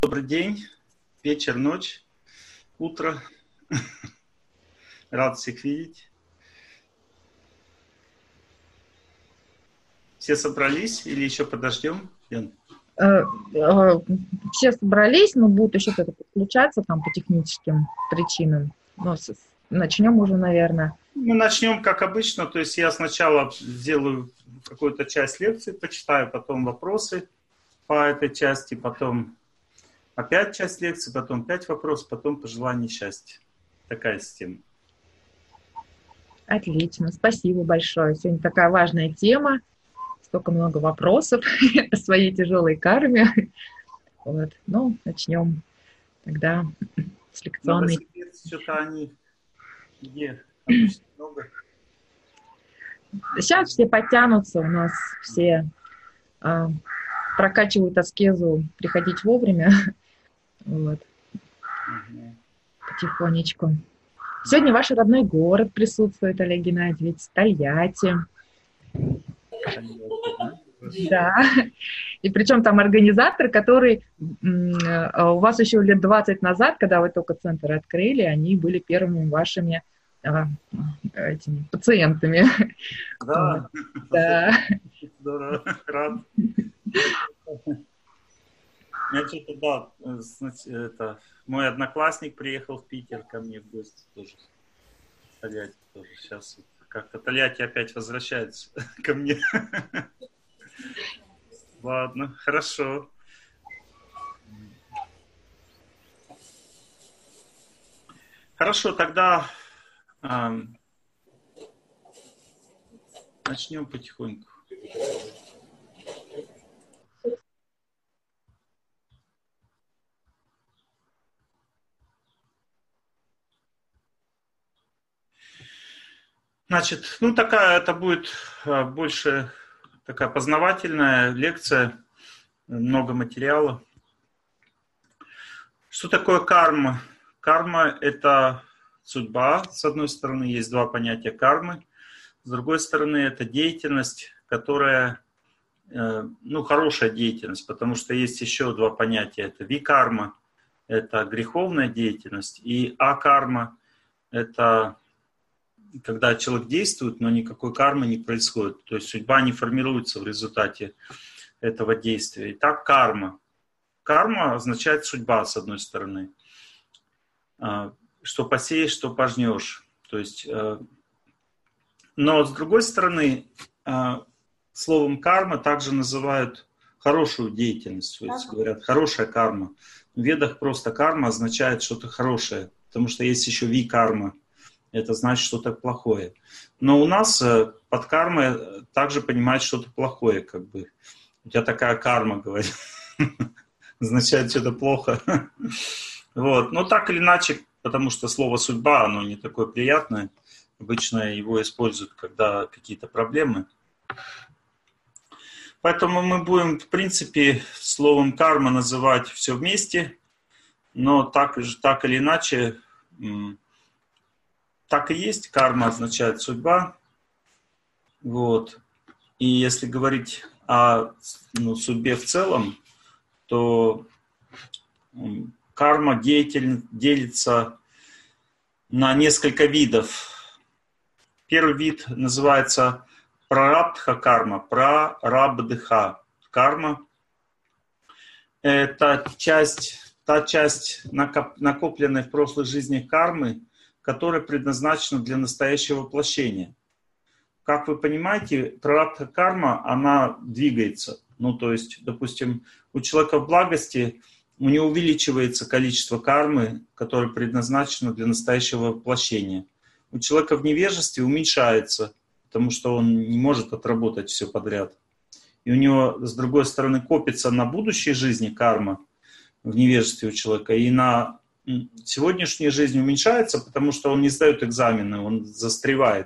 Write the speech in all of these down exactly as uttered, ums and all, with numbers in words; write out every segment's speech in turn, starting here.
Добрый день, вечер, ночь, утро. Рад всех видеть. Все собрались или еще подождем? Лен? Все собрались, но будут еще кто-то подключаться там по техническим причинам. Но начнем уже, наверное. Мы начнем, как обычно. То есть я сначала сделаю какую-то часть лекции, почитаю, потом вопросы по этой части, потом опять часть лекции, потом пять вопросов, потом пожелания счастья. Такая система. Отлично, спасибо большое. Сегодня такая важная тема. Столько много вопросов о своей тяжелой карме. Вот. Ну, начнем тогда с лекционной. Что-то они где обычно много. Сейчас все подтянутся, у нас все а, прокачивают аскезу приходить вовремя. Вот. Угу. Потихонечку. Сегодня ваш родной город присутствует, Олег Геннадьевич, Тольятти. Да. И причем там организатор, который у вас еще лет двадцать назад, когда вы только центр открыли, они были первыми вашими а, этими пациентами. Да. Да. Здорово. Рад. Я что-то, да, это, мой одноклассник приехал в Питер ко мне в гости тоже. Тольятти тоже. Сейчас вот как-то Тольятти опять возвращается ко мне. Ладно, хорошо. Хорошо, тогда э, начнем потихоньку. Значит, ну такая это будет э, больше такая познавательная лекция, много материала. Что такое карма? Карма – это судьба. С одной стороны, есть два понятия кармы. С другой стороны, это деятельность, которая, э, ну, хорошая деятельность, потому что есть еще два понятия. Это викарма – это греховная деятельность, и акарма – это когда человек действует, но никакой кармы не происходит. То есть судьба не формируется в результате этого действия. Итак, карма. Карма означает судьба, с одной стороны. Что посеешь, что пожнешь. То есть, но с другой стороны, словом карма также называют хорошую деятельность. То есть говорят, хорошая карма. В ведах просто карма означает что-то хорошее, потому что есть еще ви-карма. Это значит что-то плохое. Но у нас под кармой также понимают что-то плохое, как бы. У тебя такая карма, говорит. Означает что-то плохо. Вот. Но так или иначе, потому что слово судьба, оно не такое приятное. Обычно его используют, когда какие-то проблемы. Поэтому мы будем, в принципе, словом карма называть все вместе. Но так, так или иначе, так и есть. Карма означает судьба. Вот. И если говорить о ну, судьбе в целом, то карма деятель, делится на несколько видов. Первый вид называется прарабдха карма, прарабдха карма. Это часть, та часть накопленной в прошлых жизнях кармы, которая предназначена для настоящего воплощения. Как вы понимаете, прарабдха карма, она двигается. Ну, то есть, допустим, у человека в благости у него увеличивается количество кармы, которое предназначено для настоящего воплощения. У человека в невежестве уменьшается, потому что он не может отработать все подряд. И у него, с другой стороны, копится на будущей жизни карма в невежестве у человека, и на сегодняшней жизни уменьшается, потому что он не сдает экзамены, он застревает.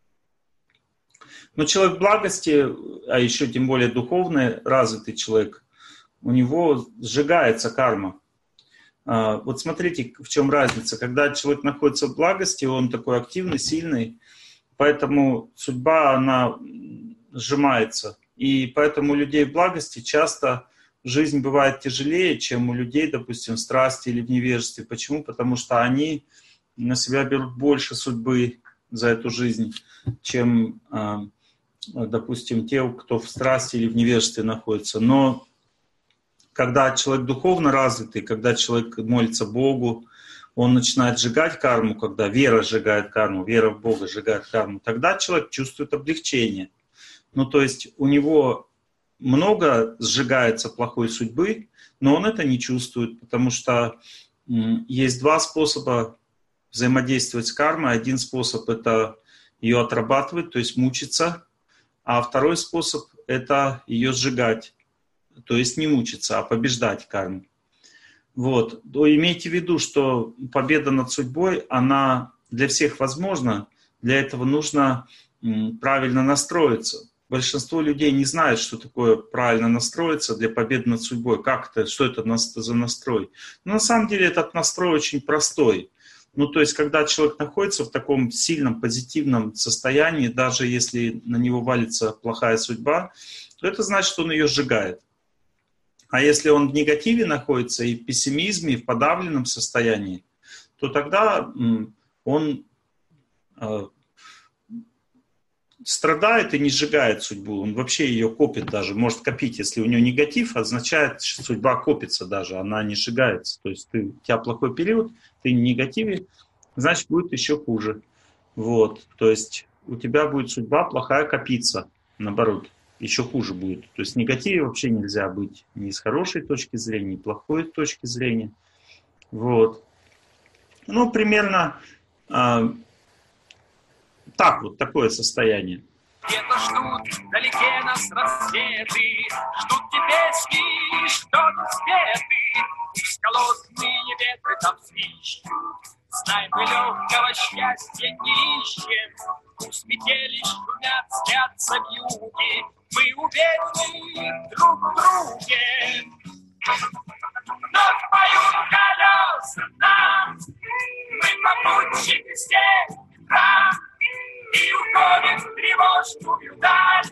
Но человек в благости, а еще тем более духовный, развитый человек, у него сжигается карма. Вот смотрите, в чем разница. Когда человек находится в благости, он такой активный, сильный, поэтому судьба, она сжимается. И поэтому у людей в благости часто жизнь бывает тяжелее, чем у людей, допустим, в страсти или в невежестве. Почему? Потому что они на себя берут больше судьбы за эту жизнь, чем, допустим, те, кто в страсти или в невежестве находится. Но когда человек духовно развитый, когда человек молится Богу, он начинает сжигать карму, когда вера сжигает карму, вера в Бога сжигает карму, тогда человек чувствует облегчение. Ну, то есть у него много сжигается плохой судьбы, но он это не чувствует, потому что есть два способа взаимодействовать с кармой. Один способ — это ее отрабатывать, то есть мучиться, а второй способ — это ее сжигать, то есть не мучиться, а побеждать карму. Вот. Но имейте в виду, что победа над судьбой, она для всех возможна. Для этого нужно правильно настроиться. Большинство людей не знает, что такое правильно настроиться для победы над судьбой. Как это, что это за настрой? Но на самом деле этот настрой очень простой. Ну, то есть, когда человек находится в таком сильном позитивном состоянии, даже если на него валится плохая судьба, то это значит, что он ее сжигает. А если он в негативе находится, и в пессимизме, и в подавленном состоянии, то тогда он страдает и не сжигает судьбу. Он вообще ее копит даже, может копить. Если у него негатив, означает, что судьба копится даже, она не сжигается. То есть ты, у тебя плохой период, ты в негативе, значит будет еще хуже. Вот. То есть у тебя будет судьба плохая копиться, наоборот. Еще хуже будет. То есть в негативе вообще нельзя быть ни с хорошей точки зрения, ни с плохой точки зрения. Вот. Ну, примерно э, так вот, такое состояние. Где-то ждут вдалеке нас рассветы, ждут теперь что-то светы, холодные ветры там свищут. Знай, мы легкого счастья не ищем, пусть метели шумят, снятся вьюги, мы уверены друг в друге. Вновь поют колеса нам, мы попутчики всех ветра, и уходит в тревожную даль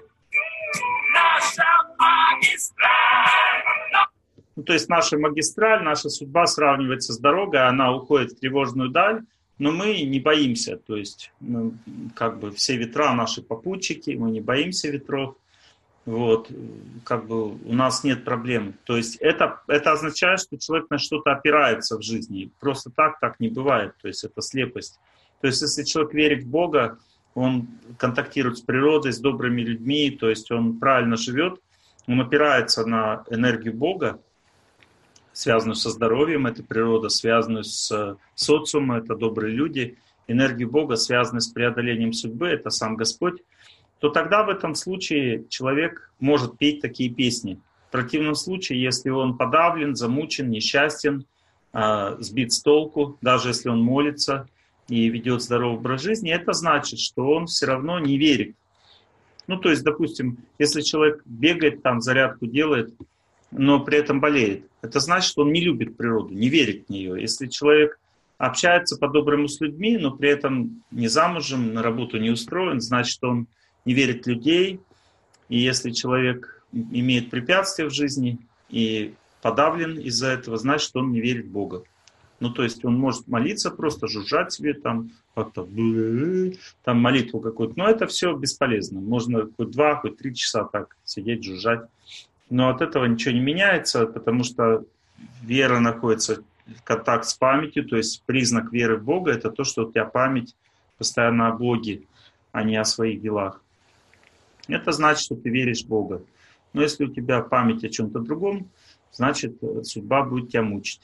наша магистраль. Ну, то есть наша магистраль, наша судьба сравнивается с дорогой, она уходит в тревожную даль, но мы не боимся. То есть мы, как бы все ветра наши попутчики, мы не боимся ветров. Вот, как бы у нас нет проблем. То есть это, это означает, что человек на что-то опирается в жизни. Просто так так не бывает. То есть это слепость. То есть если человек верит в Бога, он контактирует с природой, с добрыми людьми, то есть он правильно живет, он опирается на энергию Бога, связанную со здоровьем, это природа, связанную с социумом, это добрые люди, энергию Бога, связанную с преодолением судьбы, это сам Господь, то тогда в этом случае человек может петь такие песни. В противном случае, если он подавлен, замучен, несчастен, сбит с толку, даже если он молится и ведет здоровый образ жизни, это значит, что он все равно не верит. Ну, то есть, допустим, если человек бегает, там зарядку делает, но при этом болеет, это значит, что он не любит природу, не верит в нее. Если человек общается по-доброму с людьми, но при этом не замужем, на работу не устроен, значит, он не верит в людей. И если человек имеет препятствия в жизни и подавлен из-за этого, значит, он не верит в Бога. Ну, то есть он может молиться, просто жужжать себе, там, как-то, там молитву какую-то. Но это все бесполезно. Можно хоть два, хоть три часа так сидеть, жужжать. Но от этого ничего не меняется, потому что вера находится в контакте с памятью. То есть признак веры в Бога – это то, что у тебя память постоянно о Боге, а не о своих делах. Это значит, что ты веришь в Бога. Но если у тебя память о чем-то другом, значит, судьба будет тебя мучить.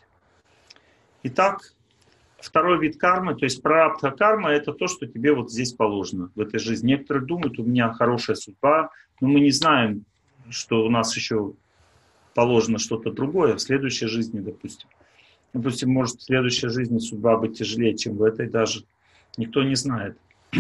Итак, второй вид кармы, то есть прарабдха карма, это то, что тебе вот здесь положено в этой жизни. Некоторые думают, у меня хорошая судьба, но мы не знаем, что у нас еще положено что-то другое в следующей жизни, допустим. Допустим, может в следующей жизни судьба быть тяжелее, чем в этой даже. Никто не знает.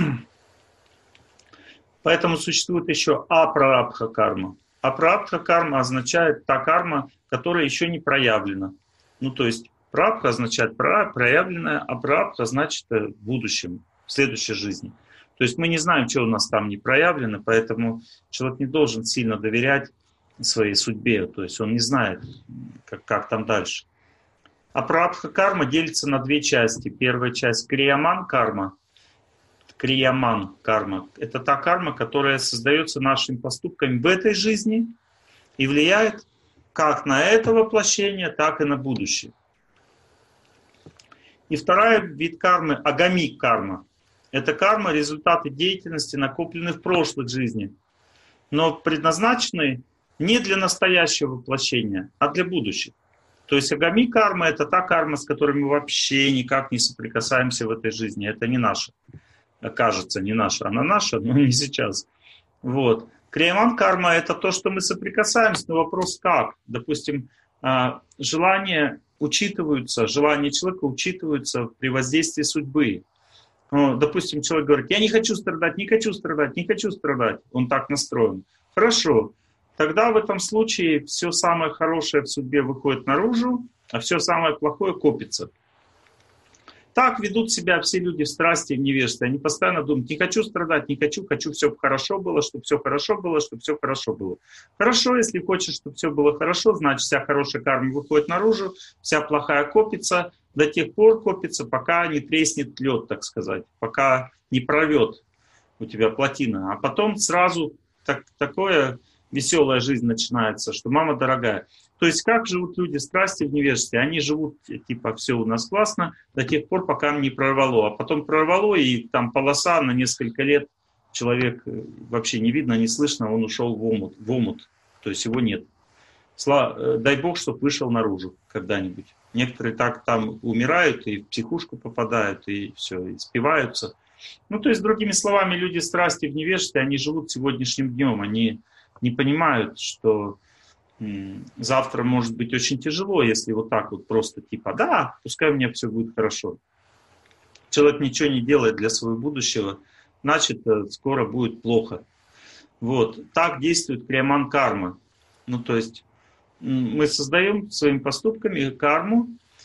Поэтому существует еще апрарабдха карма. Апрарабдха карма означает та карма, которая еще не проявлена. Ну, то есть прарабдха означает проявленная, а прарабдха значит в будущем, в следующей жизни. То есть мы не знаем, что у нас там не проявлено, поэтому человек не должен сильно доверять своей судьбе, то есть он не знает, как, как там дальше. А прарабдха карма делится на две части. Первая часть крияман карма. Крияман карма – это та карма, которая создается нашими поступками в этой жизни и влияет как на это воплощение, так и на будущее. И вторая вид кармы – агами карма. Это карма – результаты деятельности, накопленных в прошлых жизнях, но предназначены не для настоящего воплощения, а для будущего. То есть агами карма – это та карма, с которой мы вообще никак не соприкасаемся в этой жизни. Это не наша. Кажется, не наша. Она наша, но не сейчас. Вот. Крияман карма – это то, что мы соприкасаемся, но вопрос как. Допустим, желания учитываются, желания человека учитываются при воздействии судьбы. Ну, допустим, человек говорит, я не хочу страдать, не хочу страдать, не хочу страдать. Он так настроен. Хорошо. Тогда в этом случае все самое хорошее в судьбе выходит наружу, а все самое плохое копится. Так ведут себя все люди в страсти и в невежестве. Они постоянно думают, не хочу страдать, не хочу, хочу, все хорошо было, чтобы все хорошо было, чтобы все хорошо было. Хорошо, если хочешь, чтобы все было хорошо, значит, вся хорошая карма выходит наружу, вся плохая копится, до тех пор копится, пока не треснет лед, так сказать, пока не прорвет у тебя плотина. А потом сразу так, такое веселая жизнь начинается, что мама дорогая. То есть как живут люди в страсти, в невежестве? Они живут, типа, все у нас классно, до тех пор, пока не прорвало. А потом прорвало, и там полоса на несколько лет, человек вообще не видно, не слышно, он ушел в омут. В омут. То есть его нет. Слава, дай Бог, чтобы вышел наружу когда-нибудь. Некоторые так там умирают, и в психушку попадают, и все, и спиваются. Ну, то есть, другими словами, люди в страсти, в невежестве, они живут сегодняшним днем. Они не понимают, что завтра может быть очень тяжело, если вот так вот просто типа, да, пускай у меня все будет хорошо. Человек ничего не делает для своего будущего, значит, скоро будет плохо. Вот. Так действует крияман карма. Ну, то есть мы создаем своими поступками карму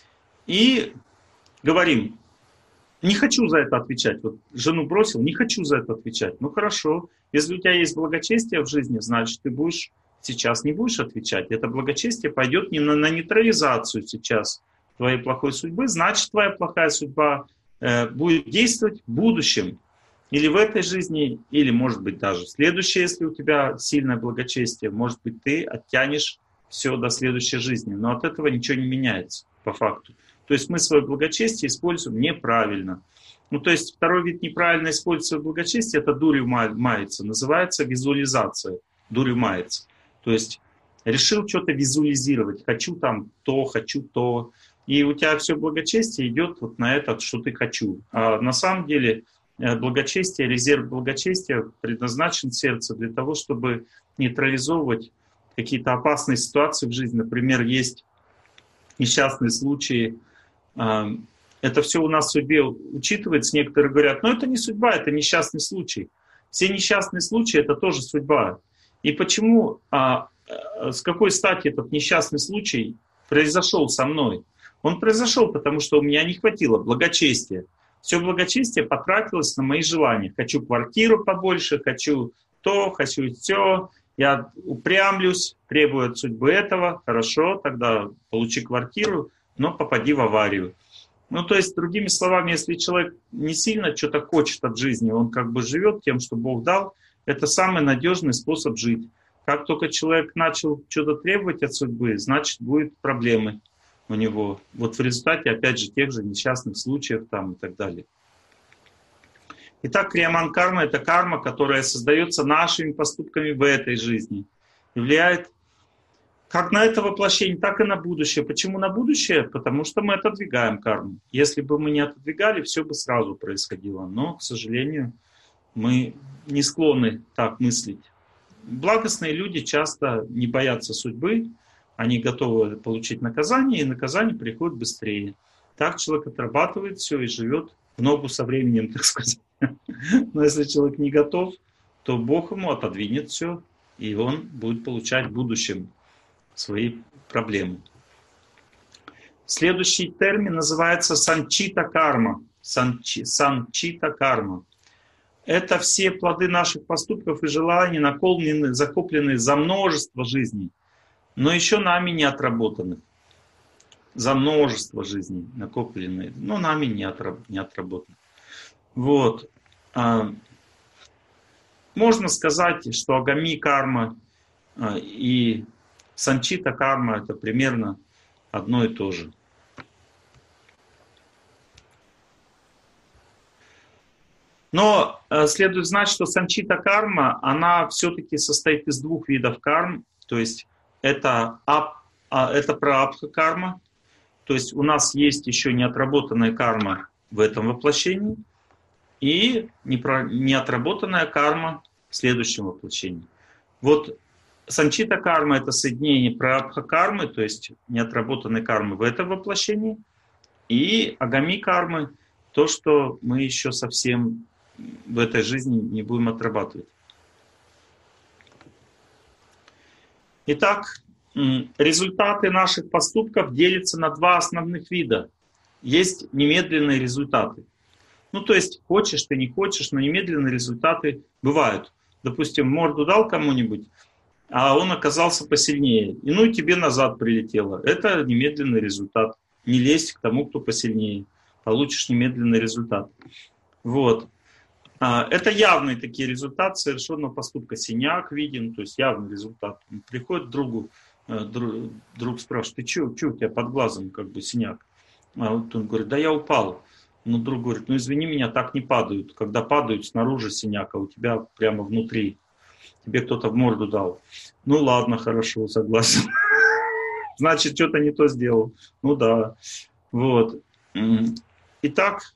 и говорим, не хочу за это отвечать. Вот жену бросил, не хочу за это отвечать. Ну, хорошо. Если у тебя есть благочестие в жизни, значит, ты будешь сейчас не будешь отвечать. Это благочестие пойдет не на, на нейтрализацию сейчас твоей плохой судьбы, значит, твоя плохая судьба э, будет действовать в будущем. Или в этой жизни, или, может быть, даже в следующей, если у тебя сильное благочестие, может быть, ты оттянешь все до следующей жизни. Но от этого ничего не меняется, по факту. То есть мы свое благочестие используем неправильно. Ну, то есть второй вид неправильно использовать свое благочестие, это дурью мается, называется визуализация, дурью мается. То есть решил что-то визуализировать, хочу там то, хочу то, и у тебя все благочестие идет вот на это, что ты хочу. А на самом деле благочестие, резерв благочестия предназначен сердцу для того, чтобы нейтрализовывать какие-то опасные ситуации в жизни. Например, есть несчастные случаи. Это все у нас в судьбе учитывается. Некоторые говорят, но это не судьба, это несчастный случай. Все несчастные случаи – это тоже судьба. И почему, а, с какой стати этот несчастный случай произошел со мной? Он произошел, потому что у меня не хватило благочестия. Все благочестие потратилось на мои желания. Хочу квартиру побольше, хочу то, хочу все. Я упрямлюсь, требую от судьбы этого. Хорошо, тогда получи квартиру, но попади в аварию. Ну, то есть, другими словами, если человек не сильно что-то хочет от жизни, он как бы живет тем, что Бог дал, это самый надежный способ жить. Как только человек начал что-то требовать от судьбы, значит, будут проблемы у него. Вот в результате, опять же, тех же несчастных случаев там и так далее. Итак, крияман карма – это карма, которая создается нашими поступками в этой жизни. И влияет как на это воплощение, так и на будущее. Почему на будущее? Потому что мы отодвигаем карму. Если бы мы не отодвигали, все бы сразу происходило. Но, к сожалению, мы не склонны так мыслить. Благостные люди часто не боятся судьбы, они готовы получить наказание, и наказание приходит быстрее. Так человек отрабатывает все и живет в ногу со временем, так сказать. Но если человек не готов, то Бог ему отодвинет все, и он будет получать в будущем свои проблемы. Следующий термин называется санчита карма. Санчи, санчита карма. это все плоды наших поступков и желаний, накопленные, закопленные за множество жизней, но еще нами не отработанных. За множество жизней накопленные, но нами не, отраб, не отработаны. Вот. Можно сказать, что агами карма и санчита карма это примерно одно и то же. Но следует знать, что санчита карма, она все-таки состоит из двух видов карм. То есть это, ап, это праабха карма. То есть у нас есть еще неотработанная карма в этом воплощении и неотработанная карма в следующем воплощении. Вот санчита карма — это соединение праабха кармы, то есть неотработанной кармы в этом воплощении, и агами кармы — то, что мы еще совсем в этой жизни не будем отрабатывать. Итак, результаты наших поступков делятся на два основных вида. Есть немедленные результаты. Ну, то есть, хочешь ты, не хочешь, но немедленные результаты бывают. Допустим, морду дал кому-нибудь, а он оказался посильнее. И ну, тебе назад прилетело. Это немедленный результат. Не лезь к тому, кто посильнее. Получишь немедленный результат. Вот. Это явные такие результаты совершенного поступка. Синяк виден, то есть явный результат. Он приходит к другу, друг, друг спрашивает: ты что, что у тебя под глазом как бы синяк? А вот он говорит: да я упал. Ну, друг говорит: ну извини меня, так не падают. Когда падают, снаружи синяк, а у тебя прямо внутри. Тебе кто-то в морду дал. Ну ладно, хорошо, согласен. Значит, что-то не то сделал. Ну да. Вот. Итак,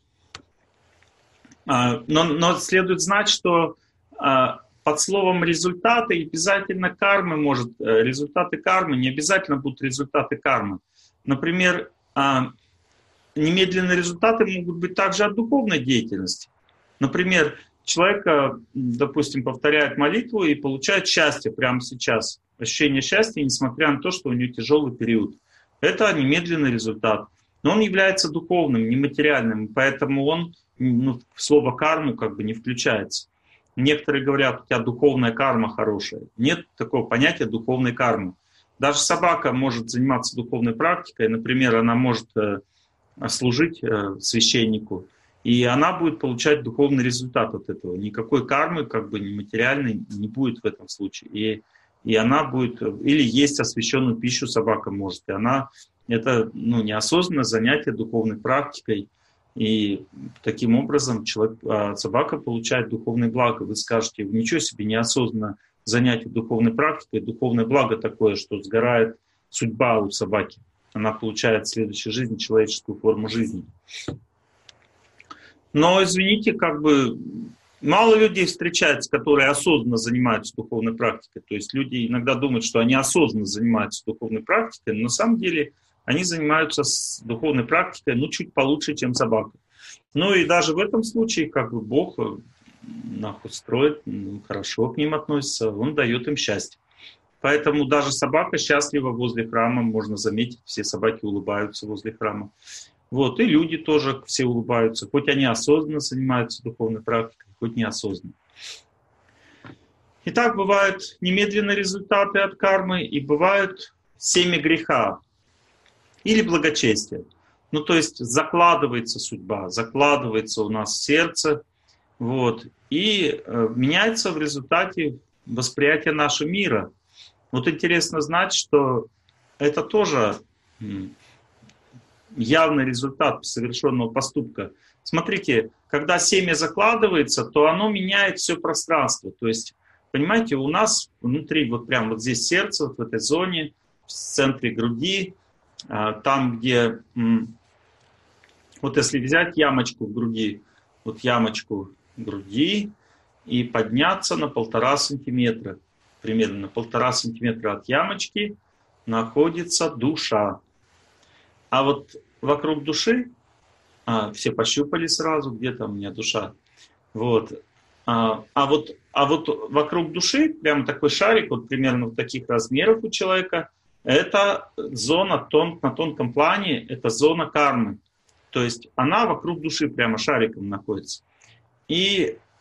но, но следует знать, что под словом результаты обязательно кармы может, результаты кармы, не обязательно будут результаты кармы. Например, немедленные результаты могут быть также от духовной деятельности. Например, человек, допустим, повторяет молитву и получает счастье прямо сейчас. Ощущение счастья, несмотря на то, что у него тяжелый период. Это немедленный результат. Но он является духовным, нематериальным, поэтому он ну, в слово карму как бы не включается. Некоторые говорят: у тебя духовная карма хорошая. Нет такого понятия духовной кармы. Даже собака может заниматься духовной практикой. Например, она может служить священнику, и она будет получать духовный результат от этого. Никакой кармы как бы нематериальной не будет в этом случае. И, и она будет, или есть освященную пищу собака может. И она, это ну, неосознанное занятие духовной практикой. И таким образом человек, собака получает духовное благо. Вы скажете: ничего себе, неосознанно занятие духовной практикой. Духовное благо такое, что сгорает судьба у собаки. Она получает в следующей жизни человеческую форму жизни. Но, извините, как бы мало людей встречается, которые осознанно занимаются духовной практикой. То есть люди иногда думают, что они осознанно занимаются духовной практикой, но на самом деле они занимаются с духовной практикой, ну, чуть получше, чем собака. Ну, и даже в этом случае, как бы, Бог нахуй строит, ну, хорошо к ним относится, Он дает им счастье. Поэтому даже собака счастлива возле храма, можно заметить, все собаки улыбаются возле храма. Вот, и люди тоже все улыбаются, хоть они осознанно занимаются духовной практикой, хоть неосознанно. Итак, бывают немедленные результаты от кармы, и бывают семя греха или благочестие. Ну, то есть закладывается судьба, закладывается у нас сердце, вот, и э, меняется в результате восприятие нашего мира. Вот интересно знать, что это тоже явный результат совершенного поступка. Смотрите, когда семя закладывается, то оно меняет все пространство. То есть, понимаете, у нас внутри, вот прямо вот здесь сердце, вот в этой зоне, в центре груди, там, где, вот если взять ямочку в груди, вот ямочку груди и подняться на полтора сантиметра, примерно на полтора сантиметра от ямочки находится душа. А вот вокруг души, а, все пощупали сразу, где там у меня душа. Вот. А, а, вот, а вот вокруг души, прям такой шарик, вот примерно вот таких размеров у человека, это зона тон, на тонком плане, это зона кармы. То есть она вокруг души прямо шариком находится. И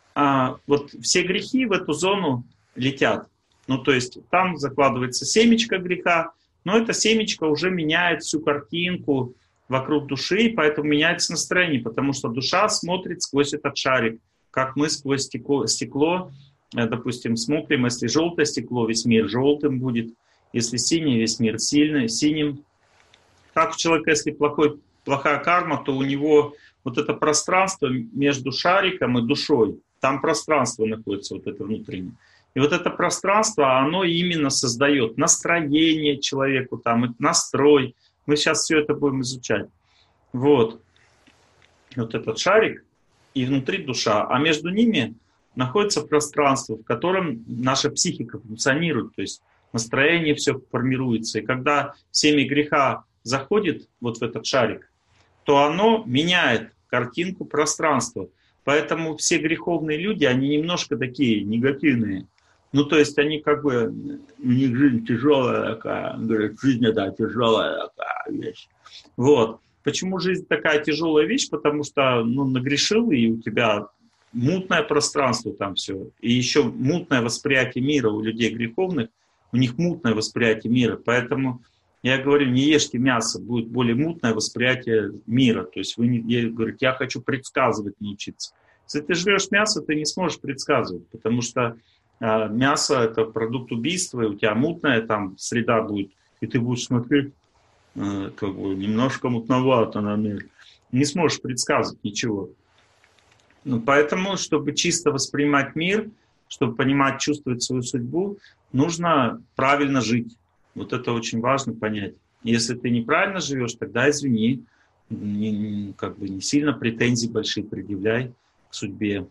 а, вот все грехи в эту зону летят. Ну, то есть там закладывается семечко греха, но это семечко уже меняет всю картинку вокруг души, и поэтому меняется настроение, потому что душа смотрит сквозь этот шарик, как мы сквозь стекло, стекло допустим, смотрим, если желтое стекло, весь мир желтым будет, если синий, весь мир сильный, синим. Как у человека, если плохой, плохая карма, то у него вот это пространство между шариком и душой, там пространство находится, вот это внутреннее. И вот это пространство, оно именно создает настроение человеку, там, настрой. Мы сейчас все это будем изучать. Вот. Вот этот шарик и внутри душа. А между ними находится пространство, в котором наша психика функционирует. То есть настроение все формируется. И когда семя греха заходит вот в этот шарик, то оно меняет картинку пространства. Поэтому все греховные люди, они немножко такие негативные. Ну, то есть они как бы, у них жизнь тяжелая такая, говорят, жизнь это тяжелая такая вещь. Вот. Почему жизнь такая тяжелая вещь? Потому что, ну, нагрешил, и у тебя мутное пространство там все. И еще мутное восприятие мира у людей греховных, у них мутное восприятие мира. Поэтому я говорю, не ешьте мясо, будет более мутное восприятие мира. То есть вы не, я говорю, я хочу предсказывать научиться. Если ты жрешь мясо, ты не сможешь предсказывать, потому что мясо – это продукт убийства, и у тебя мутная там среда будет, и ты будешь смотреть, э, как бы немножко мутновато на мир. Не сможешь предсказывать ничего. Ну, поэтому, чтобы чисто воспринимать мир, чтобы понимать, чувствовать свою судьбу, нужно правильно жить. Вот это очень важно понять. Если ты неправильно живешь, тогда извини, не, не, как бы не сильно претензий большие предъявляй к судьбе.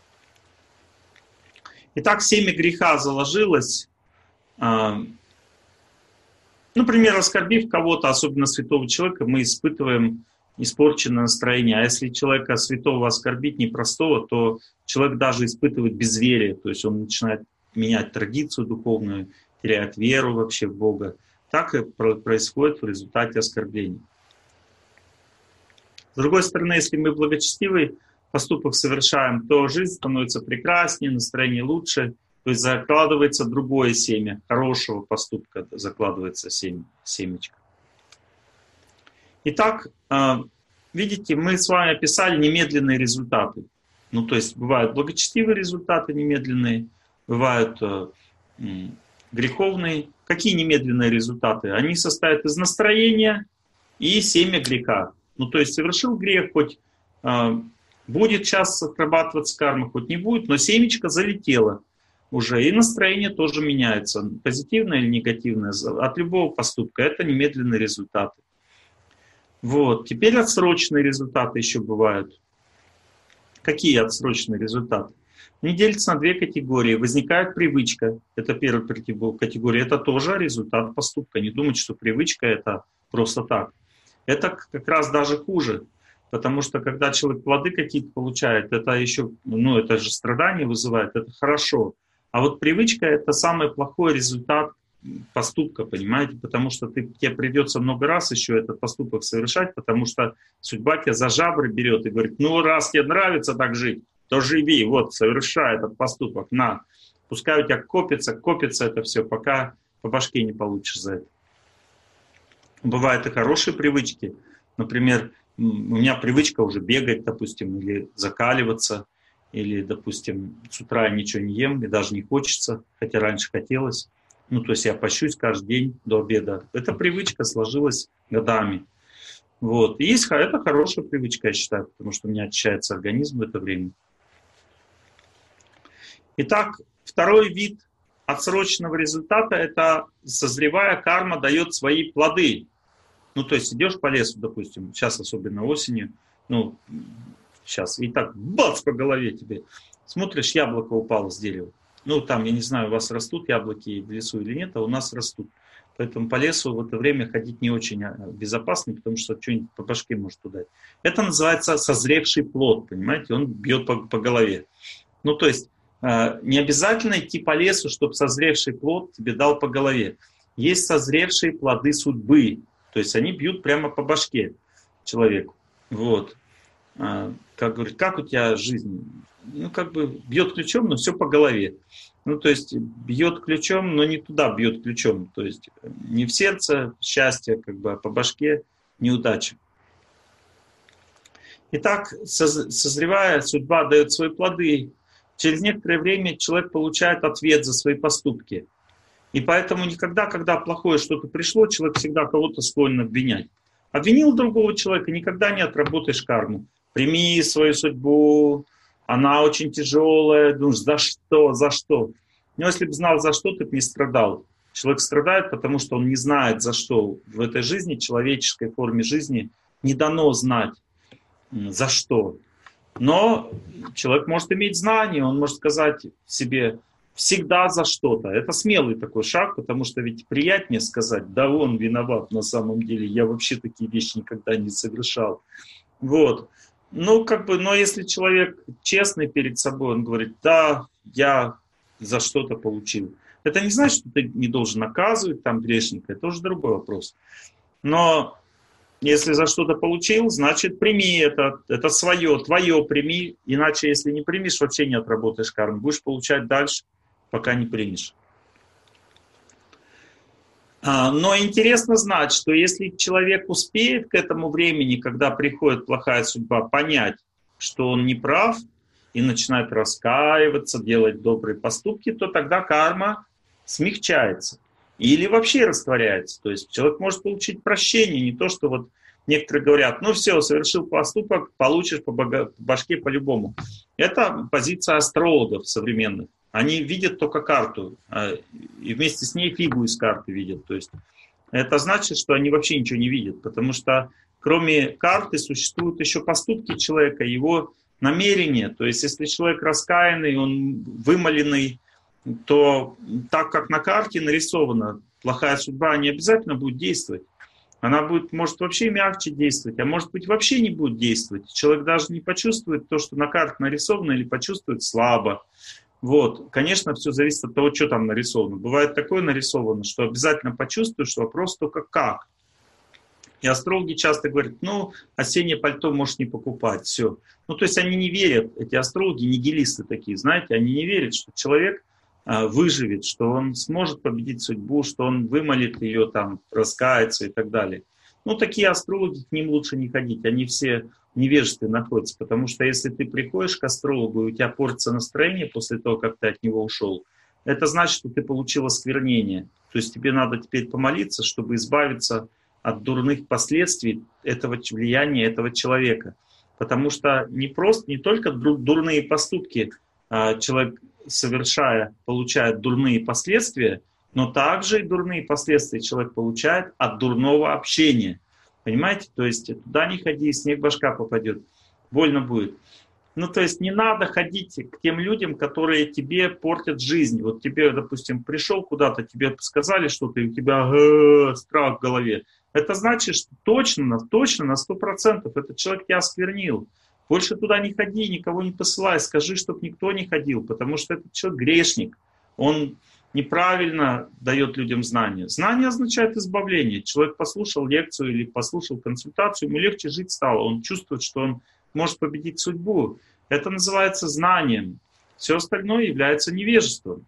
Итак, семя греха заложилось. Ну, например, оскорбив кого-то, особенно святого человека, мы испытываем испорченное настроение. А если человека святого оскорбить, непростого, то человек даже испытывает безверие. То есть он начинает менять традицию духовную, теряет веру вообще в Бога. Так и происходит в результате оскорбления. С другой стороны, если мы благочестивый поступок совершаем, то жизнь становится прекраснее, настроение лучше, то есть закладывается другое семя, хорошего поступка закладывается семя, семечко. Итак, видите, мы с вами описали немедленные результаты. Ну, то есть бывают благочестивые результаты немедленные, бывают греховные. Какие немедленные результаты? Они состоят из настроения и семя греха. Ну, то есть совершил грех, хоть будет сейчас отрабатываться карма, хоть не будет, но семечко залетело уже, и настроение тоже меняется, позитивное или негативное, от любого поступка. Это немедленные результаты. Вот. Теперь отсроченные результаты еще бывают. Какие отсроченные результаты? Они делятся на две категории. Возникает привычка, это первая категория, это тоже результат поступка. Не думайте, что привычка это просто так. Это как раз даже хуже. Потому что когда человек плоды какие-то получает, это еще, ну, это же страдания вызывает, это хорошо. А вот привычка – это самый плохой результат поступка, понимаете? Потому что ты, тебе придется много раз еще этот поступок совершать, потому что судьба тебя за жабры берет и говорит, ну, раз тебе нравится так жить, то живи, вот, совершай этот поступок, на. Пускай у тебя копится, копится это все, пока по башке не получишь за это. Бывают и хорошие привычки, например, у меня привычка уже бегать, допустим, или закаливаться, или, допустим, с утра я ничего не ем, и даже не хочется, хотя раньше хотелось. Ну, то есть я пощусь каждый день до обеда. Эта привычка сложилась годами. Вот. И есть, это хорошая привычка, я считаю, потому что у меня очищается организм в это время. Итак, второй вид отсроченного результата – это созревая карма дает свои плоды. Ну, то есть идешь по лесу, допустим, сейчас особенно осенью, ну, сейчас, и так бац по голове тебе. Смотришь, яблоко упало с дерева. Ну, там, я не знаю, у вас растут яблоки в лесу или нет, а у нас растут. Поэтому по лесу в это время ходить не очень безопасно, потому что что-нибудь по башке может удать. Это называется созревший плод, понимаете, он бьет по, по голове. Ну, то есть не обязательно идти по лесу, чтобы созревший плод тебе дал по голове. Есть созревшие плоды судьбы. То есть они бьют прямо по башке человеку. Вот. как говорит, как у тебя жизнь? Ну, как бы бьет ключом, но все по голове. Ну, то есть бьет ключом, но не туда бьет ключом. То есть не в сердце счастье, как бы, а по башке неудача. Итак, созревая, судьба дает свои плоды. Через некоторое время человек получает ответ за свои поступки. И поэтому никогда, когда плохое что-то пришло, человек всегда кого-то склонен обвинять. Обвинил другого человека, никогда не отработаешь карму. Прими свою судьбу, она очень тяжелая, думаешь, за что, за что? Но если бы знал, за что, ты бы не страдал. Человек страдает, потому что он не знает, за что. В этой жизни, человеческой форме жизни, не дано знать, за что. Но человек может иметь знания, он может сказать себе всегда за что-то. Это смелый такой шаг, потому что ведь приятнее сказать, да он виноват на самом деле, я вообще такие вещи никогда не совершал. Вот. Ну, как бы, но если человек честный перед собой, он говорит, да, я за что-то получил. Это не значит, что ты не должен наказывать там грешника, это уже другой вопрос. Но если за что-то получил, значит, прими это, это свое, твое прими, иначе, если не примешь, вообще не отработаешь карму, будешь получать дальше, пока не примешь. Но интересно знать, что если человек успеет к этому времени, когда приходит плохая судьба, понять, что он не прав, и начинает раскаиваться, делать добрые поступки, то тогда карма смягчается. Или вообще растворяется. То есть человек может получить прощение, не то, что вот некоторые говорят, ну все, совершил поступок, получишь по башке по-любому. Это позиция астрологов современных. Они видят только карту, и вместе с ней фигу из карты видят. То есть это значит, что они вообще ничего не видят, потому что кроме карты существуют еще поступки человека, его намерения. То есть если человек раскаянный, он вымоленный, то так как на карте нарисовано, плохая судьба не обязательно будет действовать. Она будет, может вообще мягче действовать, а может быть вообще не будет действовать. Человек даже не почувствует то, что на карте нарисовано, или почувствует слабо. Вот. Конечно, все зависит от того, что там нарисовано. Бывает такое нарисовано, что обязательно почувствуешь, вопрос только как. И астрологи часто говорят, ну, осеннее пальто можешь не покупать, все. Ну, то есть они не верят, эти астрологи, нигилисты такие, знаете, они не верят, что человек а, выживет, что он сможет победить судьбу, что он вымолит ее, там, раскается и так далее. Ну, такие астрологи, к ним лучше не ходить, они все в невежестве находятся, потому что если ты приходишь к астрологу, и у тебя портится настроение после того, как ты от него ушел, это значит, что ты получил осквернение. То есть тебе надо теперь помолиться, чтобы избавиться от дурных последствий этого влияния этого человека. Потому что не просто, не только дурные поступки человек, совершая, получает дурные последствия, но также и дурные последствия человек получает от дурного общения. Понимаете? То есть туда не ходи, снег в башка попадет. Больно будет. Ну, то есть не надо ходить к тем людям, которые тебе портят жизнь. Вот тебе, допустим, пришел куда-то, тебе сказали что-то, и у тебя э, страх в голове. Это значит, что точно, точно на сто процентов этот человек тебя осквернил. Больше туда не ходи, никого не посылай, скажи, чтобы никто не ходил, потому что этот человек грешник. Он неправильно дает людям знания. Знание означает избавление. Человек послушал лекцию или послушал консультацию, ему легче жить стало. Он чувствует, что он может победить судьбу. Это называется знанием. Все остальное является невежеством.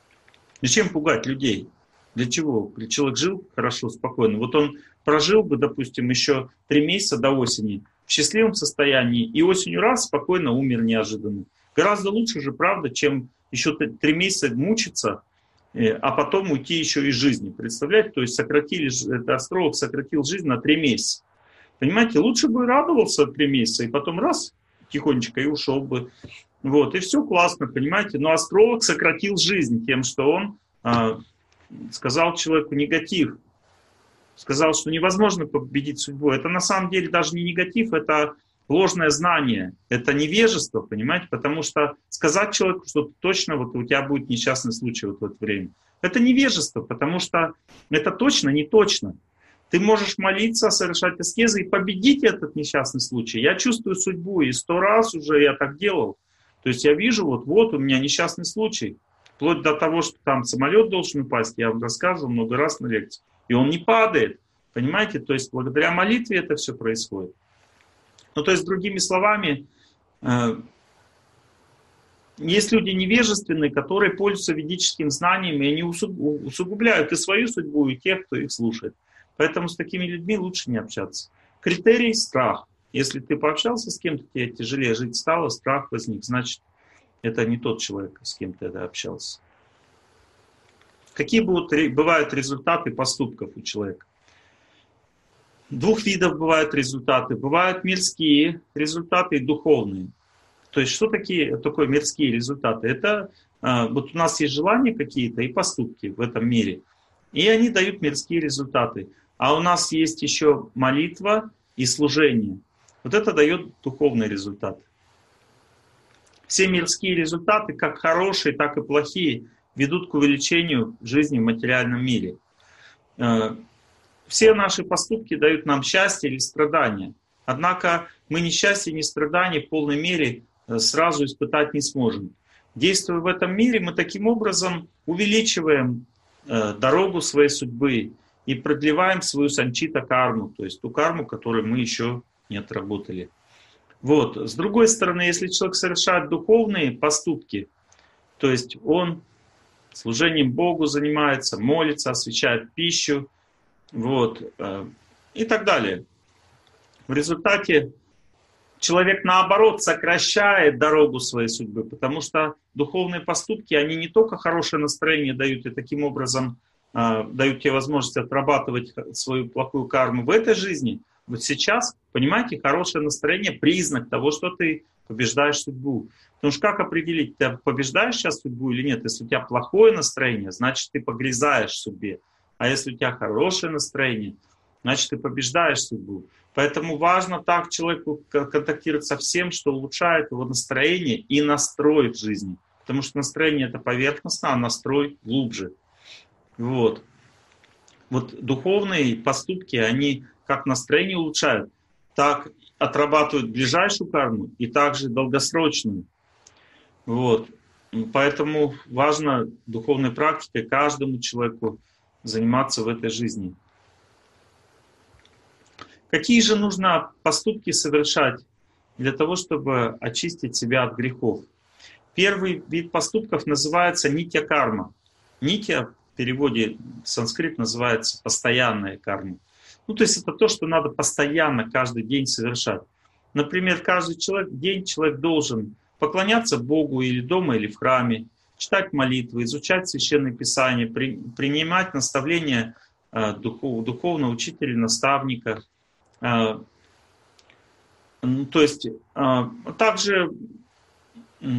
Зачем пугать людей? Для чего? Человек жил хорошо, спокойно. Вот он прожил бы, допустим, еще три месяца до осени в счастливом состоянии, и осенью раз спокойно умер неожиданно. Гораздо лучше же, правда, чем еще три месяца мучиться, а потом уйти еще из жизни. Представляете? То есть сократили, это астролог сократил жизнь на три месяца. Понимаете, лучше бы радовался три месяца, и потом раз, тихонечко, и ушел бы. Вот, и все классно, понимаете. Но астролог сократил жизнь тем, что он а, сказал человеку негатив. Сказал, что невозможно победить судьбу. Это на самом деле даже не негатив, это ложное знание. Это невежество, понимаете. Потому что сказать человеку, что точно вот у тебя будет несчастный случай вот в это время. Это невежество, потому что это точно не точно. Ты можешь молиться, совершать аскезы и победить этот несчастный случай. Я чувствую судьбу, и сто раз уже я так делал. То есть я вижу, вот, вот у меня несчастный случай. Вплоть до того, что там самолет должен упасть, я вам рассказывал много раз на лекции. И он не падает, понимаете? То есть благодаря молитве это все происходит. Ну, то есть, другими словами, есть люди невежественные, которые пользуются ведическим знанием, и они усугубляют и свою судьбу, и тех, кто их слушает. Поэтому с такими людьми лучше не общаться. Критерий – страх. Если ты пообщался с кем-то, тебе тяжелее жить стало, страх возник, значит, это не тот человек, с кем ты общался. Какие будут, бывают результаты поступков у человека? Двух видов бывают результаты. Бывают мирские результаты и духовные. То есть что такие, такое мирские результаты? Это вот у нас есть желания какие-то и поступки в этом мире. И они дают мирские результаты. А у нас есть еще молитва и служение. Вот это дает духовный результат. Все мирские результаты, как хорошие, так и плохие, ведут к увеличению жизни в материальном мире. Все наши поступки дают нам счастье или страдания. Однако мы ни счастья, ни страданий в полной мере сразу испытать не сможем. Действуя в этом мире, мы таким образом увеличиваем дорогу своей судьбы и продлеваем свою санчита карму, то есть ту карму, которую мы еще не отработали. Вот. С другой стороны, если человек совершает духовные поступки, то есть он служением Богу занимается, молится, освящает пищу, вот, и так далее. В результате человек, наоборот, сокращает дорогу своей судьбы, потому что духовные поступки, они не только хорошее настроение дают, и таким образом э, дают тебе возможность отрабатывать свою плохую карму в этой жизни. Вот сейчас, понимаете, хорошее настроение – признак того, что ты побеждаешь судьбу. Потому что как определить, ты побеждаешь сейчас судьбу или нет? Если у тебя плохое настроение, значит, ты погрязаешь в судьбе. А если у тебя хорошее настроение, значит, ты побеждаешь судьбу. Поэтому важно так человеку контактировать со всем, что улучшает его настроение и настрой в жизни. Потому что настроение это поверхностно, а настрой глубже. Вот. Вот духовные поступки, они как настроение улучшают, так отрабатывают ближайшую карму и также долгосрочную. Вот. Поэтому важно духовной практикой каждому человеку заниматься в этой жизни. Какие же нужно поступки совершать для того, чтобы очистить себя от грехов? Первый вид поступков называется нитья карма. Нитья в переводе в санскрит называется постоянная карма. Ну, то есть это то, что надо постоянно каждый день совершать. Например, каждый человек, день человек должен поклоняться Богу или дома, или в храме, читать молитвы, изучать Священное Писание, при, принимать наставления э, духов, духовного учителя, наставника. Э, то есть э, также, э,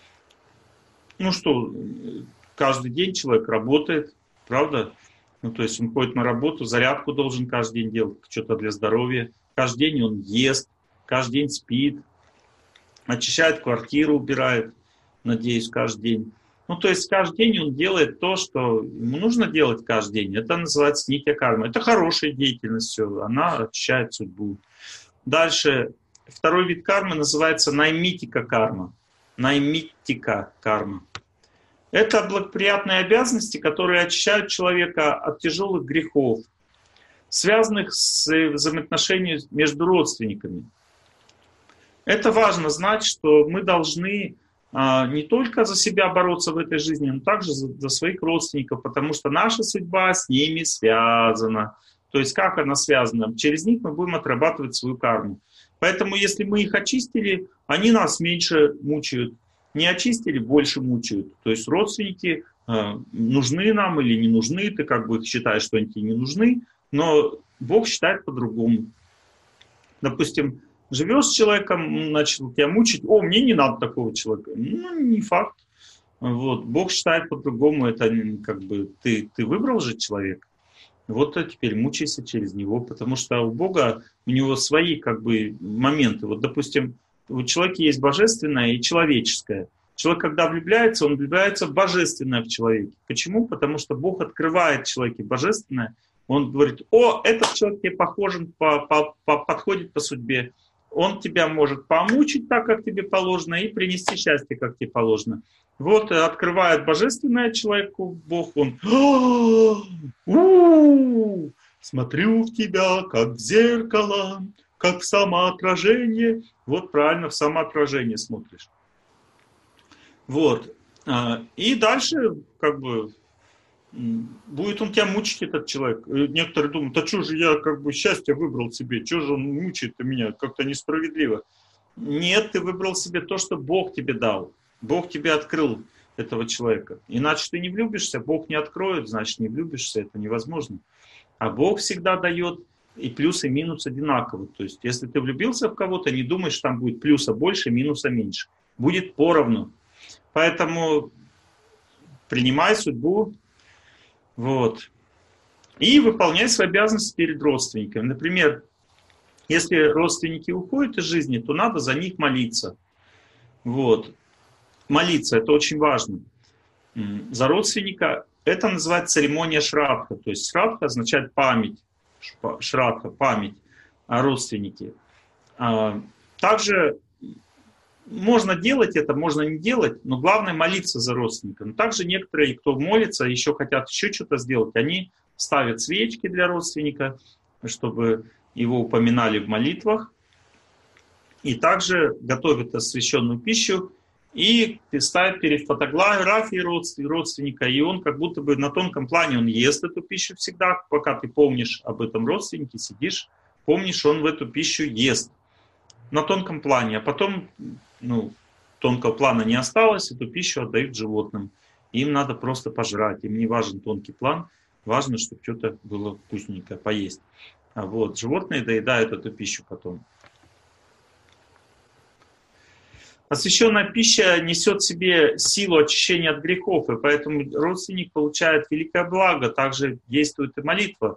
ну что, каждый день человек работает, правда? Ну, то есть он ходит на работу, зарядку должен каждый день делать, что-то для здоровья. Каждый день он ест, каждый день спит, очищает квартиру, убирает, надеюсь, каждый день. Ну, то есть каждый день он делает то, что ему нужно делать каждый день. Это называется нитья карма. Это хорошая деятельность, все, она очищает судьбу. Дальше, второй вид кармы называется наймитика карма. Наймитика карма. Это благоприятные обязанности, которые очищают человека от тяжелых грехов, связанных с взаимоотношениями между родственниками. Это важно знать, что мы должны а, не только за себя бороться в этой жизни, но также за, за своих родственников, потому что наша судьба с ними связана. То есть как она связана? Через них мы будем отрабатывать свою карму. Поэтому если мы их очистили, они нас меньше мучают. Не очистили, больше мучают. То есть родственники э, нужны нам или не нужны, ты как бы считаешь, что они тебе не нужны, но Бог считает по-другому. Допустим, живешь с человеком, начал тебя мучить, о, мне не надо такого человека. Ну, не факт. Вот. Бог считает по-другому, это как бы ты, ты выбрал же человека. Вот а теперь мучайся через него, потому что у Бога, у него свои как бы моменты. Вот, допустим, у человека есть божественное и человеческое. Человек, когда влюбляется, он влюбляется в божественное в человеке. Почему? Потому что Бог открывает в человеке божественное. Он говорит, о, этот человек тебе похожен, по, по, по, подходит по судьбе. Он тебя может помучить так, как тебе положено, и принести счастье, как тебе положено. Вот открывает божественное человеку Бог, он смотрю в тебя, как в зеркало, как в самоотражение. Вот правильно, в самоотражение смотришь. Вот. И дальше, как бы, будет он тебя мучить, этот человек. Некоторые думают, а что же я, как бы, счастье выбрал себе, что же он мучает меня, как-то несправедливо. Нет, ты выбрал себе то, что Бог тебе дал. Бог тебе открыл этого человека. Иначе ты не влюбишься, Бог не откроет, значит, не влюбишься, это невозможно. А Бог всегда дает и плюс, и минус одинаково. То есть, если ты влюбился в кого-то, не думай, что там будет плюса больше, минуса меньше. Будет поровну. Поэтому принимай судьбу, вот, и выполняй свои обязанности перед родственниками. Например, если родственники уходят из жизни, то надо за них молиться. Вот. Молиться, это очень важно. За родственника это называется церемония шрадха. То есть шрадха означает память. Шрадха, память о родственнике. Также можно делать это, можно не делать, но главное молиться за родственника. Но также некоторые, кто молится, еще хотят еще что-то сделать, они ставят свечки для родственника, чтобы его упоминали в молитвах. И также готовят освященную пищу и ставят перед фотографией родственника. И он как будто бы на тонком плане он ест эту пищу всегда, пока ты помнишь об этом родственнике, сидишь, помнишь, он в эту пищу ест. На тонком плане, а потом, ну, тонкого плана не осталось, эту пищу отдают животным. Им надо просто пожрать, им не важен тонкий план, важно, чтобы что-то было вкусненькое поесть. А вот животные доедают эту пищу потом. Освященная пища несет в себе силу очищения от грехов, и поэтому родственник получает великое благо, также действует и молитва.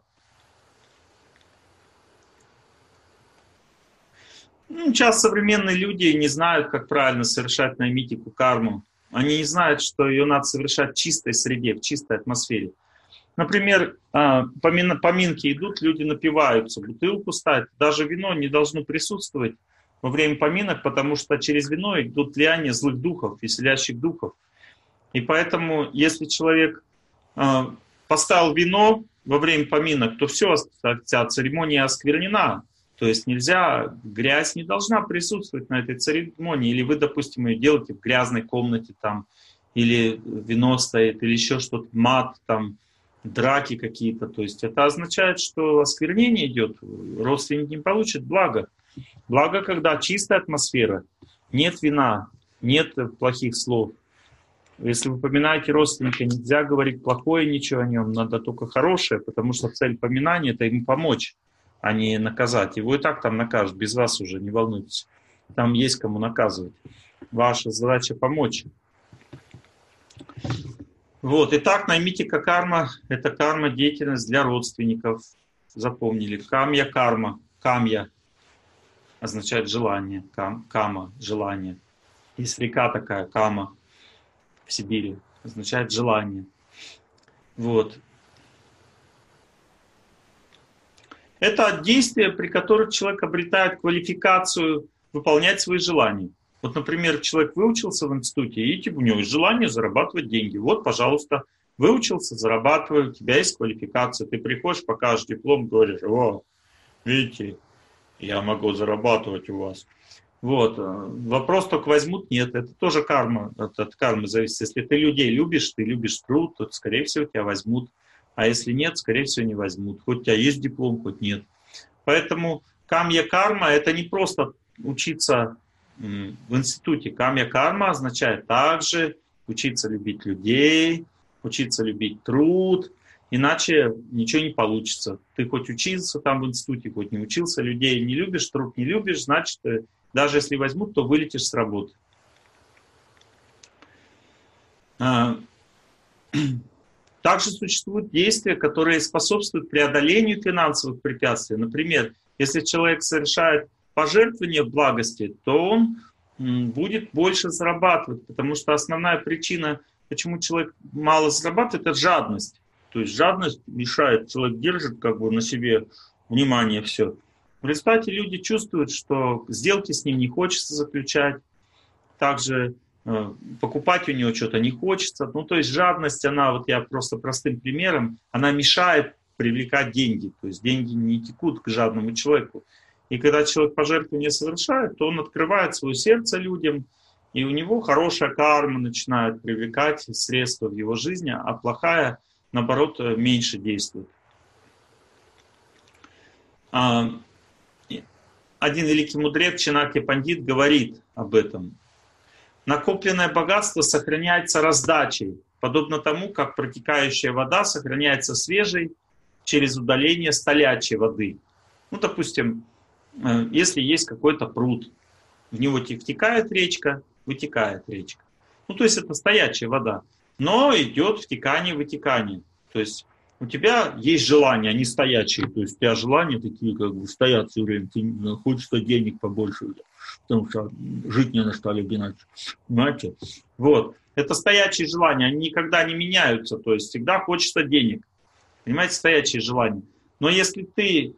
Ну, сейчас современные люди не знают, как правильно совершать наймитику карму. Они не знают, что ее надо совершать в чистой среде, в чистой атмосфере. Например, поминки идут, люди напиваются, бутылку ставят. Даже вино не должно присутствовать во время поминок, потому что через вино идут влияние злых духов, веселящих духов. И поэтому, если человек поставил вино во время поминок, то все, вся церемония осквернена. То есть нельзя, грязь не должна присутствовать на этой церемонии. Или вы, допустим, ее делаете в грязной комнате, там, или вино стоит, или еще что-то, мат, там, драки какие-то. То есть это означает, что осквернение идет, родственник не получит благо. Благо, когда чистая атмосфера, нет вина, нет плохих слов. Если вы поминаете родственника, нельзя говорить плохое ничего о нем, надо только хорошее, потому что цель поминания – это ему помочь, а не наказать. Его и так там накажут, без вас уже, не волнуйтесь. Там есть кому наказывать. Ваша задача помочь. Вот, итак, наймитика карма – это карма, деятельность для родственников. Запомнили. Камья карма. Камья означает желание. Кам, кама – желание. Есть река такая, Кама, в Сибири. Означает желание. Вот. Это действия, при которых человек обретает квалификацию выполнять свои желания. Вот, например, человек выучился в институте, и у него есть желание зарабатывать деньги. Вот, пожалуйста, выучился, зарабатывай, у тебя есть квалификация. Ты приходишь, покажешь диплом, говоришь: о, видите, я могу зарабатывать у вас. Вот. Вопрос только возьмут, нет, это тоже карма, от, от кармы зависит. Если ты людей любишь, ты любишь труд, то, скорее всего, тебя возьмут. А если нет, скорее всего, не возьмут. Хоть у тебя есть диплом, хоть нет. Поэтому камья карма – это не просто учиться в институте. Камья карма означает также учиться любить людей, учиться любить труд. Иначе ничего не получится. Ты хоть учился там в институте, хоть не учился, людей не любишь, труд не любишь, значит, даже если возьмут, то вылетишь с работы. Также существуют действия, которые способствуют преодолению финансовых препятствий. Например, если человек совершает пожертвование в благости, то он будет больше зарабатывать, потому что основная причина, почему человек мало зарабатывает, это жадность. То есть жадность мешает, человек держит как бы на себе внимание все. В результате люди чувствуют, что сделки с ним не хочется заключать, также э, покупать у него что-то не хочется. Ну, то есть жадность, она, вот я просто простым примером, она мешает привлекать деньги. То есть деньги не текут к жадному человеку. И когда человек пожертвование совершает, то он открывает свое сердце людям, и у него хорошая карма начинает привлекать средства в его жизни, а плохая, наоборот, меньше действует. Один великий мудрец Чинаки Пандит говорит об этом. Накопленное богатство сохраняется раздачей, подобно тому, как протекающая вода сохраняется свежей через удаление столячей воды. Ну, допустим, если есть какой-то пруд, в него втекает речка, вытекает речка. Ну, то есть это стоячая вода, но идет втекание-вытекание. То есть у тебя есть желания, они стоячие, то есть у тебя желания такие, как бы, стоят все время, ты хочется денег побольше, потому что жить не на что иначе, понимаете? Вот, это стоячие желания, они никогда не меняются, то есть всегда хочется денег, понимаете, стоячие желания. Но если ты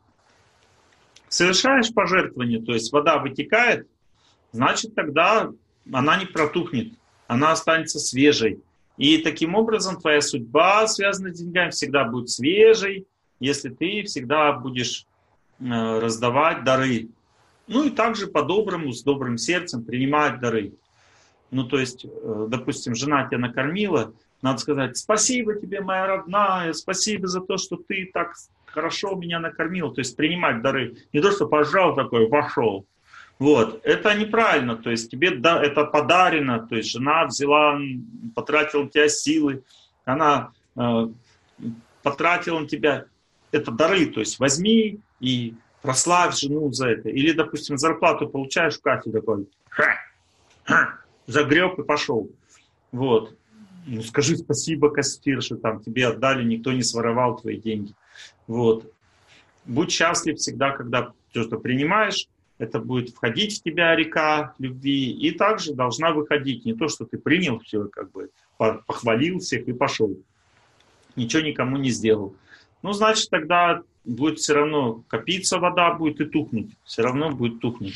совершаешь пожертвование, то есть вода вытекает, значит тогда она не протухнет, она останется свежей. И таким образом твоя судьба, связанная с деньгами, всегда будет свежей, если ты всегда будешь э, раздавать дары. Ну и также по-доброму, с добрым сердцем принимать дары. Ну то есть, э, допустим, жена тебя накормила, надо сказать: спасибо тебе, моя родная, спасибо за то, что ты так хорошо меня накормила. То есть принимать дары. Не то, что пожал такой, вошел. Вот, это неправильно, то есть тебе да, это подарено, то есть жена взяла, потратила на тебя силы, она э, потратила на тебя, это дары, то есть возьми и прославь жену за это. Или, допустим, зарплату получаешь в кафе такой, ха, ха, загреб и пошел. Вот, ну скажи спасибо кассирше, там тебе отдали, никто не своровал твои деньги. Вот, будь счастлив всегда, когда что-то принимаешь. Это будет входить в тебя река любви, и также должна выходить. Не то, что ты принял все, как бы похвалил всех и пошел. Ничего никому не сделал. Ну, значит, тогда будет все равно копиться вода, будет и тухнуть. Все равно будет тухнуть.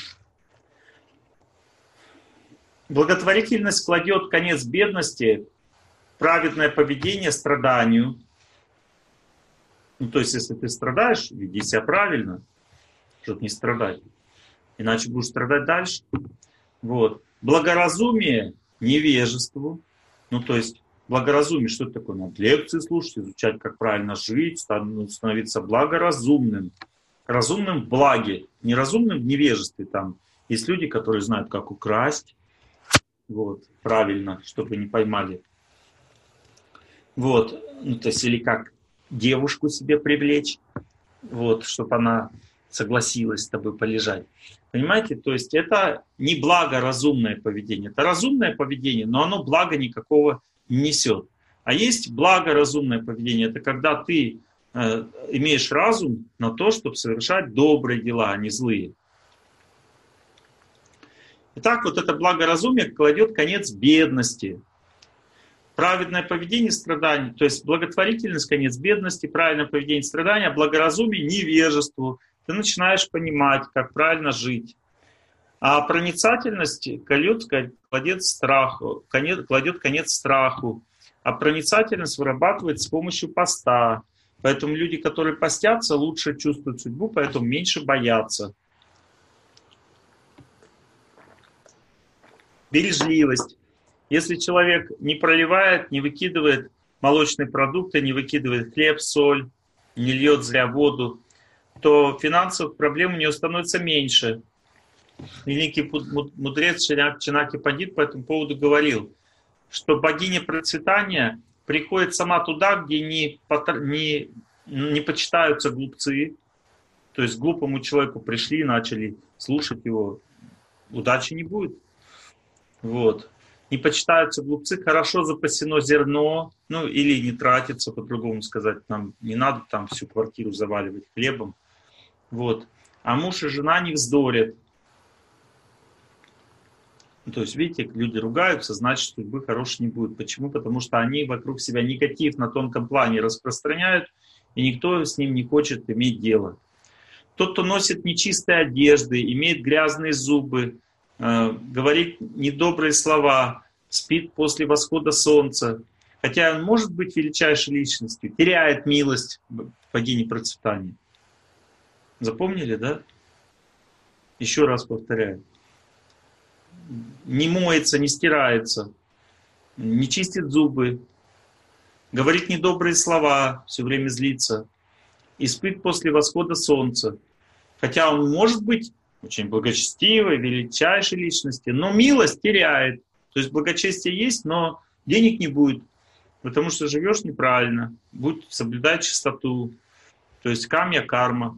Благотворительность кладет конец бедности, праведное поведение страданию. Ну, то есть, если ты страдаешь, веди себя правильно, чтобы не страдать. Иначе будешь страдать дальше. Вот. Благоразумие невежеству. Ну, то есть, благоразумие, что это такое? Надо лекции слушать, изучать, как правильно жить, становиться благоразумным. Разумным в благе, неразумным в невежестве. Там есть люди, которые знают, как украсть. Вот. Правильно, чтобы не поймали. Вот. Ну, то есть, или как девушку себе привлечь, вот, чтобы она согласилась с тобой полежать. Понимаете? То есть это не благоразумное поведение. Это разумное поведение, но оно блага никакого не несет. А есть благоразумное поведение. Это когда ты э, имеешь разум на то, чтобы совершать добрые дела, а не злые. Итак, вот это благоразумие кладет конец бедности. Праведное поведение страданий, то есть благотворительность, конец бедности, правильное поведение страдания, благоразумие невежеству. Ты начинаешь понимать, как правильно жить. А проницательность кладет, кладет, страху, конец, кладет конец страху. А проницательность вырабатывается с помощью поста. Поэтому люди, которые постятся, лучше чувствуют судьбу, поэтому меньше боятся. Бережливость. Если человек не проливает, не выкидывает молочные продукты, не выкидывает хлеб, соль, не льет зря воду, то финансовых проблем у него становится меньше. Великий мудрец Чинаки Пандит по этому поводу говорил, что богиня процветания приходит сама туда, где не, не, не почитаются глупцы. То есть глупому человеку пришли и начали слушать его. Удачи не будет. Вот. Не почитаются глупцы, хорошо запасено зерно, ну или не тратится, по-другому сказать, нам не надо там всю квартиру заваливать хлебом. Вот. А муж и жена не вздорят. Ну, то есть, видите, люди ругаются, значит, судьбы хорошей не будет. Почему? Потому что они вокруг себя негатив на тонком плане распространяют, и никто с ним не хочет иметь дело. Тот, кто носит нечистые одежды, имеет грязные зубы, э, говорит недобрые слова, спит после восхода солнца, хотя он может быть величайшей личностью, теряет милость богини процветания. Запомнили, да? Еще раз повторяю. Не моется, не стирается, не чистит зубы, говорит недобрые слова, все время злится и спит после восхода солнца. Хотя он может быть очень благочестивой, величайшей личностью, но милость теряет. То есть благочестие есть, но денег не будет, потому что живешь неправильно, будь соблюдать чистоту. То есть камья карма.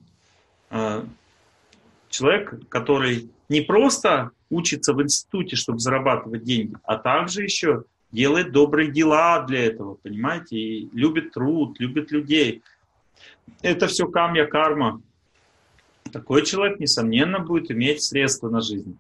Человек, который не просто учится в институте, чтобы зарабатывать деньги, а также еще делает добрые дела для этого, понимаете, и любит труд, любит людей. Это все камья карма. Такой человек, несомненно, будет иметь средства на жизнь.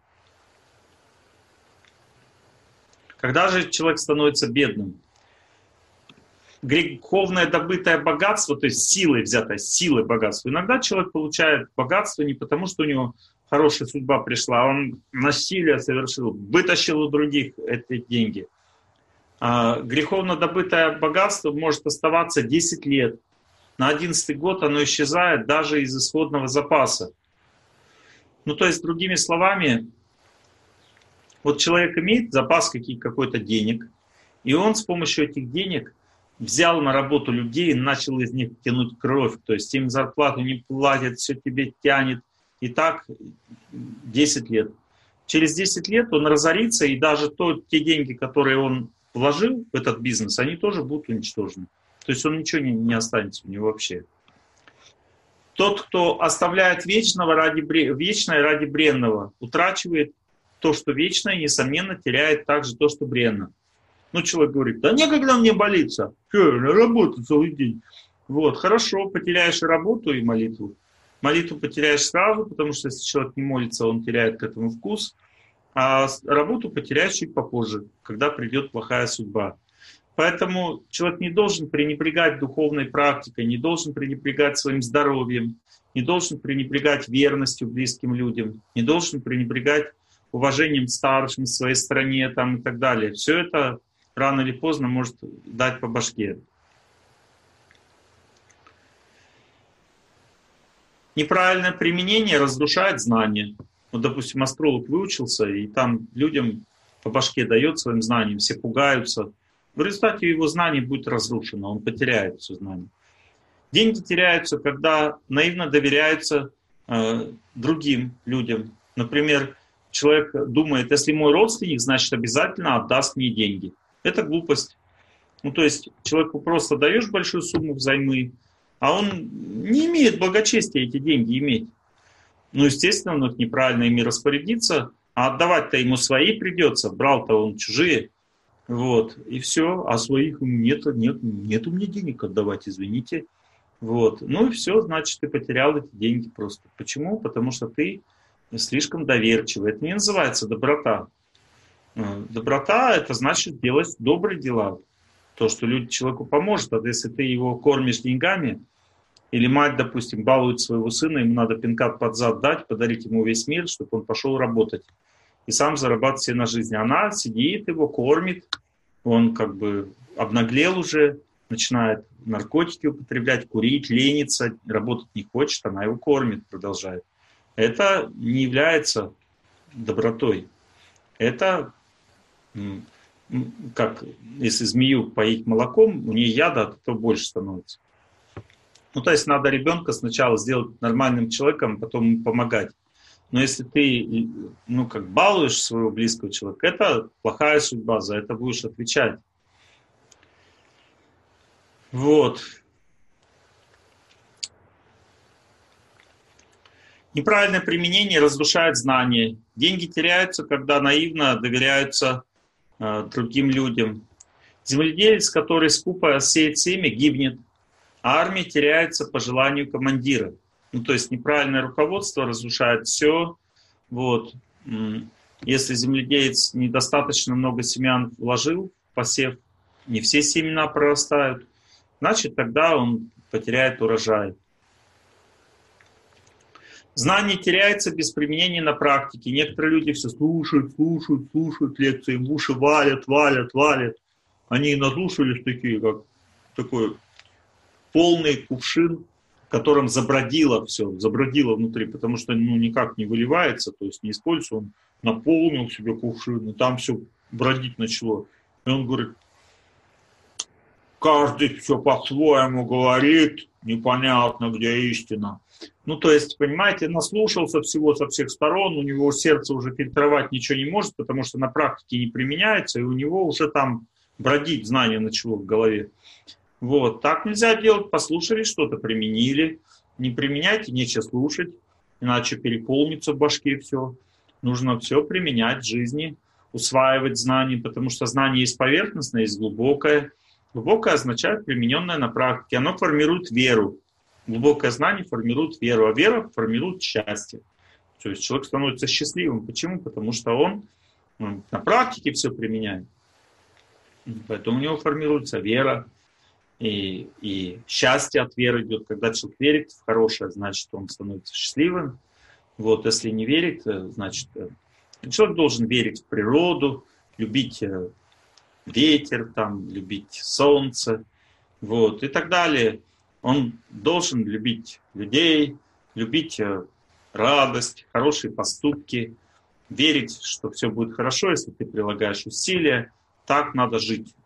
Когда же человек становится бедным? Греховное добытое богатство, то есть силой взятое, силой богатства. Иногда человек получает богатство не потому, что у него хорошая судьба пришла, а он насилие совершил, вытащил у других эти деньги. А греховно добытое богатство может оставаться десять лет. На одиннадцатый год оно исчезает даже из исходного запаса. Ну, то есть, другими словами, вот человек имеет запас какой-то денег, и он с помощью этих денег взял на работу людей и начал из них тянуть кровь. То есть им зарплату не платят, все тебе тянет. И так десять лет. Через десять лет он разорится, и даже то, те деньги, которые он вложил в этот бизнес, они тоже будут уничтожены. То есть он ничего не, не останется у него вообще. Тот, кто оставляет вечного ради, вечное ради бренного, утрачивает то, что вечное, и, несомненно, теряет также то, что бренно. Ну, человек говорит, да некогда мне молиться, что, на работу целый день. Вот, хорошо, потеряешь и работу, и молитву. Молитву потеряешь сразу, потому что если человек не молится, он теряет к этому вкус. А работу потеряешь чуть попозже, когда придет плохая судьба. Поэтому человек не должен пренебрегать духовной практикой, не должен пренебрегать своим здоровьем, не должен пренебрегать верностью близким людям, не должен пренебрегать уважением старшим в своей стране там, и так далее. Все это рано или поздно может дать по башке. Неправильное применение разрушает знания. Вот, допустим, астролог выучился, и там людям по башке дает своим знаниям, все пугаются. В результате его знание будет разрушено, он потеряет все знание. Деньги теряются, когда наивно доверяются э, другим людям. Например, человек думает, если мой родственник, значит, обязательно отдаст мне деньги. Это глупость. Ну, то есть человеку просто даешь большую сумму взаймы, а он не имеет благочестия эти деньги иметь. Ну, естественно, он их неправильно ими распорядится, а отдавать-то ему свои придется. Брал-то он чужие. Вот, и все. А своих нет, нет, нет у меня денег отдавать, извините. Вот. Ну и все, значит, ты потерял эти деньги просто. Почему? Потому что ты слишком доверчивый. Это не называется доброта. Доброта – это значит делать добрые дела. То, что люди, человеку поможет. А если ты его кормишь деньгами, или мать, допустим, балует своего сына, ему надо пинка под зад дать, подарить ему весь мир, чтобы он пошел работать. И сам зарабатывать себе на жизнь. Она сидит, его кормит, он как бы обнаглел уже, начинает наркотики употреблять, курить, лениться, работать не хочет, она его кормит, продолжает. Это не является добротой. Это как если змею поить молоком, у нее яда от этого больше становится. Ну, то есть надо ребенка сначала сделать нормальным человеком, потом ему помогать. Но если ты, ну, как балуешь своего близкого человека, это плохая судьба, за это будешь отвечать. Вот. Неправильное применение разрушает знания. Деньги теряются, когда наивно доверяются э, другим людям. Земледелец, который скупо сеет семя, гибнет, а армия теряется по желанию командира. Ну, то есть неправильное руководство разрушает все. Вот. Если земледелец недостаточно много семян вложил в посев, не все семена прорастают, значит, тогда он потеряет урожай. Знание теряется без применения на практике. Некоторые люди все слушают, слушают, слушают лекции, им уши валят, валят, валят. Они наслушались такие, как такой полный кувшин, котором забродило все, забродило внутри, потому что ну, никак не выливается, то есть не используется, он наполнил себе кувшин, и там все бродить начало. И он говорит, каждый все по-своему говорит, непонятно, где истина. Ну, то есть, понимаете, наслушался всего со всех сторон, у него сердце уже фильтровать ничего не может, потому что на практике не применяется, и у него уже там бродить знание начало в голове. Вот, так нельзя делать, послушали что-то, применили, не применяйте, нечего слушать, иначе переполнится в башке все. Нужно все применять в жизни, усваивать знания, потому что знание есть поверхностное, есть глубокое. Глубокое означает примененное на практике, оно формирует веру. Глубокое знание формирует веру, а вера формирует счастье. То есть человек становится счастливым. Почему? Потому что он ну, на практике все применяет. Поэтому у него формируется вера, и, и счастье от веры идет. Когда человек верит в хорошее, значит, он становится счастливым. Вот, если не верит, значит, человек должен верить в природу, любить ветер, там, любить солнце, вот, и так далее. Он должен любить людей, любить радость, хорошие поступки, верить, что все будет хорошо, если ты прилагаешь усилия. Так надо жить.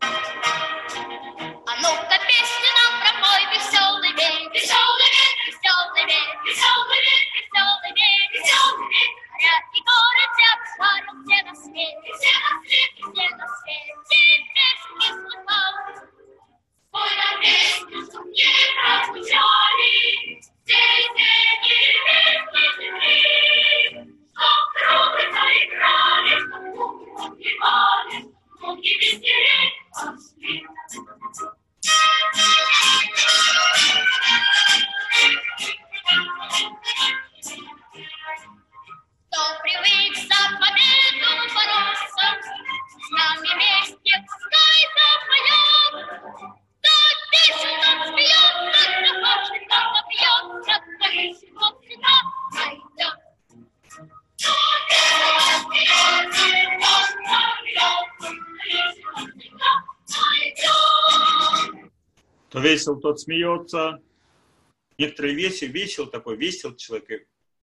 Кто весел, тот смеется. Некоторые весел, весел такой, весел человек,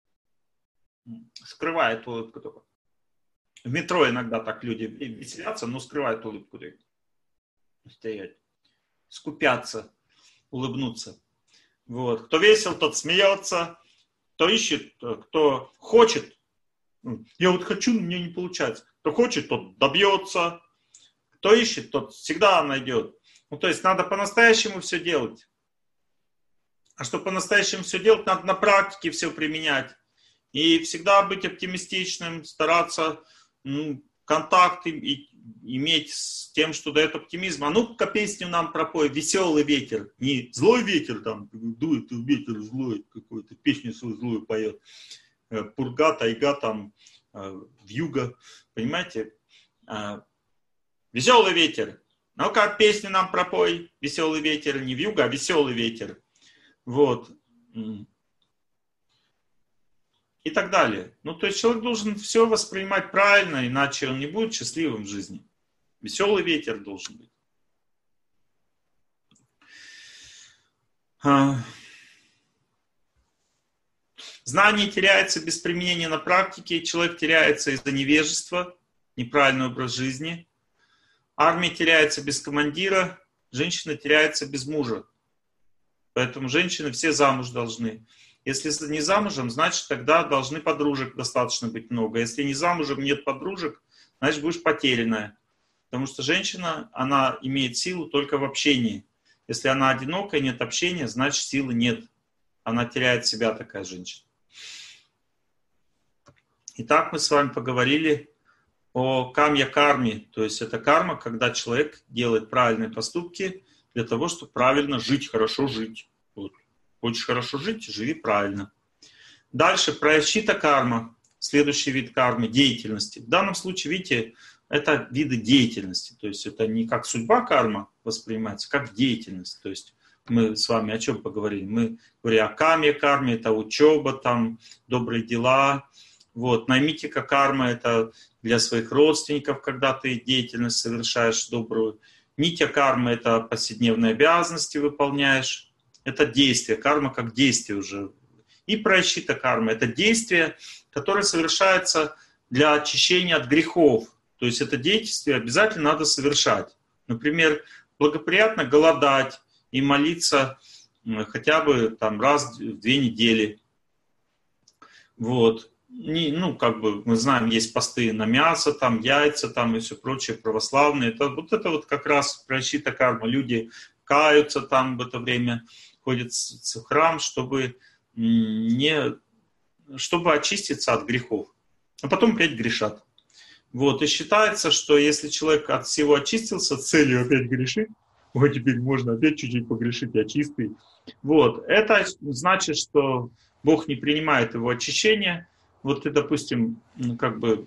скрывает улыбку только. В метро иногда так люди веселятся, но скрывают улыбку. Стоять. Скупятся, улыбнуться. Вот. Кто весел, тот смеется. Кто ищет, кто хочет. Я вот хочу, но мне не получается. Кто хочет, тот добьется. Кто ищет, тот всегда найдет. Ну, то есть надо по-настоящему все делать. А чтобы по-настоящему все делать, надо на практике все применять. И всегда быть оптимистичным, стараться ну, контакт и, иметь с тем, что дает оптимизм. А ну-ка песню нам пропой «Веселый ветер». Не злой ветер там, дует ветер злой какой-то, песню свою злую поет. Пурга, тайга там, вьюга. Понимаете? Веселый ветер. Ну-ка песню нам пропой «Веселый ветер». Не вьюга, а веселый ветер. Вот. И так далее. Ну, то есть человек должен все воспринимать правильно, иначе он не будет счастливым в жизни. Веселый ветер должен быть. Знание теряется без применения на практике, человек теряется из-за невежества, неправильный образ жизни. Армия теряется без командира, женщина теряется без мужа. Поэтому женщины все замуж должны. Если не замужем, значит тогда должны подружек достаточно быть много. Если не замужем, нет подружек, значит будешь потерянная. Потому что женщина, она имеет силу только в общении. Если она одинокая, нет общения, значит силы нет. Она теряет себя, такая женщина. Итак, мы с вами поговорили о камья-карме. То есть это карма, когда человек делает правильные поступки для того, чтобы правильно жить, хорошо жить. Вот. Хочешь хорошо жить, живи правильно. Дальше праяшчита-карма. Следующий вид кармы – деятельности. В данном случае, видите, это виды деятельности. То есть это не как судьба-карма воспринимается, как деятельность. То есть мы с вами о чем поговорили? Мы говорили о камья-карме, это учеба, там, добрые дела. Вот. Наймитика-карма – это для своих родственников, когда ты деятельность совершаешь добрую. Нитья-карма – это повседневные обязанности выполняешь. это действие, карма как действие уже. И прайшчита карма — это действие, которое совершается для очищения от грехов. То есть это действие обязательно надо совершать. Например, благоприятно голодать и молиться хотя бы там раз в две недели. Вот. Не, ну, как бы мы знаем, есть посты на мясо, там, яйца, там и все прочее, православные. Это, вот это вот как раз прайшчита карма. Люди каются там в это время, ходят в храм, чтобы, не, чтобы очиститься от грехов. А потом опять грешат. Вот. И считается, что если человек от всего очистился, целью опять грешит, ой, теперь можно опять чуть-чуть погрешить, я чистый. Вот. Это значит, что Бог не принимает его очищения. Вот ты, допустим, ну, как бы,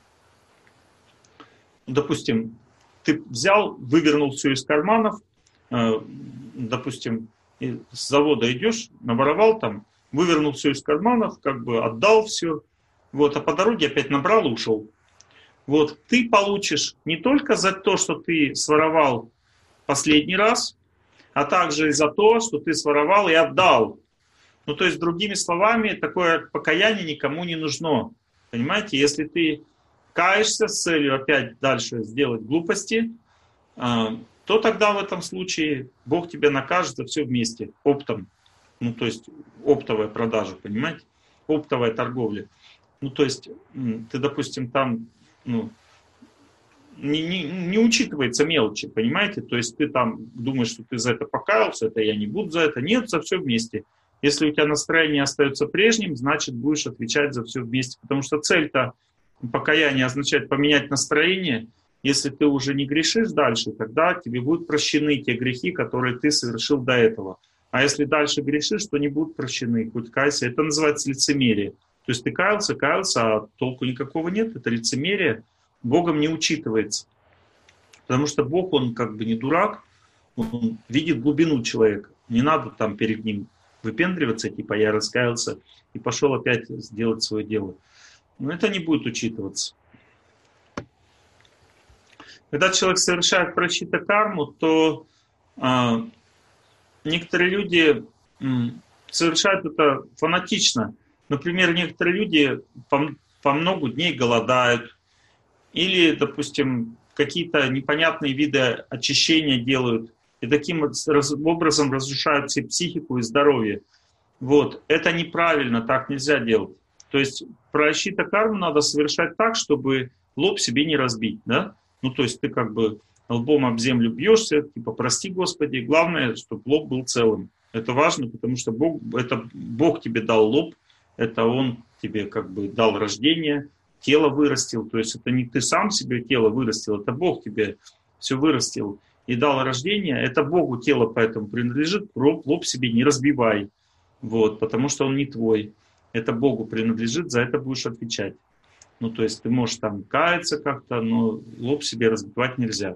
допустим, ты взял, вывернул все из карманов, э, допустим, с завода идешь, наворовал там, вывернул все из карманов, как бы отдал все, вот, а по дороге опять набрал и ушел. Вот, ты получишь не только за то, что ты своровал последний раз, а также и за то, что ты своровал и отдал. Ну, то есть, другими словами, такое покаяние никому не нужно. Понимаете, если ты каешься с целью опять дальше сделать глупости, то тогда в этом случае Бог тебя накажет за все вместе, оптом. Ну, то есть, оптовая продажа, понимаете? Оптовая торговля. Ну, то есть, ты, допустим, там, ну, не, не, не учитывается мелочи, понимаете? То есть, ты там думаешь, что ты за это покаялся, это я не буду за это. Нет, за все вместе. Если у тебя настроение остается прежним, значит, будешь отвечать за все вместе. Потому что цель-то покаяния означает поменять настроение. Если ты уже не грешишь дальше, тогда тебе будут прощены те грехи, которые ты совершил до этого. А если дальше грешишь, то не будут прощены. Хоть кайся. Это называется лицемерие. То есть ты каялся, каялся, а толку никакого нет. Это лицемерие. Богом не учитывается. Потому что Бог, он как бы не дурак. Он видит глубину человека. Не надо там перед ним выпендриваться, типа я раскаялся и пошел опять сделать свое дело. Но это не будет учитываться. Когда человек совершает прайшчита карму, то а, некоторые люди м, совершают это фанатично. Например, некоторые люди по, по много дней голодают или, допустим, какие-то непонятные виды очищения делают, и таким образом разрушают себе психику и здоровье. Вот. Это неправильно, так нельзя делать. То есть прайшчита карму надо совершать так, чтобы лоб себе не разбить. Да? Ну, то есть ты как бы лбом об землю бьешься, типа прости, Господи. Главное, чтобы лоб был целым. Это важно, потому что Бог, это Бог тебе дал лоб, это Он тебе как бы дал рождение, тело вырастил. То есть это не ты сам себе тело вырастил, это Бог тебе все вырастил и дал рождение, это Богу тело поэтому принадлежит, лоб, лоб себе не разбивай, вот, потому что он не твой, это Богу принадлежит, за это будешь отвечать. Ну, то есть ты можешь там каяться как-то, но лоб себе разбивать нельзя.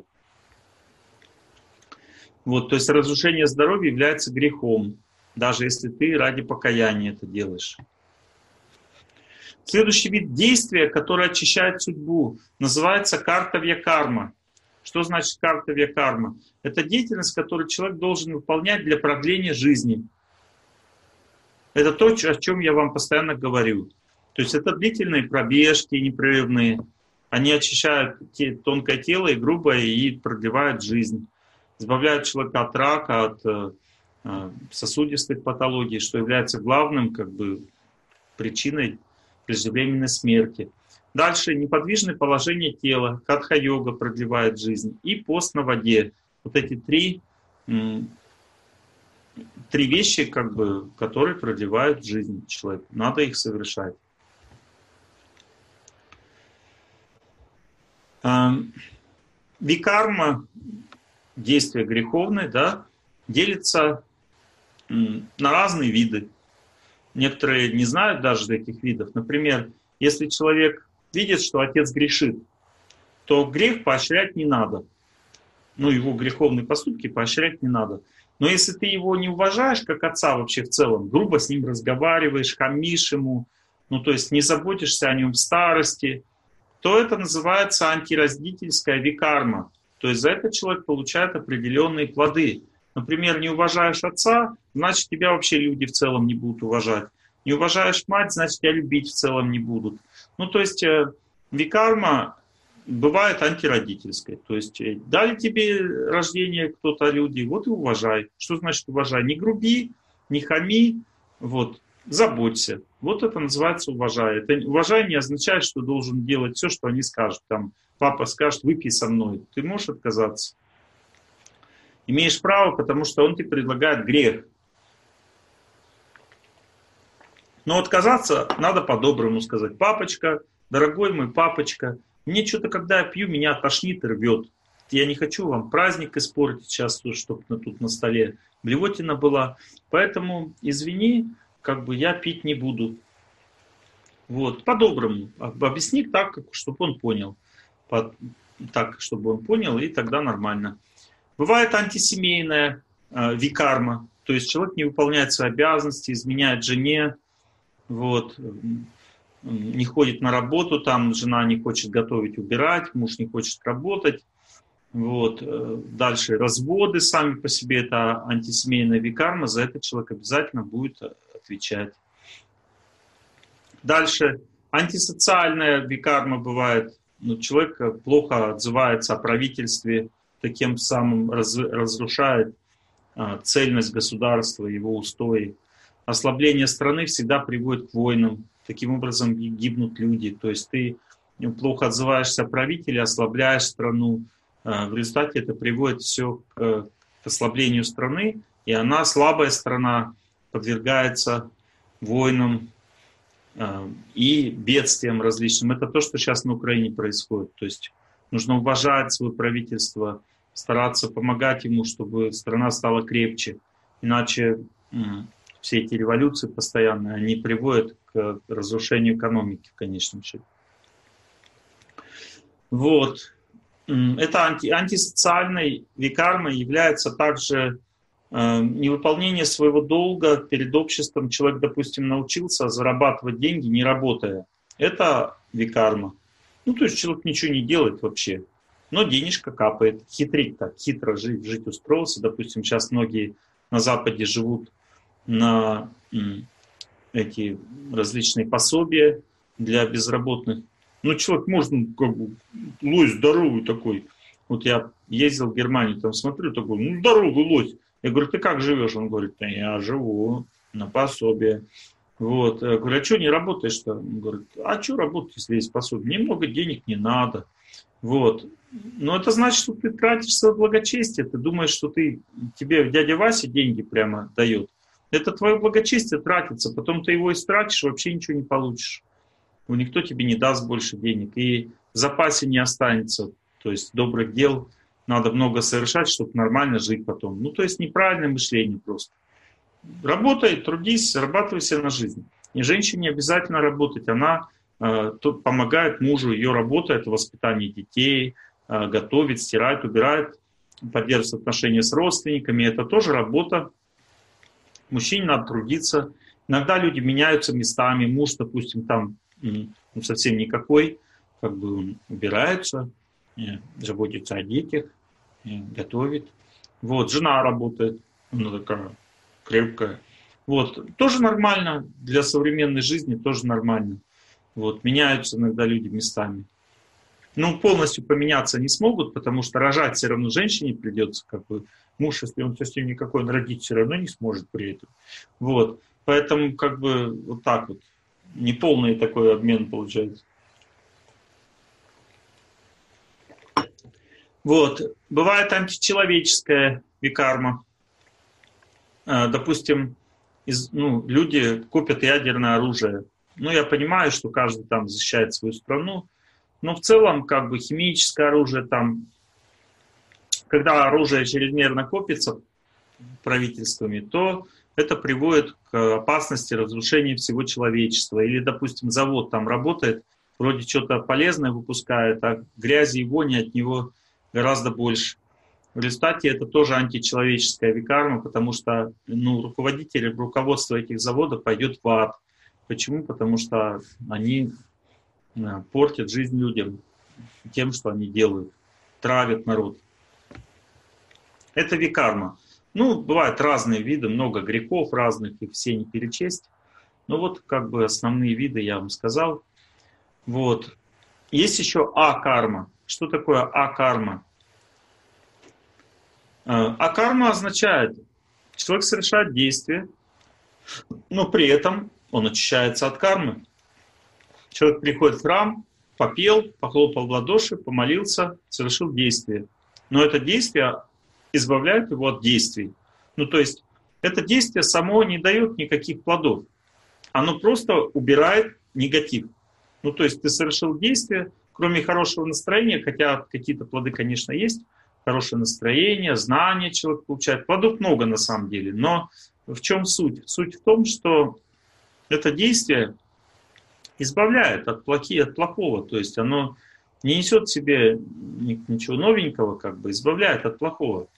Вот, то есть разрушение здоровья является грехом, даже если ты ради покаяния это делаешь. Следующий вид действия, который очищает судьбу, называется картавья карма. Что значит картавья карма? Это деятельность, которую человек должен выполнять для продления жизни. Это то, о чем я вам постоянно говорю. То есть это длительные пробежки непрерывные. Они очищают тонкое тело и грубое и продлевают жизнь. Избавляют человека от рака, от э, сосудистых патологий, что является главным как бы, причиной преждевременной смерти. Дальше неподвижное положение тела, хатха-йога продлевает жизнь, и пост на воде. Вот эти три, три вещи, как бы, которые продлевают жизнь человека. Надо их совершать. Викарма, действие греховное, да, делится на разные виды. Некоторые не знают даже этих видов. Например, если человек видит, что отец грешит, то грех поощрять не надо. Ну, его греховные поступки поощрять не надо. Но если ты его не уважаешь, как отца вообще в целом, грубо с ним разговариваешь, хамишь ему, ну, то есть не заботишься о нем в старости, то это называется антиродительская викарма. То есть за это человек получает определенные плоды. Например, не уважаешь отца, значит, тебя вообще люди в целом не будут уважать. Не уважаешь мать, значит, тебя любить в целом не будут. Ну, то есть викарма бывает антиродительской. То есть дали тебе рождение кто-то, люди, вот и уважай. Что значит уважай? Не груби, не хами, вот, заботься. Вот это называется уважай. Это уважай не означает, что должен делать все, что они скажут. Там папа скажет, выпей со мной. Ты можешь отказаться? Имеешь право, потому что он тебе предлагает грех. Но отказаться надо по-доброму сказать. Папочка, дорогой мой папочка, мне что-то, когда я пью, меня тошнит и рвет. Я не хочу вам праздник испортить сейчас, чтобы тут на столе блевотина была. Поэтому, извини, как бы я пить не буду. Вот, по-доброму. Объясни так, чтобы он понял. Так, чтобы он понял, и тогда нормально. Бывает антисемейная э, викарма. То есть человек не выполняет свои обязанности, изменяет жене. Вот, не ходит на работу, там жена не хочет готовить, убирать, муж не хочет работать. Вот. Дальше разводы сами по себе, это антисемейная викарма, за это человек обязательно будет отвечать. Дальше антисоциальная викарма бывает, ну, человек плохо отзывается о правительстве, таким самым раз, разрушает а, цельность государства, его устои. Ослабление страны всегда приводит к войнам. Таким образом гибнут люди. То есть ты плохо отзываешься о правителе, ослабляешь страну. В результате это приводит все к ослаблению страны, и она, слабая страна, подвергается войнам и бедствиям различным. Это то, что сейчас на Украине происходит. То есть нужно уважать свое правительство, стараться помогать ему, чтобы страна стала крепче. Иначе все эти революции постоянные, они приводят к разрушению экономики в конечном счете. Вот. Это анти, антисоциальной викармой является также э, невыполнение своего долга перед обществом. Человек, допустим, научился зарабатывать деньги, не работая. Это викарма. Ну, то есть человек ничего не делает вообще, но денежка капает. Хитрить так, хитро жить, жить устроился. Допустим, сейчас многие на Западе живут на эти различные пособия для безработных. Ну, человек может, ну, как бы, лось здоровый такой. Вот я ездил в Германию, там смотрю, такой, ну, здоровый лось. Я говорю, ты как живешь? Он говорит, да я живу на пособие. Вот. Я говорю, а что не работаешь-то? Он говорит, а что работать, если есть пособие? Немного денег не надо. Вот. Но это значит, что ты тратишь свое благочестие. Ты думаешь, что ты, тебе дядя Вася деньги прямо дает. Это твое благочестие тратится, потом ты его истратишь, вообще ничего не получишь. Никто тебе не даст больше денег, и в запасе не останется. То есть добрых дел надо много совершать, чтобы нормально жить потом. Ну, то есть неправильное мышление просто. Работай, трудись, зарабатывай себе на жизнь. И женщине обязательно работать. Она э, тут помогает мужу, ее работа – это воспитание детей, э, готовит, стирает, убирает, поддерживает отношения с родственниками. Это тоже работа. Мужчине надо трудиться. Иногда люди меняются местами. Муж, допустим, там ну, совсем никакой, как бы он убирается, заботится о детях, готовит. Вот, жена работает, она такая крепкая. Вот, тоже нормально, для современной жизни тоже нормально. Вот, меняются иногда люди местами. Ну, полностью поменяться не смогут, потому что рожать все равно женщине придется, как бы. Муж, если он совсем никакой, он родить все равно не сможет при этом. Вот. Поэтому как бы вот так вот. Неполный такой обмен получается. Вот. Бывает античеловеческая викарма. Допустим, из, ну, люди копят ядерное оружие. Ну, я понимаю, что каждый там защищает свою страну. Но в целом, как бы, химическое оружие там... Когда оружие чрезмерно копится правительствами, то это приводит к опасности разрушения всего человечества. Или, допустим, завод там работает, вроде что-то полезное выпускает, а грязи и вони от него гораздо больше. В результате это тоже античеловеческая викарма, потому что ну, руководители, руководство этих заводов пойдет в ад. Почему? Потому что они портят жизнь людям тем, что они делают, травят народ. Это викарма. Ну, бывают разные виды, много грехов разных, их все не перечесть. Но вот как бы основные виды я вам сказал. Вот. Есть еще А-карма. Что такое А-карма? А-карма означает, человек совершает действие, но при этом он очищается от кармы. Человек приходит в храм, попел, похлопал в ладоши, помолился, совершил действие. Но это действие избавляет его от действий. Ну, то есть, это действие само не дает никаких плодов. Оно просто убирает негатив. Ну, то есть, ты совершил действие, кроме хорошего настроения, хотя какие-то плоды, конечно, есть, хорошее настроение, знания человек получает. Плодов много на самом деле, но в чем суть? Суть в том, что это действие избавляет от плохи, от плохого, то есть оно не несет в себе ничего новенького, как бы избавляет от плохого.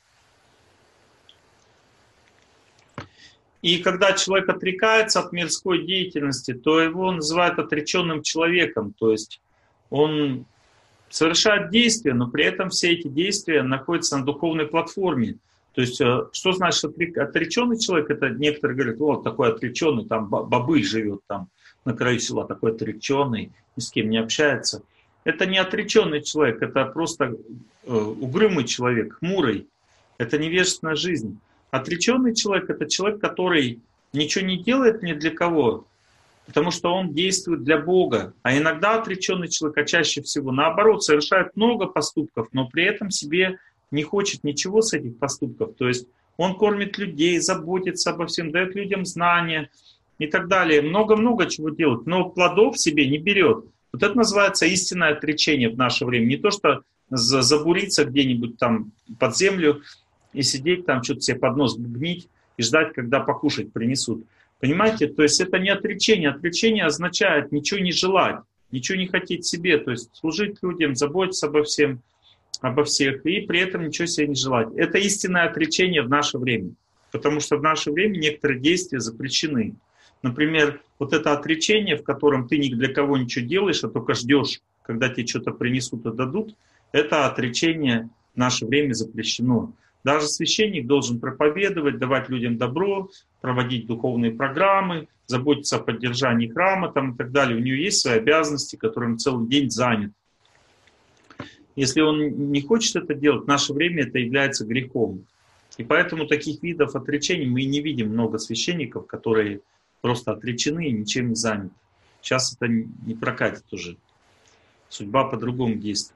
И когда человек отрекается от мирской деятельности, то его называют отреченным человеком, то есть он совершает действия, но при этом все эти действия находятся на духовной платформе. То есть, что значит отреченный человек? Это некоторые говорят, вот такой отреченный, там бабыль живет там на краю села, такой отреченный, ни с кем не общается. Это не отреченный человек, это просто угрюмый человек, хмурый. Это невежественная жизнь. Отреченный человек – это человек, который ничего не делает ни для кого, потому что он действует для Бога. А иногда отреченный человек, а чаще всего наоборот, совершает много поступков, но при этом себе не хочет ничего с этих поступков. То есть он кормит людей, заботится обо всем, дает людям знания и так далее. Много-много чего делает, но плодов себе не берет. Вот это называется истинное отречение в наше время. Не то, что забуриться где-нибудь там под землю и сидеть там, что-то себе под нос бубнить и ждать, когда покушать принесут. Понимаете? То есть это не отречение. Отречение означает ничего не желать, ничего не хотеть себе. То есть служить людям, заботиться обо всем, обо всех, и при этом ничего себе не желать. Это истинное отречение в наше время. Потому что в наше время некоторые действия запрещены. Например, вот это отречение, в котором ты ни для кого ничего делаешь, а только ждешь, когда тебе что-то принесут и дадут, это отречение в наше время запрещено. Даже священник должен проповедовать, давать людям добро, проводить духовные программы, заботиться о поддержании храма там, и так далее. У него есть свои обязанности, которым целый день занят. Если он не хочет это делать, в наше время это является грехом. И поэтому таких видов отречений мы не видим много священников, которые просто отречены и ничем не заняты. Сейчас это не прокатит уже. Судьба по-другому действует.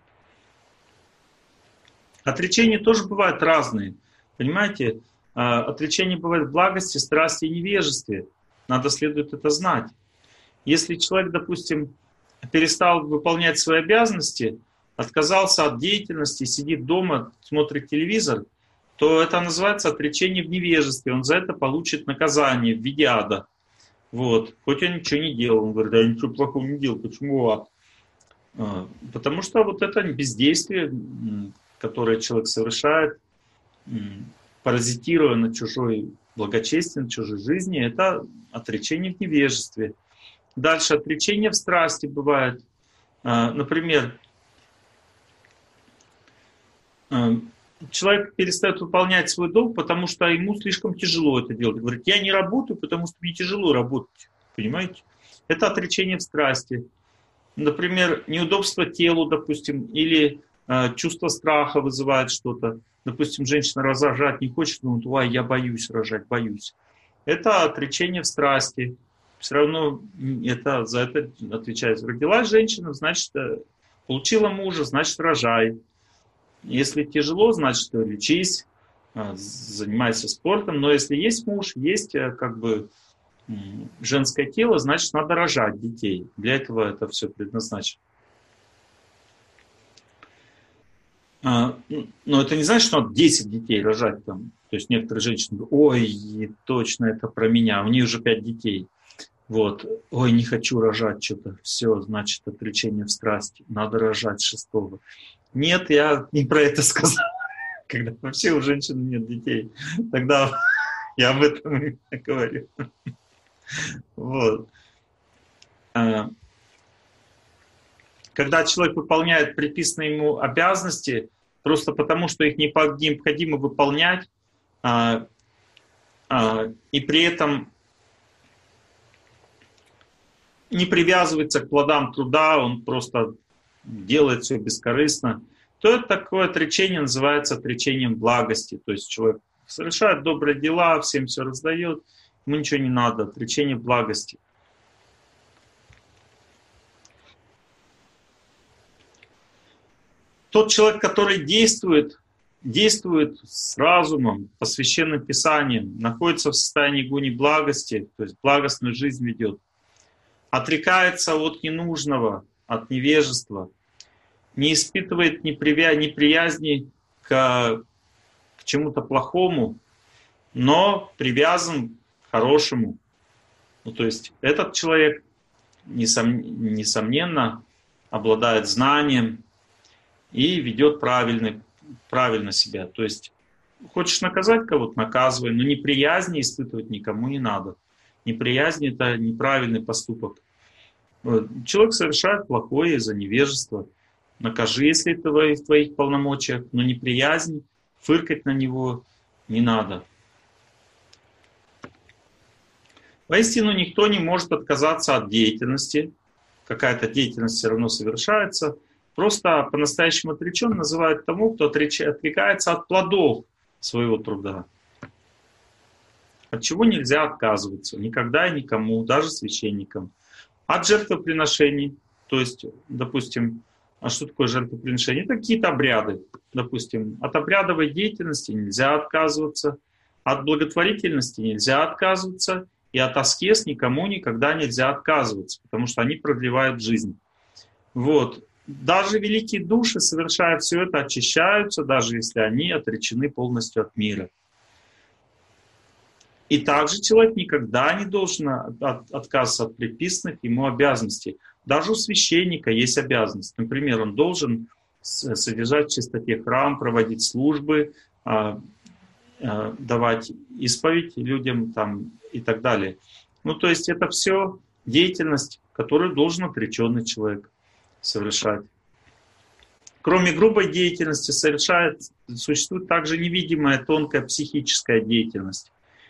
Отречения тоже бывают разные. Понимаете, отречения бывают в благости, страсти и невежестве. Надо следует это знать. Если человек, допустим, перестал выполнять свои обязанности, отказался от деятельности, сидит дома, смотрит телевизор, то это называется отречение в невежестве. Он за это получит наказание в виде ада. Вот. Хоть он ничего не делал. Он говорит, я ничего плохого не делал. Почему ад? Потому что вот это бездействие, которое человек совершает, паразитируя на чужой благочестии, на чужой жизни, это отречение в невежестве. Дальше отречение в страсти бывает. Например, человек перестает выполнять свой долг, потому что ему слишком тяжело это делать. Говорит, я не работаю, потому что мне тяжело работать. Понимаете? Это отречение в страсти. Например, неудобство телу, допустим, или э, чувство страха вызывает что-то. Допустим, женщина рожать не хочет, думает, ой, я боюсь рожать, боюсь. Это отречение в страсти. Все равно это, за это отвечает. Родилась женщина, значит, получила мужа, значит, рожай. Если тяжело, значит, лечись, занимайся спортом. Но если есть муж, есть как бы женское тело, значит, надо рожать детей. Для этого это все предназначено. Но это не значит, что надо десять детей рожать. Там. То есть некоторые женщины говорят, ой, точно это про меня, у нее уже пять детей. Вот. Ой, не хочу рожать что-то. Все, значит, отречение в страсти. Надо рожать шестого. Нет, я не про это сказал. Когда вообще у женщин нет детей, тогда я об этом и говорю. Вот. Когда человек выполняет предписанные ему обязанности, просто потому что их необходимо выполнять, и при этом не привязывается к плодам труда, он просто делает все бескорыстно, то это такое отречение называется отречением благости. То есть человек совершает добрые дела, всем все раздает, ему ничего не надо, отречение благости. Тот человек, который действует, действует с разумом, по священным писаниям, находится в состоянии гуни благости, то есть благостную жизнь ведет, отрекается от ненужного, от невежества, не испытывает неприязни к, к чему-то плохому, но привязан к хорошему. Ну, то есть этот человек, несом, несомненно, обладает знанием и ведет правильно, правильно себя. То есть хочешь наказать кого-то — наказывай, но неприязни испытывать никому не надо. Неприязнь — это неправильный поступок. Человек совершает плохое из-за невежества. Накажи, если это в твоих полномочиях, но неприязнь, фыркать на него не надо. Воистину, никто не может отказаться от деятельности. Какая-то деятельность все равно совершается. Просто по-настоящему отречен называют тому, кто отрекается от плодов своего труда. От чего нельзя отказываться никогда и никому, даже священникам. От жертвоприношений, то есть, допустим, а что такое жертвоприношение? Это какие-то обряды. Допустим, от обрядовой деятельности нельзя отказываться, от благотворительности нельзя отказываться, и от аскез никому никогда нельзя отказываться, потому что они продлевают жизнь. Вот. Даже великие души совершают все это, очищаются, даже если они отречены полностью от мира. И также человек никогда не должен от, отказываться от предписанных ему обязанностей. Даже у священника есть обязанность. Например, он должен содержать в чистоте храм, проводить службы, давать исповедь людям там, и так далее. Ну, то есть это все деятельность, которую должен отреченный человек совершать. Кроме грубой деятельности совершает, существует также невидимая, тонкая психическая деятельность.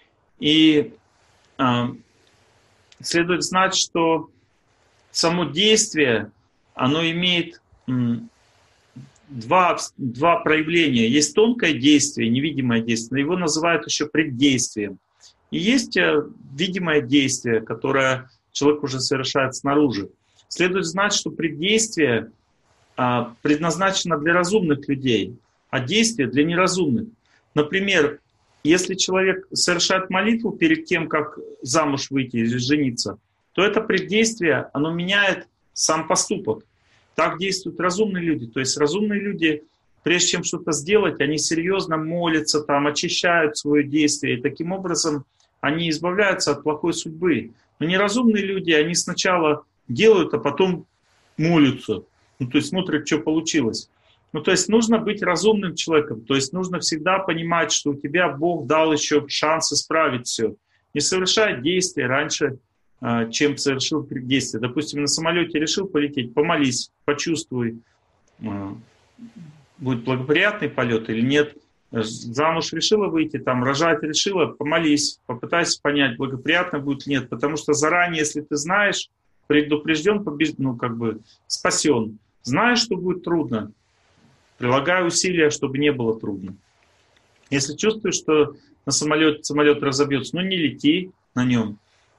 И э, следует знать, что само действие, оно имеет м, два, два проявления. Есть тонкое действие, невидимое действие, его называют еще преддействием. И есть э, видимое действие, которое человек уже совершает снаружи. Следует знать, что преддействие э, предназначено для разумных людей, а действие для неразумных. Например, если человек совершает молитву перед тем, как замуж выйти или жениться, то это преддействие, оно меняет сам поступок. Так действуют разумные люди. То есть разумные люди, прежде чем что-то сделать, они серьезно молятся, там, очищают свое действие. И таким образом они избавляются от плохой судьбы. Но неразумные люди, они сначала делают, а потом молятся. Ну, то есть смотрят, что получилось. Ну, то есть нужно быть разумным человеком, то есть нужно всегда понимать, что у тебя Бог дал еще шанс исправить все. Не совершай действия раньше, чем совершил действие. Допустим, на самолете решил полететь, помолись, почувствуй, будет благоприятный полет или нет. Замуж решила выйти, там, рожать решила, помолись, попытайся понять, благоприятно будет или нет, потому что заранее, если ты знаешь, предупрежден, побеж... ну, как бы спасен, знаешь, что будет трудно, прилагай усилия, чтобы не было трудно. Если чувствуешь, что на самолет, самолет разобьется, ну не лети на нем.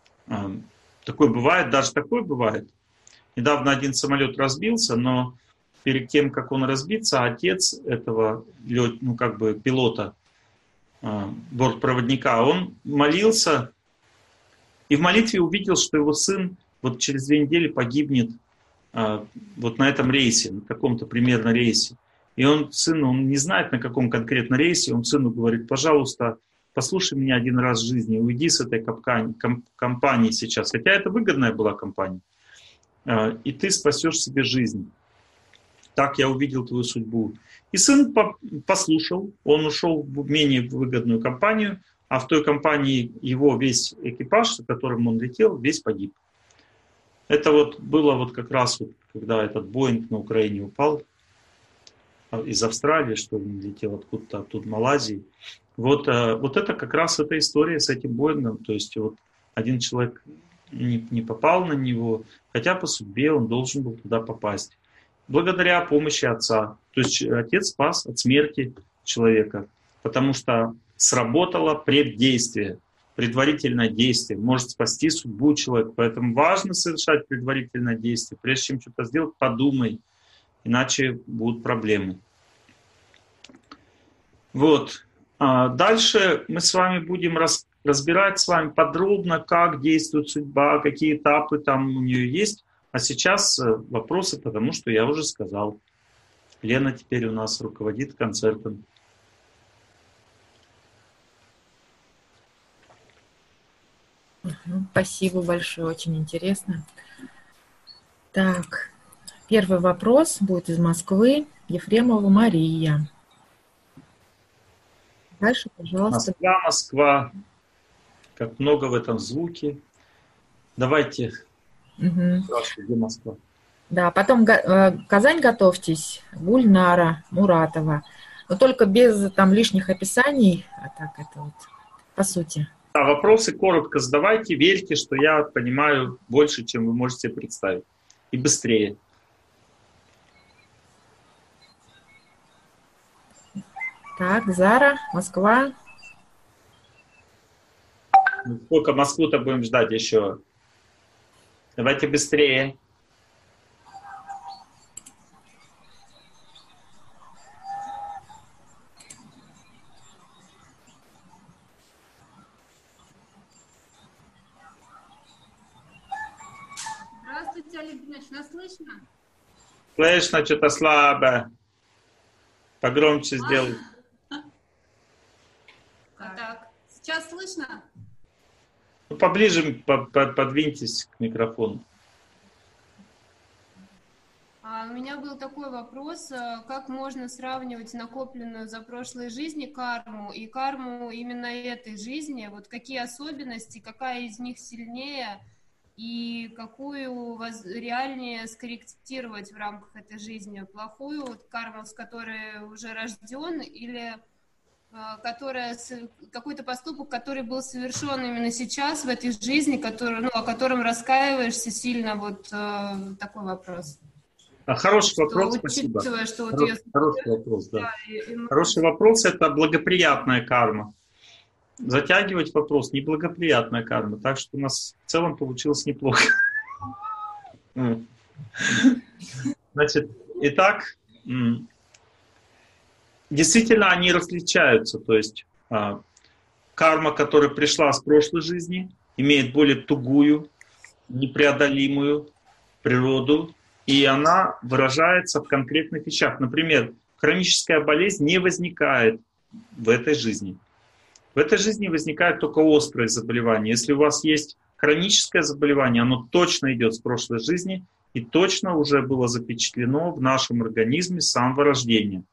Такое бывает, даже такое бывает. Недавно один самолет разбился, но перед тем, как он разбится, отец этого ну, как бы пилота, бортпроводника, он молился и в молитве увидел, что его сын вот через две недели погибнет вот на этом рейсе, на каком-то примерно рейсе. И он сыну, он не знает, на каком конкретно рейсе, он сыну говорит: пожалуйста, послушай меня один раз в жизни, уйди с этой компании сейчас. Хотя это выгодная была компания. И ты спасешь себе жизнь. Так я увидел твою судьбу. И сын послушал, он ушел в менее выгодную компанию, а в той компании его весь экипаж, с которым он летел, весь погиб. Это вот было вот как раз, вот, когда этот Боинг на Украине упал. из Австралии, что ли, летел откуда-то, оттуда, Малайзии. Вот, вот это как раз эта история с этим Боингом. То есть вот один человек не, не попал на него, хотя по судьбе он должен был туда попасть. Благодаря помощи отца. То есть отец спас от смерти человека, потому что сработало преддействие, предварительное действие может спасти судьбу человека. Поэтому важно совершать предварительное действие. Прежде чем что-то сделать, подумай, иначе будут проблемы. Вот. А дальше мы с вами будем раз, разбирать с вами подробно, как действует судьба, какие этапы там у нее есть. А сейчас вопросы, потому что я уже сказал. Лена теперь у нас руководит концертом. Спасибо большое, очень интересно. Так, первый вопрос будет из Москвы. Ефремова Мария. Дальше, пожалуйста. Москва, Москва. Как много в этом звуке. Давайте. Угу. Спрашиваю, где Москва? Да, потом Казань, готовьтесь. Гульнара Муратова. Но только без там лишних описаний. А так это вот по сути. Да, вопросы коротко задавайте. Верьте, что я понимаю больше, чем вы можете представить. И быстрее. Так, Зара, Москва. Ну, сколько Москву-то будем ждать еще? Давайте быстрее. Здравствуйте, Олег Геннадьевич, нас слышно? Слышно, что-то слабо. Погромче сделай. А так, сейчас слышно? Ну, поближе подвиньтесь к микрофону. А у меня был такой вопрос, как можно сравнивать накопленную за прошлой жизни карму и карму именно этой жизни? Вот какие особенности, какая из них сильнее и какую воз... реальнее скорректировать в рамках этой жизни? Плохую вот, карму, с которой уже рожден, или которая, какой-то поступок, который был совершен именно сейчас в этой жизни, который, ну, о котором раскаиваешься сильно? Вот э, такой вопрос. Хороший что, вопрос, спасибо. Что Хоро- вот ее... Хороший вопрос, да. Да, и, и... Хороший вопрос – это благоприятная карма. Затягивать вопрос – неблагоприятная карма. Так что у нас в целом получилось неплохо. Значит, итак, действительно они различаются. То есть карма, которая пришла с прошлой жизни, имеет более тугую, непреодолимую природу, и она выражается в конкретных вещах. Например, хроническая болезнь не возникает в этой жизни. В этой жизни возникает только острое заболевание. Если у вас есть хроническое заболевание, оно точно идет с прошлой жизни и точно уже было запечатлено в нашем организме с самого рождения.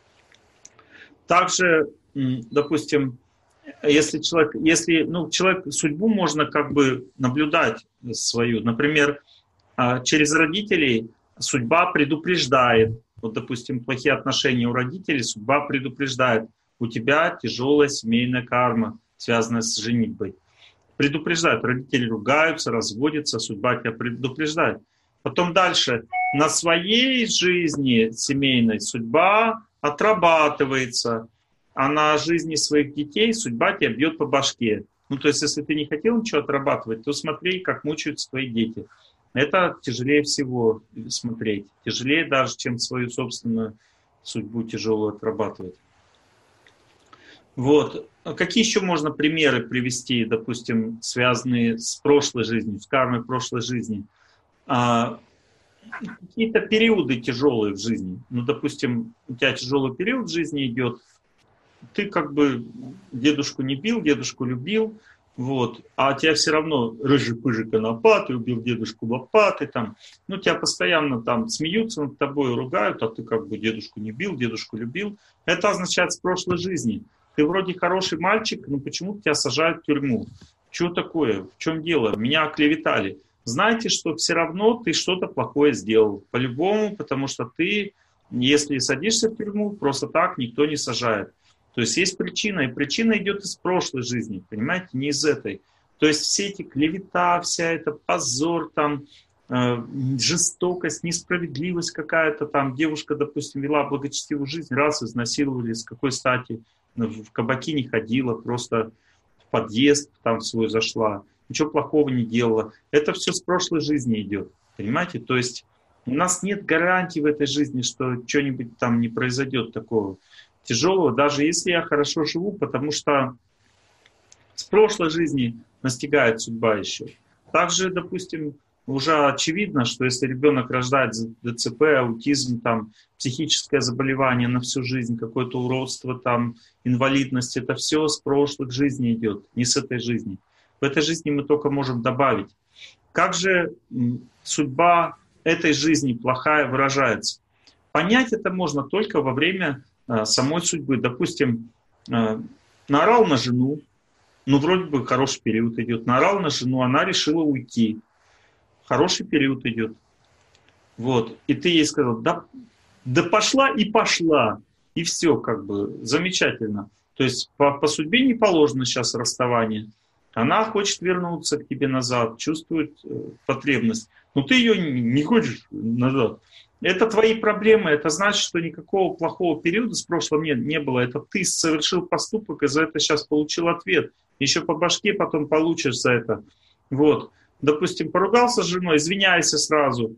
Также, допустим, если человек, если, ну, человек, судьбу можно как бы наблюдать свою. Например, через родителей судьба предупреждает. Вот, допустим, плохие отношения у родителей, судьба предупреждает. У тебя тяжелая семейная карма, связанная с женитьбой. Предупреждает. Родители ругаются, разводятся, судьба тебя предупреждает. Потом дальше. На своей жизни семейной судьба отрабатывается, а на жизни своих детей судьба тебя бьет по башке. Ну, то есть, если ты не хотел ничего отрабатывать, то смотри, как мучаются твои дети. Это тяжелее всего смотреть. Тяжелее даже, чем свою собственную судьбу тяжелую отрабатывать. Вот. Какие еще можно примеры привести, допустим, связанные с прошлой жизнью, с кармой прошлой жизни? А, какие-то периоды тяжелые в жизни. Ну, допустим, у тебя тяжелый период в жизни идет, ты как бы дедушку не бил, дедушку любил, вот, а тебя все равно рыжий-пыжий конопатый, убил дедушку лопатой, там, ну, тебя постоянно там смеются над тобой, ругают, а ты как бы дедушку не бил, дедушку любил. Это означает с прошлой жизни. Ты вроде хороший мальчик, но почему-то тебя сажают в тюрьму. Что такое? В чем дело? Меня оклеветали. Знаете, что все равно ты что-то плохое сделал. По-любому, потому что ты Если садишься в тюрьму, просто так никто не сажает. То есть есть причина, и причина идет из прошлой жизни, понимаете, не из этой. То есть все эти клевета, вся эта позор, там, э, жестокость, несправедливость какая-то, там девушка, допустим, вела благочестивую жизнь, раз изнасиловали, с какой стати, в кабаки не ходила, просто в подъезд там свой зашла, ничего плохого не делала. Это все с прошлой жизни идет, понимаете, то есть у нас нет гарантии в этой жизни, что что-нибудь там не произойдет такого тяжелого, даже если я хорошо живу, потому что с прошлой жизни настигает судьба еще. Также, допустим, уже очевидно, что если ребенок рождает ДЦП, аутизм, там, психическое заболевание на всю жизнь, какое-то уродство, там, инвалидность, это все с прошлых жизней идет, не с этой жизни. В этой жизни мы только можем добавить. Как же судьба этой жизни плохая выражается? Понять это можно только во время самой судьбы. Допустим, наорал на жену, ну, вроде бы хороший период идет. Наорал на жену, она решила уйти. Хороший период идет. Вот. И ты ей сказал, да, да пошла и пошла. И все, как бы, замечательно. То есть по, по судьбе не положено сейчас расставание. Она хочет вернуться к тебе назад, чувствует э, потребность. Но ты ее не, не хочешь назад. Это твои проблемы, это значит, что никакого плохого периода с прошлым не, не было. Это ты совершил поступок и за это сейчас получил ответ. Еще по башке потом получишь за это. Вот. Допустим, поругался с женой, извиняйся сразу.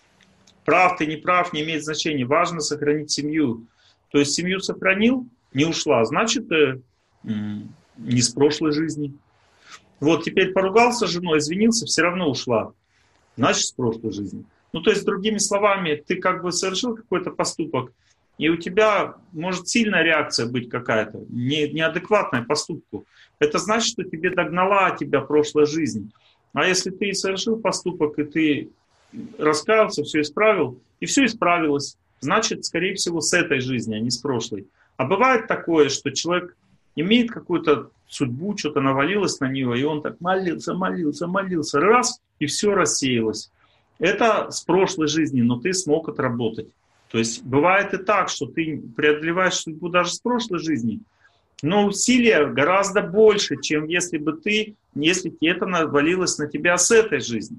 Прав ты, не прав, не имеет значения. Важно сохранить семью. То есть семью сохранил, не ушла, значит, э, не с прошлой жизни. Вот теперь поругался с женой, извинился, все равно ушла. Значит, с прошлой жизни. Ну, то есть, другими словами, ты как бы совершил какой-то поступок, и у тебя может сильная реакция быть какая-то, не, неадекватная поступку. Это значит, что тебе догнала тебя прошлая жизнь. А если ты совершил поступок, и ты раскаялся, все исправил, и все исправилось, значит, скорее всего, с этой жизни, а не с прошлой. А бывает такое, что человек имеет какую-то судьбу, что-то навалилось на него, и он так молился, молился, молился, раз, и все рассеялось. Это с прошлой жизни, но ты смог отработать. То есть бывает и так, что ты преодолеваешь судьбу даже с прошлой жизни, но усилия гораздо больше, чем если бы ты, если это навалилось на тебя с этой жизни.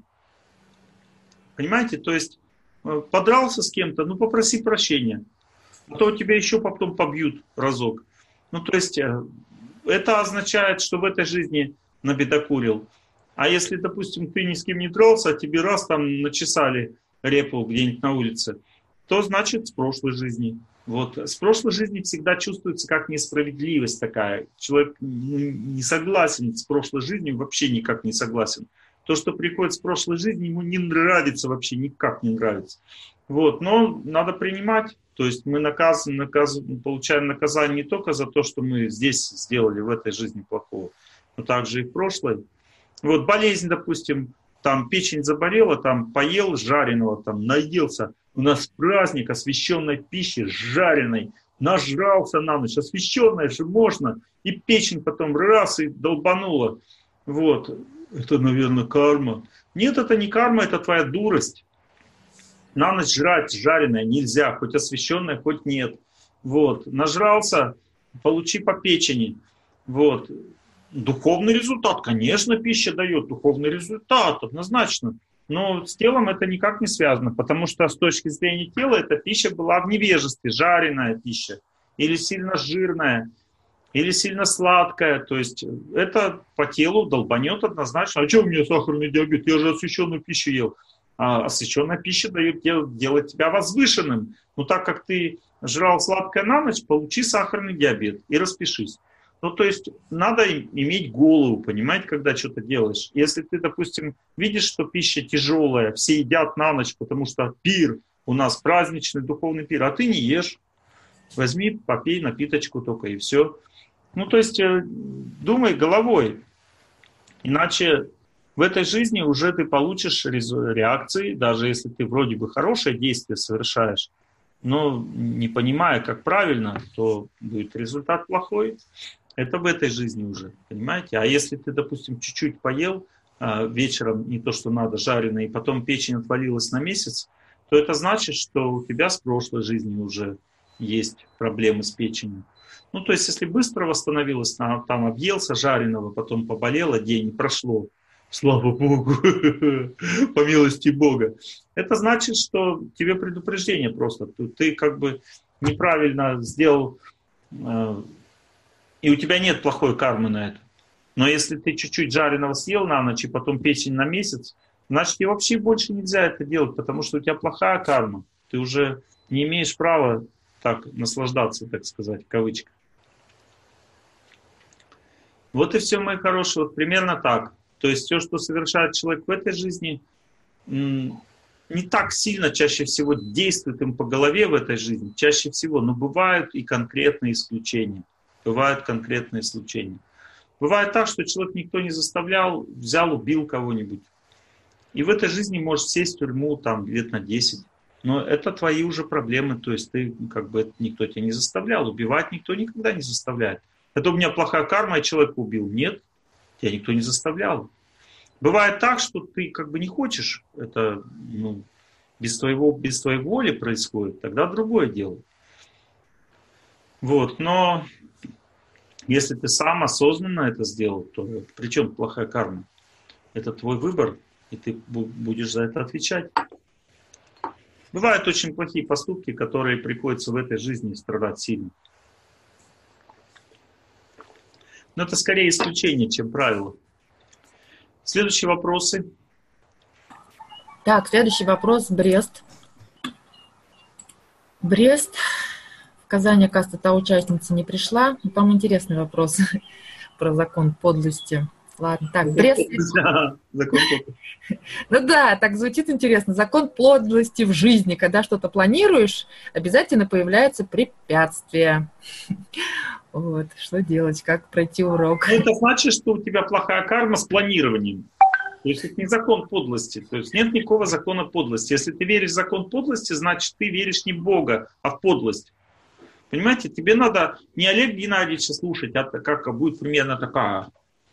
Понимаете? То есть подрался с кем-то, ну попроси прощения, а то тебя еще потом побьют разок. Ну то есть это означает, что в этой жизни набедокурил. А если, допустим, ты ни с кем не дрался, а тебе раз там начесали репу где-нибудь на улице, то значит с прошлой жизни. Вот. С прошлой жизни всегда чувствуется как несправедливость такая. Человек не согласен с прошлой жизнью, вообще никак не согласен. То, что приходит с прошлой жизни, ему не нравится вообще, никак не нравится. Вот. Но надо принимать. То есть мы наказываем, наказываем, получаем наказание не только за то, что мы здесь сделали в этой жизни плохого, но также и в прошлой. Вот болезнь, допустим, там печень заболела, там поел жареного, там наелся. У нас праздник освященной пищи, жареной, нажрался на ночь, освященная же можно. И печень потом раз и долбанула. Вот, это, наверное, карма. Нет, это не карма, это твоя дурость. На ночь жрать жареное нельзя, хоть освященное, хоть нет. Вот, нажрался, получи по печени. Вот. Духовный результат, конечно, пища дает духовный результат, однозначно. Но с телом это никак не связано, потому что с точки зрения тела эта пища была в невежестве, жареная пища, или сильно жирная, или сильно сладкая. То есть это по телу долбанет однозначно. А что у меня сахарный диабет? Я же освященную пищу ел. А освященная пища дает делать тебя возвышенным. Но так как ты жрал сладкое на ночь, получи сахарный диабет и распишись. Ну, то есть надо иметь голову, понимаете, когда что-то делаешь. Если ты, допустим, видишь, что пища тяжелая, все едят на ночь, потому что пир, у нас праздничный духовный пир, а ты не ешь, возьми, попей напиточку только и все. Ну, то есть думай головой, иначе в этой жизни уже ты получишь реакции, даже если ты вроде бы хорошее действие совершаешь, но не понимая, как правильно, то будет результат плохой. Это в этой жизни уже, понимаете? А если ты, допустим, чуть-чуть поел а, вечером, не то, что надо, жареное, и потом печень отвалилась на месяц, то это значит, что у тебя с прошлой жизни уже есть проблемы с печенью. Ну, то есть, если быстро восстановилась, там объелся жареного, потом поболело, день прошло, слава Богу, по милости Бога, это значит, что тебе предупреждение просто. Ты как бы неправильно сделал, и у тебя нет плохой кармы на это. Но если ты чуть-чуть жареного съел на ночь, и потом печень на месяц, значит, тебе вообще больше нельзя это делать, потому что у тебя плохая карма. Ты уже не имеешь права так наслаждаться, так сказать, в кавычках. Вот и все, мои хорошие, вот примерно так. То есть все, что совершает человек в этой жизни, не так сильно чаще всего действует им по голове в этой жизни, чаще всего, но бывают и конкретные исключения. Бывают конкретные исключения. Бывает так, что человек никто не заставлял, взял, убил кого-нибудь. И в этой жизни может сесть в тюрьму там лет на десять. Но это твои уже проблемы, то есть ты как бы никто тебя не заставлял. Убивать никто никогда не заставляет. Это у меня плохая карма, я человека убил. Нет, тебя никто не заставлял. Бывает так, что ты как бы не хочешь, это ну, без, твоего, без твоей воли происходит, тогда другое дело. Вот, но если ты сам осознанно это сделал, то при чем плохая карма? Это твой выбор, и ты будешь за это отвечать. Бывают очень плохие поступки, которые приходится в этой жизни страдать сильно. Но это скорее исключение, чем правило. Следующие вопросы. Так, следующий вопрос. Брест. Брест. В Казани, оказывается, та участница не пришла. Там интересный вопрос про закон подлости. Ладно, так, Брест. Да, закон подлости. Ну да, так звучит интересно. Закон подлости в жизни. Когда что-то планируешь, обязательно появляются препятствия. Вот, что делать, как пройти урок? Это значит, что у тебя плохая карма с планированием. То есть это не закон подлости. То есть нет никакого закона подлости. Если ты веришь в закон подлости, значит ты веришь не в Бога, а в подлость. Понимаете, тебе надо не Олега Геннадьевича слушать, а как будет примерно такая.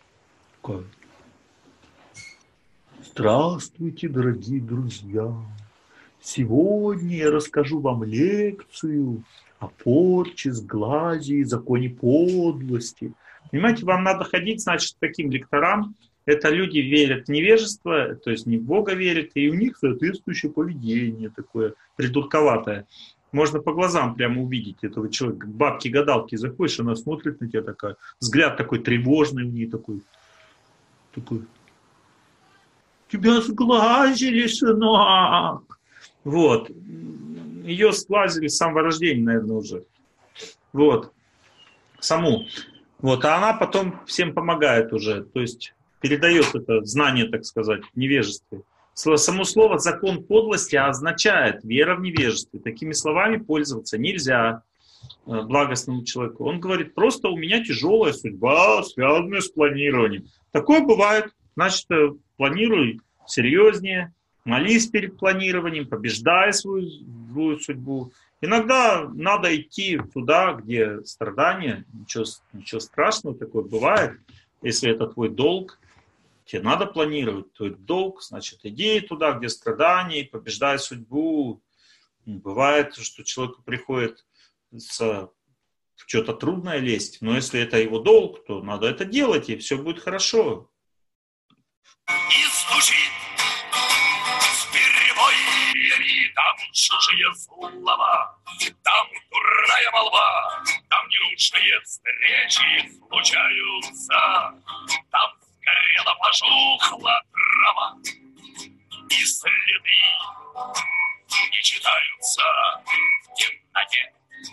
Здравствуйте, дорогие друзья. Сегодня я расскажу вам лекцию о порче, сглазе и законе подлости. Понимаете, вам надо ходить, значит, к таким лекторам. Это люди верят в невежество, то есть не в Бога верят, и у них соответствующее поведение такое придурковатое. Можно по глазам прямо увидеть этого человека. К бабке-гадалке заходишь, она смотрит на тебя такая, взгляд такой тревожный у нее такой. Такой. Тебя сглазили, сынок. Вот. Ее сглазили с самого рождения, наверное, уже. Вот. Саму. Вот. А она потом всем помогает уже. То есть передает это знание, так сказать, в невежестве. Само слово «закон подлости» означает вера в невежестве. Такими словами пользоваться нельзя благостному человеку. Он говорит, просто у меня тяжелая судьба, связанная с планированием. Такое бывает. Значит, планируй серьезнее, молись перед планированием, побеждай свою, свою судьбу. Иногда надо идти туда, где страдания, ничего, ничего страшного такое бывает. Если это твой долг, тебе надо планировать твой долг, значит, иди туда, где страдания, побеждай судьбу. Бывает, что человеку приходит в что-то трудное лезть, но если это его долг, то надо это делать, и все будет хорошо. И стучит с перебоями, там чужие слова, там дурная молва, там ненужные встречи случаются, там сгорела, пожухла трава, и следы не читаются в темноте.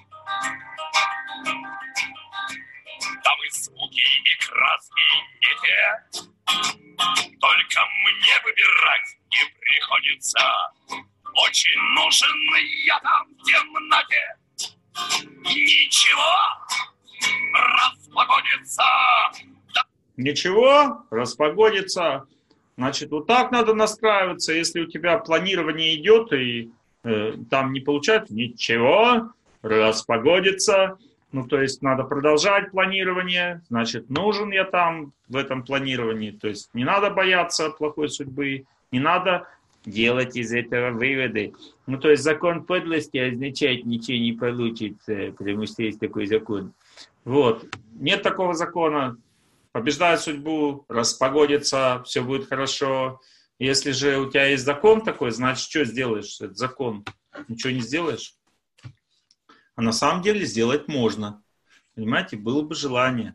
Там и звуки, и краски не те, только мне выбирать не приходится. Очень нужен я там в темноте. Ничего, распогодится. Ничего, распогодится. Значит, вот так надо настраиваться. Если у тебя планирование идет, и э, там не получается, ничего, распогодится. Ну, то есть надо продолжать планирование, значит, нужен я там в этом планировании. То есть не надо бояться плохой судьбы, не надо делать из этого выводы. Ну, то есть закон подлости означает ничего не получится, потому что есть такой закон. Вот. Нет такого закона. Побеждай судьбу, распогодится, все будет хорошо. Если же у тебя есть закон такой, значит, что сделаешь? Это закон. Ничего не сделаешь. А на самом деле сделать можно. Понимаете, было бы желание.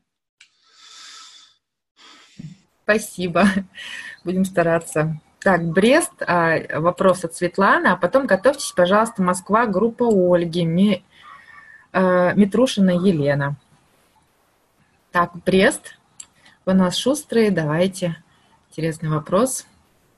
Спасибо. Будем стараться. Так, Брест, а, вопрос от Светланы, а потом готовьтесь, пожалуйста, Москва, группа Ольги, Ми, а, Митрушина Елена. Так, Брест, вы у нас шустрые, давайте. Интересный вопрос.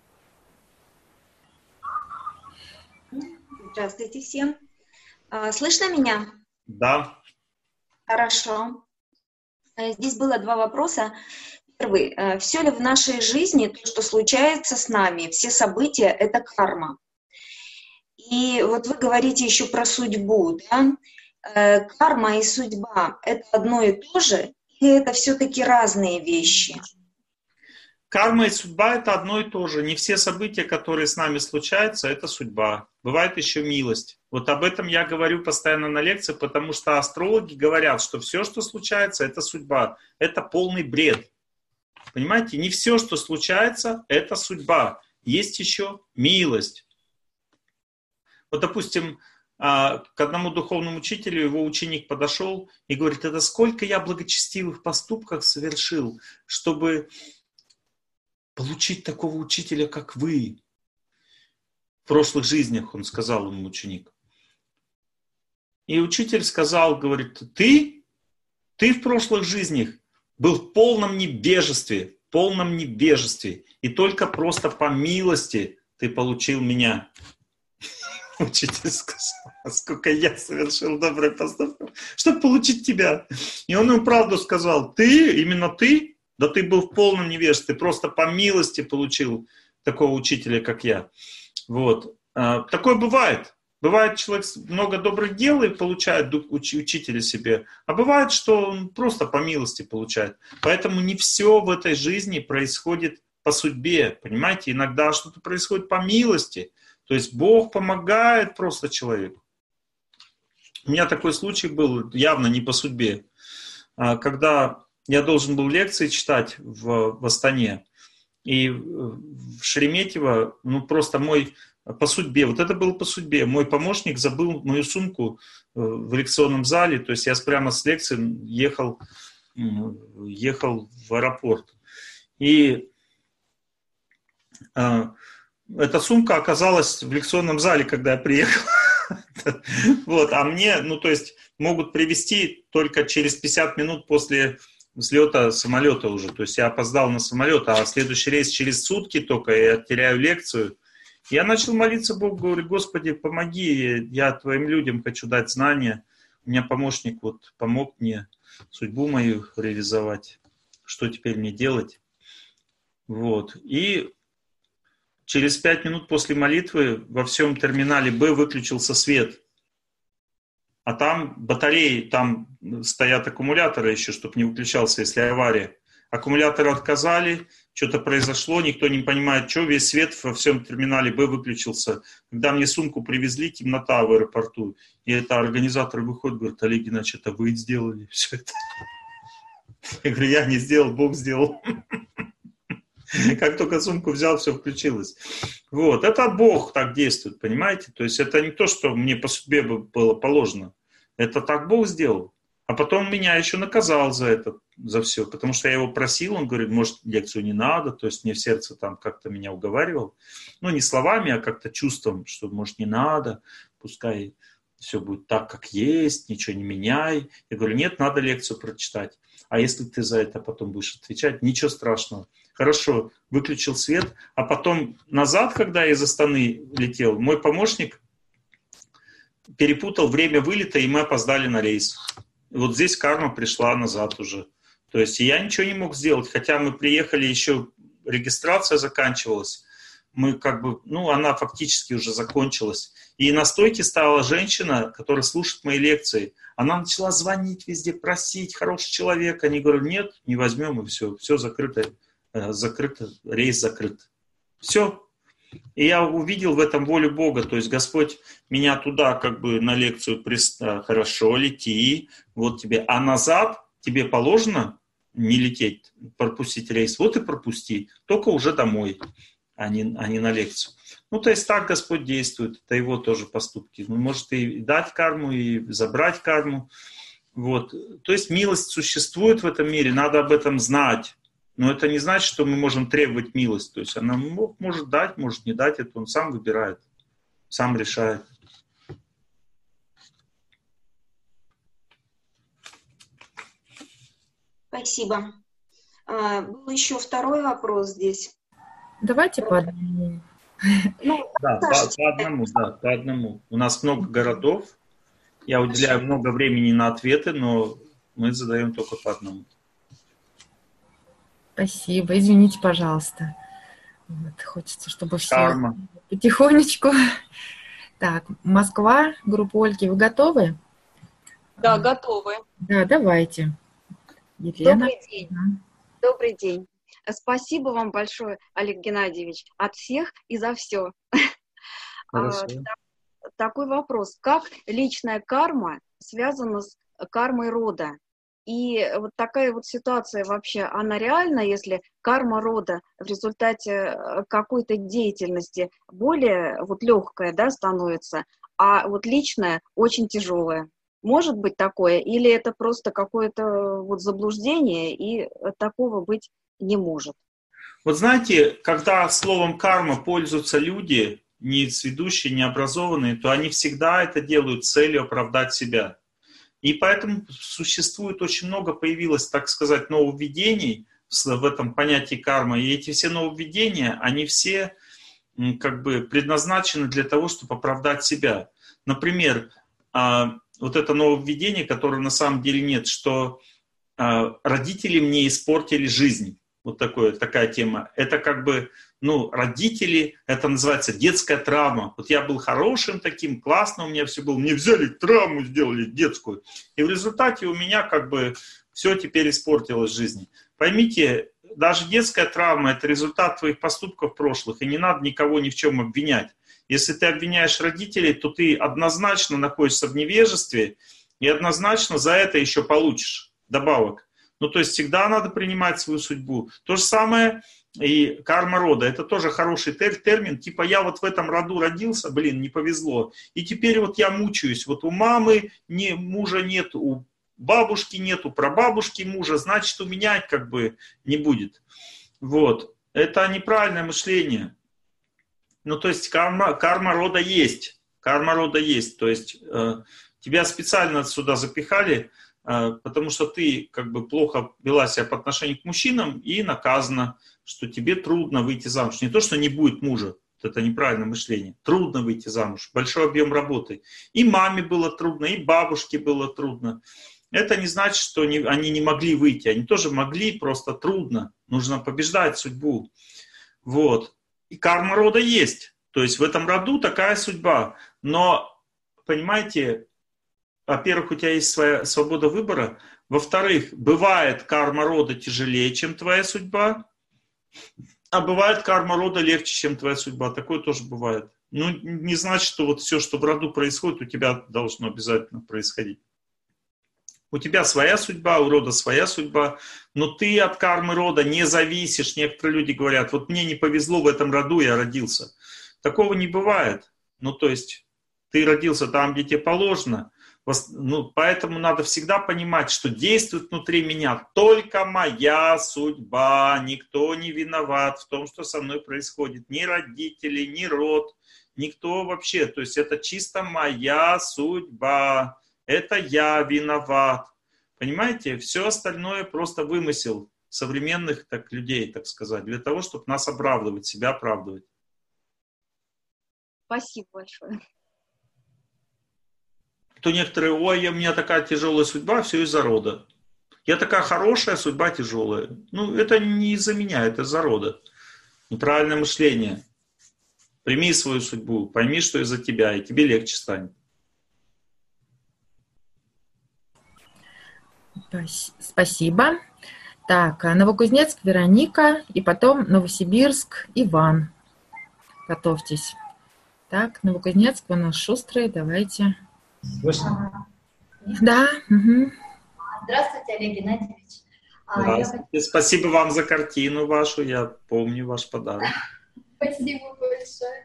Здравствуйте всем. Слышно меня? Да. Хорошо. Здесь было два вопроса. Первый. Все ли в нашей жизни, то, что случается с нами, все события, это карма? И вот вы говорите еще про судьбу, да? Карма и судьба – это одно и то же, или это все-таки разные вещи? Карма и судьба – это одно и то же. Не все события, которые с нами случаются, это судьба. Бывает еще милость. Вот об этом я говорю постоянно на лекции, потому что астрологи говорят, что все, что случается, это судьба. Это полный бред. Понимаете, не все, что случается, это судьба. Есть еще милость. Вот, допустим, к одному духовному учителю его ученик подошел и говорит: это сколько я благочестивых поступков совершил, чтобы получить такого учителя, как вы. В прошлых жизнях, он сказал ему ученик. И учитель сказал, говорит: ты, ты в прошлых жизнях был в полном невежестве, в полном невежестве. И только просто по милости ты получил меня. Учитель сказал: сколько я совершил добрых поступков, чтобы получить тебя. И он ему правду сказал: ты, именно ты, да ты был в полном невежестве, ты просто по милости получил такого учителя, как я. Вот. Такое бывает. Бывает, человек много добрых дел и получает учителя себе, а бывает, что он просто по милости получает. Поэтому не все в этой жизни происходит по судьбе, понимаете? Иногда что-то происходит по милости, то есть Бог помогает просто человеку. У меня такой случай был, явно не по судьбе, когда я должен был лекции читать в, в Астане, и в Шереметьево, ну просто мой... По судьбе, вот это было по судьбе. Мой помощник забыл мою сумку в лекционном зале, то есть я прямо с лекции ехал, ехал в аэропорт. И э, эта сумка оказалась в лекционном зале, когда я приехал. Вот, а мне, ну то есть могут привезти только через пятьдесят минут после взлета самолета уже. То есть я опоздал на самолет, а следующий рейс через сутки только, и я теряю лекцию. Я начал молиться Богу, говорю: Господи, помоги, я твоим людям хочу дать знания. У меня помощник вот помог мне судьбу мою реализовать. Что теперь мне делать? Вот. И через пять минут после молитвы во всем терминале Б выключился свет. А там батареи, там стоят аккумуляторы еще, чтобы не выключался, если авария. Аккумуляторы отказали, что-то произошло, никто не понимает, что, весь свет во всем терминале Б выключился. Когда мне сумку привезли, темнота в аэропорту, и это организатор выходит, говорит: Олег Геннадьевич, это вы сделали все это? Я говорю: я не сделал, Бог сделал. Как только сумку взял, все включилось. Вот, это Бог так действует, понимаете? То есть это не то, что мне по судьбе было положено. Это так Бог сделал. А потом меня еще наказал за это, за все, потому что я его просил, он говорит: может, лекцию не надо, то есть мне в сердце там как-то меня уговаривал, ну не словами, а как-то чувством, что может не надо, пускай все будет так, как есть, ничего не меняй. Я говорю: нет, надо лекцию прочитать, а если ты за это потом будешь отвечать, ничего страшного. Хорошо, выключил свет, а потом назад, когда я из Астаны летел, мой помощник перепутал время вылета, и мы опоздали на рейс. Вот здесь карма пришла назад уже. То есть я ничего не мог сделать, хотя мы приехали, еще регистрация заканчивалась. Мы как бы, ну, она фактически уже закончилась. И на стойке стояла женщина, которая слушает мои лекции. Она начала звонить везде, просить: хороший человек. Они говорят: нет, не возьмем, и все, все закрыто, закрыто, рейс закрыт. Все. И я увидел в этом волю Бога, то есть Господь меня туда как бы на лекцию приставил, хорошо, лети, вот тебе, а назад тебе положено не лететь, пропустить рейс, вот и пропусти, только уже домой, а не, а не на лекцию. Ну, то есть так Господь действует, это его тоже поступки. Он может и дать карму, и забрать карму. Вот. То есть милость существует в этом мире, надо об этом знать. Но это не значит, что мы можем требовать милость. То есть она может дать, может не дать, это он сам выбирает, сам решает. Спасибо. А, был еще второй вопрос здесь. Давайте по одному. Ну, да, по, по одному, да, по одному. У нас много городов. Я уделяю много времени на ответы, но мы задаем только по одному. Спасибо. Извините, пожалуйста. Вот, хочется, чтобы все Карма. потихонечку. Так, Москва, группа Ольги, вы готовы? Да, готовы. Да, давайте. Елена. Добрый день. Добрый день. Спасибо вам большое, Олег Геннадьевич, от всех и за все. Хорошо. Такой вопрос. Как личная карма связана с кармой рода? И вот такая вот ситуация вообще, она реальна, если карма рода в результате какой-то деятельности более вот легкая, да, становится, а вот личная очень тяжелая? Может быть такое? Или это просто какое-то вот заблуждение, и такого быть не может? Вот знаете, когда словом карма пользуются люди, не сведущие, не образованные, то они всегда это делают с целью оправдать себя. И поэтому существует очень много, появилось, так сказать, нововведений в этом понятии карма. И эти все нововведения, они все как бы предназначены для того, чтобы оправдать себя. Например, вот это нововведение, которое на самом деле нет, что родители мне испортили жизнь. Вот такое, такая тема. Это как бы, ну, родители, это называется детская травма. Вот я был хорошим таким, классно у меня все было. Мне взяли травму, сделали детскую. И в результате у меня как бы все теперь испортилось в жизни. Поймите, даже детская травма – это результат твоих поступков прошлых. И не надо никого ни в чем обвинять. Если ты обвиняешь родителей, то ты однозначно находишься в невежестве и однозначно за это еще получишь добавок. Ну, то есть всегда надо принимать свою судьбу. То же самое и карма рода. Это тоже хороший термин. Типа я вот в этом роду родился, блин, не повезло. И теперь вот я мучаюсь. Вот у мамы не, мужа нет, у бабушки нет, у прабабушки мужа. Значит, у меня как бы не будет. Вот. Это неправильное мышление. Ну, то есть карма, карма рода есть. Карма рода есть. То есть э, тебя специально сюда запихали, потому что ты как бы плохо вела себя по отношению к мужчинам и наказано, что тебе трудно выйти замуж. Не то, что не будет мужа, это неправильное мышление. Трудно выйти замуж, большой объем работы. И маме было трудно, и бабушке было трудно. Это не значит, что они, они не могли выйти. Они тоже могли, просто трудно. Нужно побеждать судьбу. Вот. И карма рода есть. То есть в этом роду такая судьба. Но, понимаете, во-первых, у тебя есть своя свобода выбора. Во-вторых, бывает карма рода тяжелее, чем твоя судьба. А бывает карма рода легче, чем твоя судьба. Такое тоже бывает. Ну, не значит, что вот все, что в роду происходит, у тебя должно обязательно происходить. У тебя своя судьба, у рода своя судьба. Но ты от кармы рода не зависишь. Некоторые люди говорят, вот мне не повезло в этом роду, я родился. Такого не бывает. Ну, то есть, ты родился там, где тебе положено. Ну, поэтому надо всегда понимать, что действует внутри меня только моя судьба. Никто не виноват в том, что со мной происходит. Ни родители, ни род, никто вообще. То есть это чисто моя судьба. Это я виноват. Понимаете? Все остальное просто вымысел современных так, людей, так сказать, для того, чтобы нас оправдывать, себя оправдывать. Спасибо большое. То некоторые, ой, у меня такая тяжелая судьба, все из-за рода. Я такая хорошая, судьба тяжелая. Ну, это не из-за меня, это из-за рода. Неправильное мышление. Прими свою судьбу, пойми, что из-за тебя, и тебе легче станет. Спасибо. Так, Новокузнецк, Вероника, и потом Новосибирск, Иван. Готовьтесь. Так, Новокузнецк, вы нас шустрые, давайте. Слышно? Да. Угу. Здравствуйте, Олег Геннадьевич. Здравствуйте. Я... Спасибо вам за картину вашу, я помню ваш подарок. Спасибо большое.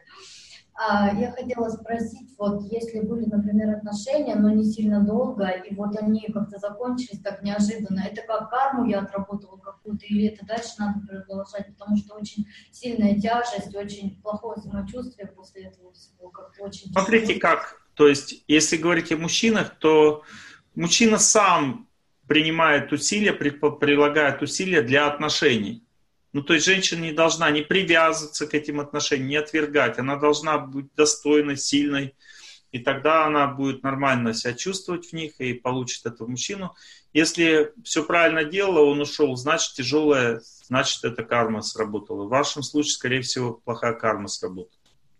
Я хотела спросить, вот если были, например, отношения, но не сильно долго, и вот они как-то закончились так неожиданно, это как карму я отработала какую-то, или это дальше надо продолжать, потому что очень сильная тяжесть, очень плохое самочувствие после этого всего, как-то очень... Смотрите как, то есть если говорить о мужчинах, то мужчина сам принимает усилия, прилагает усилия для отношений. Ну, то есть женщина не должна не привязываться к этим отношениям, не отвергать. Она должна быть достойной, сильной. И тогда она будет нормально себя чувствовать в них и получит этого мужчину. Если все правильно делала, он ушел, значит тяжелая, значит эта карма сработала. В вашем случае, скорее всего, плохая карма сработала.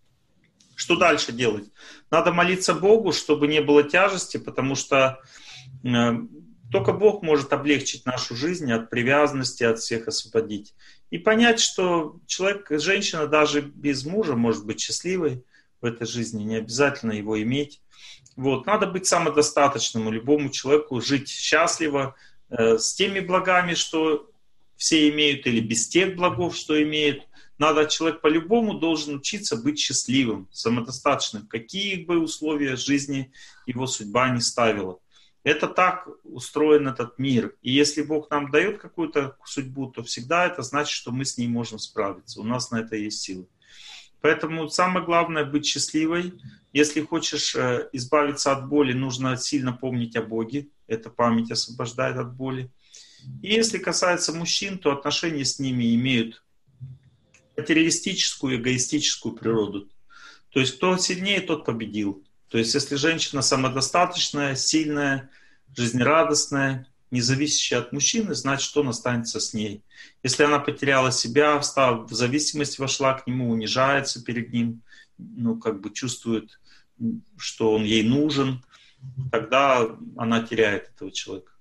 Что дальше делать? Надо молиться Богу, чтобы не было тяжести, потому что э, только Бог может облегчить нашу жизнь от привязанности, от всех освободить. И понять, что человек, женщина даже без мужа может быть счастливой в этой жизни, не обязательно его иметь. Вот. Надо быть самодостаточным, любому человеку жить счастливо, э, с теми благами, что все имеют, или без тех благов, что имеют. Надо, человек по-любому должен учиться быть счастливым, самодостаточным, какие бы условия жизни его судьба не ставила. Это так устроен этот мир. И если Бог нам дает какую-то судьбу, то всегда это значит, что мы с ней можем справиться. У нас на это есть силы. Поэтому самое главное — быть счастливой. Если хочешь избавиться от боли, нужно сильно помнить о Боге. Эта память освобождает от боли. И если касается мужчин, то отношения с ними имеют материалистическую, эгоистическую природу. То есть кто сильнее, тот победил. То есть если женщина самодостаточная, сильная, жизнерадостная, не зависящая от мужчины, значит, он останется с ней. Если она потеряла себя, встав в зависимость, вошла к нему, унижается перед ним, ну, как бы чувствует, что он ей нужен, тогда она теряет этого человека.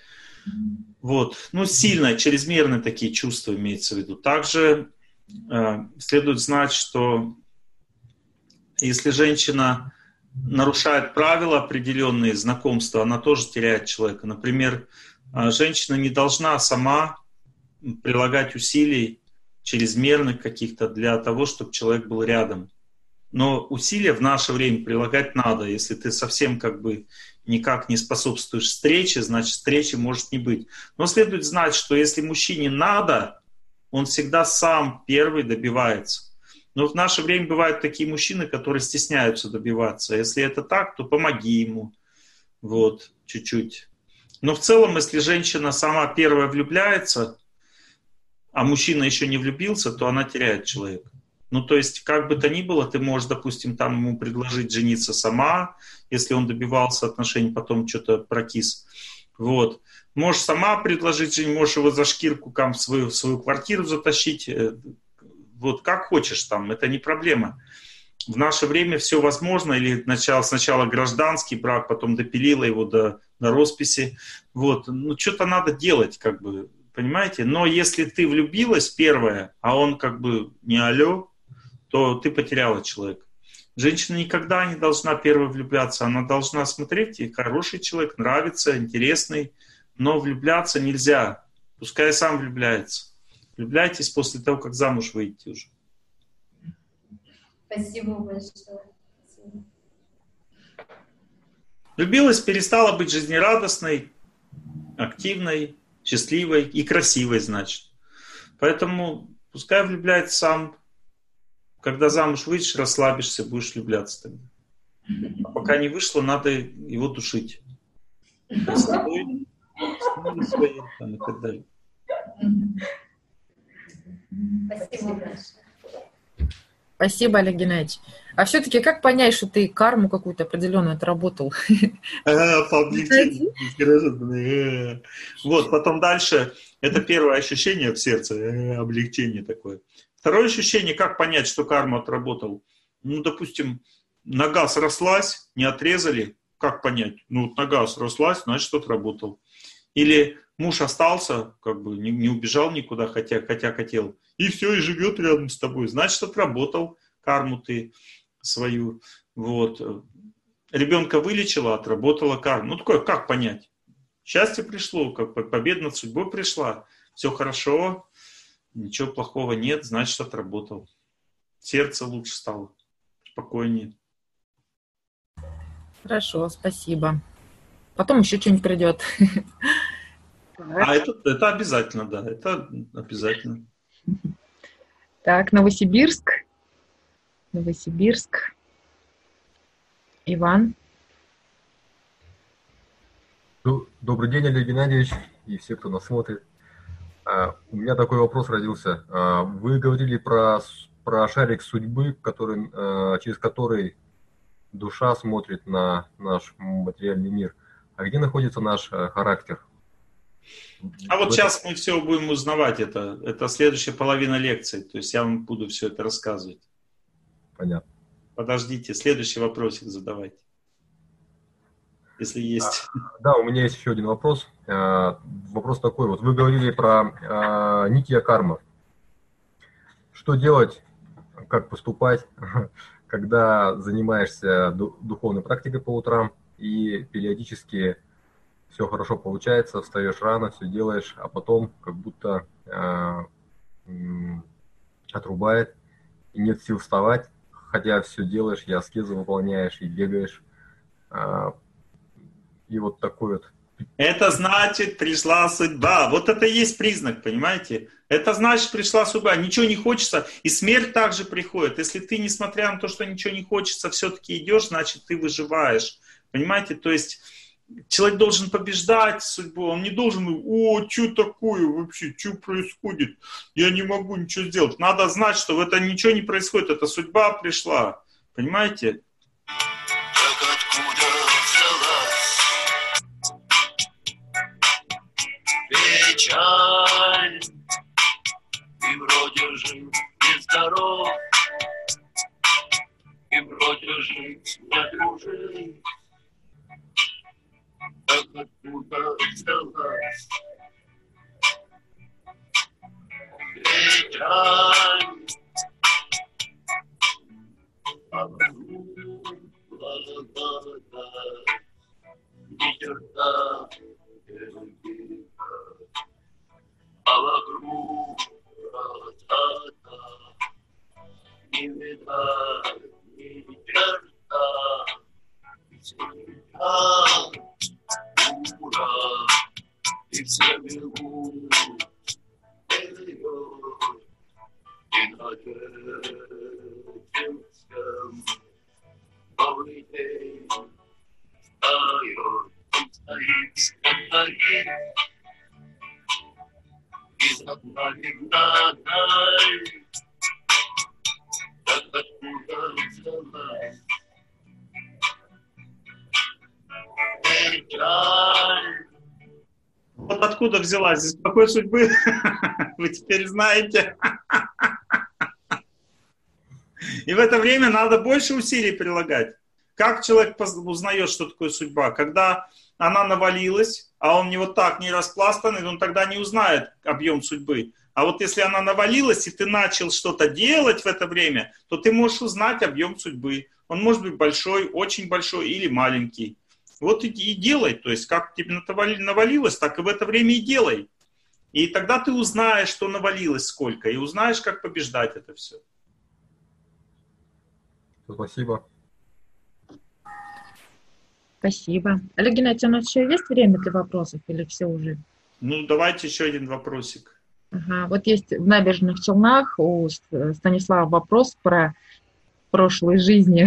Вот. Ну, сильные, чрезмерные такие чувства имеется в виду. Также э, следует знать, что если женщина нарушает правила определенные, знакомства, она тоже теряет человека. Например, женщина не должна сама прилагать усилий чрезмерных каких-то для того, чтобы человек был рядом. Но усилия в наше время прилагать надо. Если ты совсем как бы никак не способствуешь встрече, значит встречи может не быть. Но следует знать, что если мужчине надо, он всегда сам первый добивается. Но в наше время бывают такие мужчины, которые стесняются добиваться. Если это так, то помоги ему. Вот, чуть-чуть. Но в целом, если женщина сама первая влюбляется, а мужчина еще не влюбился, то она теряет человека. Ну, то есть, как бы то ни было, ты можешь, допустим, там ему предложить жениться сама, если он добивался отношений, потом что-то прокис. Вот. Можешь сама предложить жениться, можешь его за шкирку там, в, свою, в свою квартиру затащить. Вот как хочешь там, это не проблема. В наше время все возможно, или сначала, сначала гражданский брак, потом допилила его до, до росписи. Вот. Ну, что-то надо делать, как бы, понимаете? Но если ты влюбилась первая, а он как бы не алло, то ты потеряла человека. Женщина никогда не должна первой влюбляться, она должна смотреть, и хороший человек, нравится, интересный, но влюбляться нельзя, пускай сам влюбляется. Влюбляйтесь после того, как замуж выйдете уже. Спасибо большое. Спасибо. Влюбилась, перестала быть жизнерадостной, активной, счастливой и красивой, значит. Поэтому пускай влюбляется сам. Когда замуж выйдешь, расслабишься, будешь влюбляться тогда. А пока не вышло, надо его душить. Красотой, своей, там, и так далее. Спасибо большое. Спасибо, Олег Геннадьевич. А все-таки как понять, что ты карму какую-то определенную отработал? Вот, потом дальше. Это первое ощущение в сердце, облегчение такое. Второе ощущение, как понять, что карму отработал? Ну, допустим, нога срослась, не отрезали. Как понять? Ну, нога срослась, значит, отработал. Или муж остался, как бы не, не убежал никуда, хотя, хотя хотел, и все, и живет рядом с тобой, значит, отработал. карму ты свою. Вот. Ребенка вылечила, отработала карму. Ну, такое, как понять? Счастье пришло, как победа над судьбой пришла. Все хорошо, ничего плохого нет, значит, отработал. Сердце лучше стало, спокойнее. Хорошо, спасибо. Потом еще что-нибудь придет. А это, это обязательно, да, это обязательно. Так, Новосибирск. Новосибирск. Иван. Добрый день, Олег Геннадьевич, и все, кто нас смотрит. У меня такой вопрос родился. Вы говорили про, про шарик судьбы, который, через который душа смотрит на наш материальный мир. А где находится наш характер? А вот сейчас мы все будем узнавать. Это, это следующая половина лекции. То есть я вам буду все это рассказывать. Понятно. Подождите, следующий вопросик задавайте. Если есть. Да, у меня есть еще один вопрос. Вопрос такой. Вот вы говорили про нитья карма. Что делать, как поступать, когда занимаешься духовной практикой по утрам и периодически все хорошо получается, встаешь рано, все делаешь, а потом как будто отрубает и нет сил вставать, хотя все делаешь, и аскезы выполняешь, и бегаешь. И вот такой вот. Это значит, пришла судьба. Вот это и есть признак, понимаете? Это значит, пришла судьба. Ничего не хочется, и смерть также приходит. Если ты, несмотря на то, что ничего не хочется, все-таки идешь, значит, ты выживаешь. Понимаете? То есть человек должен побеждать судьбу. Он не должен, о, что такое вообще, что происходит? Я не могу ничего сделать. Надо знать, что в этом ничего не происходит. Это судьба пришла. Понимаете? Печаль, и вроде жив, и здоров, и вроде жить не дружит. Так откуда взялась печаль, а вокруг благодать, ни черта не а вокруг красота, не видать ни черта, и все летят, ура, и все бегут вперед, и над этим всем новый день встает, он стоит, стоит. И запоминай, как откуда взялась печаль. Вот откуда взялась? Из какой судьбы? Вы теперь знаете. И в это время надо больше усилий прилагать. Как человек узнает, что такое судьба? Когда она навалилась, а он не вот так, не распластанный, он тогда не узнает объем судьбы. А вот если она навалилась, и ты начал что-то делать в это время, то ты можешь узнать объем судьбы. Он может быть большой, очень большой или маленький. Вот и, и делай. То есть как тебе навалилось, так и в это время и делай. И тогда ты узнаешь, что навалилось сколько, и узнаешь, как побеждать это все. Спасибо. Спасибо. Олег Геннадьевич, у нас еще есть время для вопросов или все уже? Ну, давайте еще один вопросик. Ага. Вот есть в Набережных Челнах у Станислава вопрос про прошлые жизни.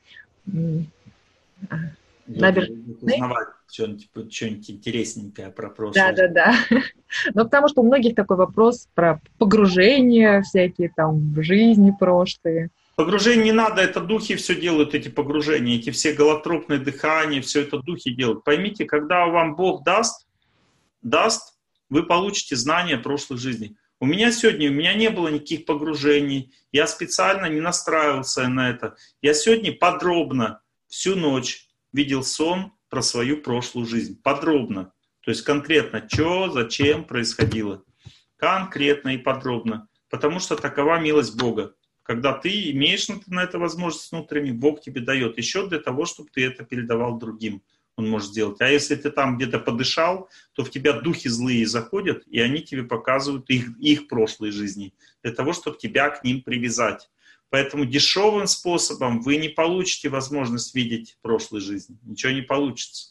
Набережные. Узнавать что-нибудь, что-нибудь интересненькое про прошлое. Да, да, да. Ну, потому что у многих такой вопрос про погружение всякие там в жизни прошлые. Погружение не надо, это духи все делают, эти погружения, эти все голотропные дыхания, все это духи делают. Поймите, когда вам Бог даст, даст, вы получите знания прошлых жизней. У меня сегодня, у меня не было никаких погружений, я специально не настраивался на это. Я сегодня подробно всю ночь видел сон про свою прошлую жизнь. Подробно. То есть конкретно, что, зачем происходило. Конкретно и подробно. Потому что такова милость Бога. Когда ты имеешь на это возможность внутренне, Бог тебе дает еще для того, чтобы ты это передавал другим. Он может сделать. А если ты там где-то подышал, то в тебя духи злые заходят, и они тебе показывают их, их прошлые жизни, для того, чтобы тебя к ним привязать. Поэтому дешевым способом вы не получите возможность видеть прошлой жизни. Ничего не получится.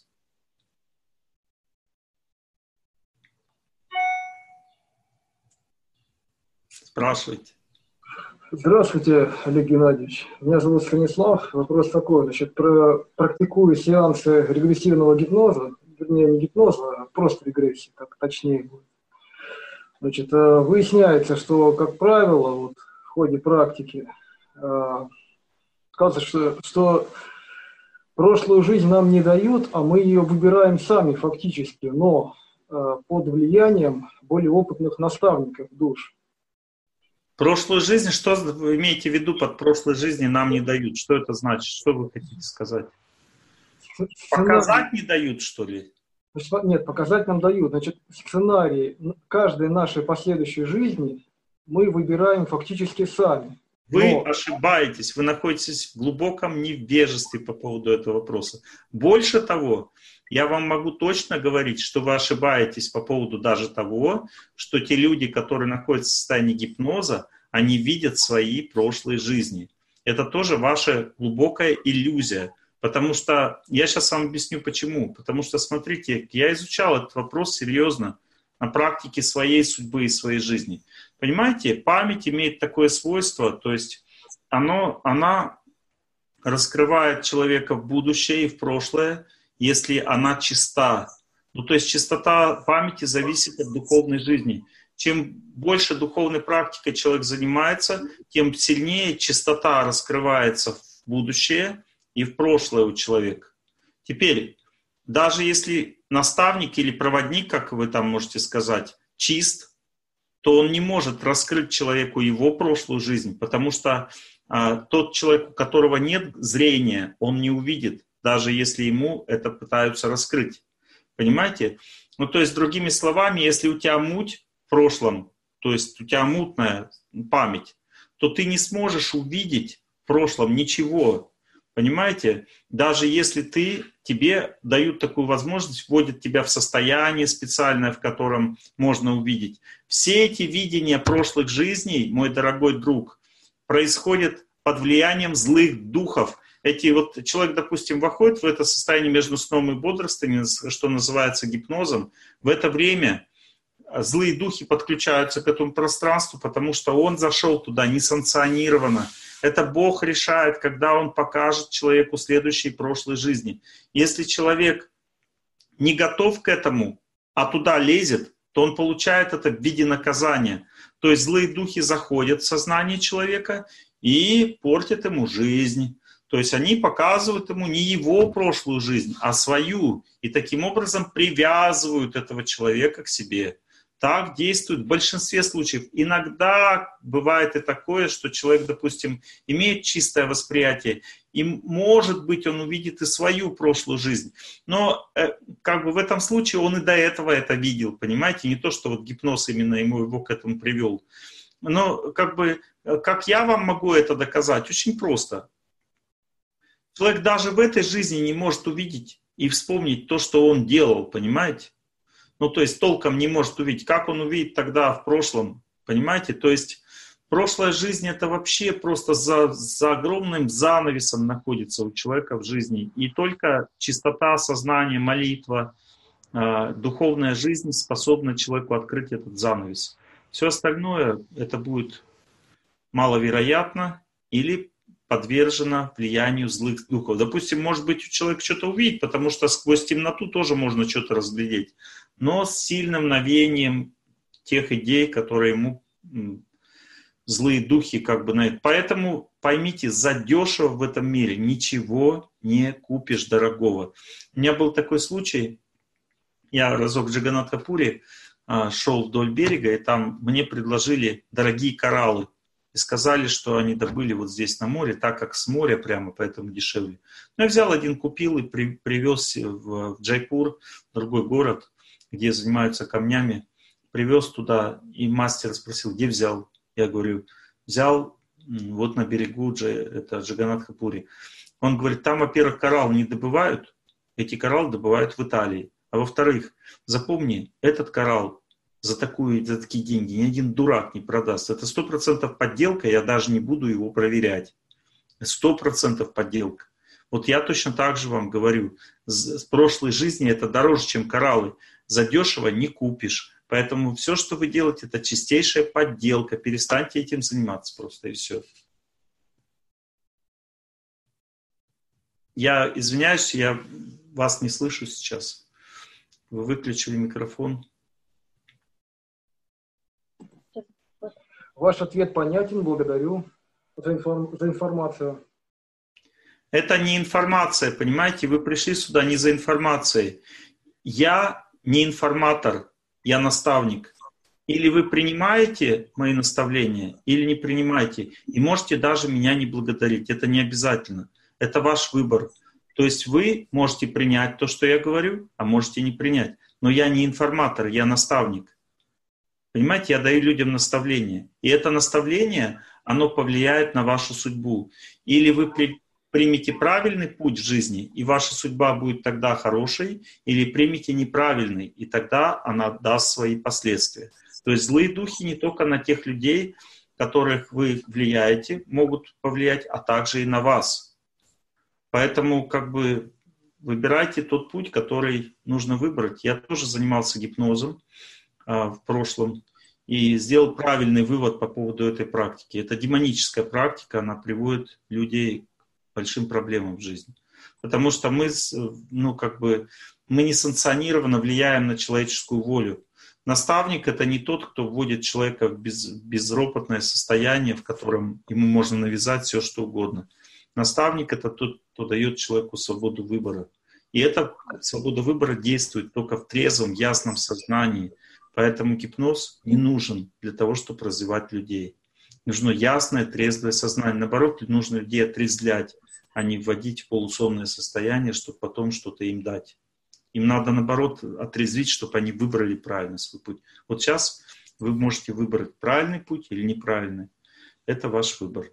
Спрашивайте. Здравствуйте, Олег Геннадьевич. Меня зовут Станислав. Вопрос такой. Значит, про, практикую сеансы регрессивного гипноза, вернее, не гипноза, а просто регрессии, так точнее будет. Значит, выясняется, что, как правило, вот, в ходе практики, оказывается, что, что прошлую жизнь нам не дают, а мы ее выбираем сами фактически, но под влиянием более опытных наставников душ. Прошлую жизнь, что вы имеете в виду под прошлой жизнью нам не дают? Что это значит? Что вы хотите сказать? Показать не дают, что ли? Нет, показать нам дают. Значит, сценарий каждой нашей последующей жизни мы выбираем фактически сами. Вы Но... ошибаетесь, вы находитесь в глубоком невежестве по поводу этого вопроса. Больше того, я вам могу точно говорить, что вы ошибаетесь по поводу даже того, что те люди, которые находятся в состоянии гипноза, они видят свои прошлые жизни. Это тоже ваша глубокая иллюзия. Потому что, я сейчас вам объясню почему. Потому что, смотрите, я изучал этот вопрос серьезно на практике своей судьбы и своей жизни. Понимаете, память имеет такое свойство, то есть оно, она раскрывает человека в будущее и в прошлое, если она чиста. Ну, то есть чистота памяти зависит от духовной жизни. Чем больше духовной практикой человек занимается, тем сильнее чистота раскрывается в будущее и в прошлое у человека. Теперь, даже если наставник или проводник, как вы там можете сказать, чист, то он не может раскрыть человеку его прошлую жизнь, потому что а, тот человек, у которого нет зрения, он не увидит, даже если ему это пытаются раскрыть. Понимаете? Ну, то есть, другими словами, если у тебя муть в прошлом, то есть у тебя мутная память, то ты не сможешь увидеть в прошлом ничего. Понимаете? Даже если ты, тебе дают такую возможность, вводят тебя в состояние специальное, в котором можно увидеть. Все эти видения прошлых жизней, мой дорогой друг, происходят под влиянием злых духов. Эти вот, человек, допустим, выходит в это состояние между сном и бодрствованием, что называется гипнозом, в это время злые духи подключаются к этому пространству, потому что он зашел туда несанкционированно. Это Бог решает, когда Он покажет человеку следующей прошлой жизни. Если человек не готов к этому, а туда лезет, то он получает это в виде наказания. То есть злые духи заходят в сознание человека и портят ему жизнь. То есть они показывают ему не его прошлую жизнь, а свою. И таким образом привязывают этого человека к себе. Так действует в большинстве случаев. Иногда бывает и такое, что человек, допустим, имеет чистое восприятие, и, может быть, он увидит и свою прошлую жизнь. Но э, как бы в этом случае он и до этого это видел, понимаете? Не то, что вот гипноз именно ему его к этому привел. Но как бы, как я вам могу это доказать? Очень просто. Человек даже в этой жизни не может увидеть и вспомнить то, что он делал, понимаете? Ну, то есть толком не может увидеть. Как он увидит тогда в прошлом, понимаете? То есть прошлая жизнь — это вообще просто за, за огромным занавесом находится у человека в жизни. И только чистота сознания, молитва, э, духовная жизнь способна человеку открыть этот занавес. Все остальное — это будет маловероятно или подвержено влиянию злых духов. Допустим, может быть, человек что-то увидит, потому что сквозь темноту тоже можно что-то разглядеть, но с сильным навеянием тех идей, которые ему злые духи как бы на это. Поэтому поймите, задешево в этом мире ничего не купишь дорогого. У меня был такой случай, я разок в Джаганнатхапуре шел вдоль берега, и там мне предложили дорогие кораллы. И сказали, что они добыли вот здесь на море, так как с моря прямо, поэтому дешевле. Но я взял один, купил и при, привез в, в Джайпур, другой город, где занимаются камнями. Привез туда, и мастер спросил, где взял. Я говорю, взял вот на берегу это Джаганнатха-Пури. Он говорит, там, во-первых, коралл не добывают, эти кораллы добывают в Италии. А во-вторых, запомни, этот коралл за, такую, за такие деньги ни один дурак не продаст. Это сто процентов подделка, я даже не буду его проверять. Сто процентов подделка. Вот я точно так же вам говорю, с прошлой жизни это дороже, чем кораллы. Задешево не купишь. Поэтому все, что вы делаете, это чистейшая подделка. Перестаньте этим заниматься просто, и все. Я извиняюсь, я вас не слышу сейчас. Вы выключили микрофон. Ваш ответ понятен, благодарю за, информ... за информацию. Это не информация, понимаете? Вы пришли сюда не за информацией. Я не информатор, я наставник. Или вы принимаете мои наставления, или не принимаете. И можете даже меня не благодарить. Это не обязательно. Это ваш выбор. То есть вы можете принять то, что я говорю, а можете не принять. Но я не информатор, я наставник. Понимаете, я даю людям наставление. И это наставление, оно повлияет на вашу судьбу. Или вы при, примете правильный путь в жизни, и ваша судьба будет тогда хорошей, или примете неправильный, и тогда она даст свои последствия. То есть злые духи не только на тех людей, которых вы влияете, могут повлиять, а также и на вас. Поэтому как бы выбирайте тот путь, который нужно выбрать. Я тоже занимался гипнозом а, в прошлом и сделал правильный вывод по поводу этой практики. Это демоническая практика, она приводит людей к большим проблемам в жизни. Потому что мы, ну, как бы, мы несанкционированно влияем на человеческую волю. Наставник — это не тот, кто вводит человека в без, безропотное состояние, в котором ему можно навязать все, что угодно. Наставник — это тот, кто дает человеку свободу выбора. И эта свобода выбора действует только в трезвом, ясном сознании. Поэтому гипноз не нужен для того, чтобы развивать людей. Нужно ясное, трезвое сознание. Наоборот, нужно людей отрезвлять, а не вводить в полусонное состояние, чтобы потом что-то им дать. Им надо, наоборот, отрезвить, чтобы они выбрали правильно свой путь. Вот сейчас вы можете выбрать правильный путь или неправильный. Это ваш выбор.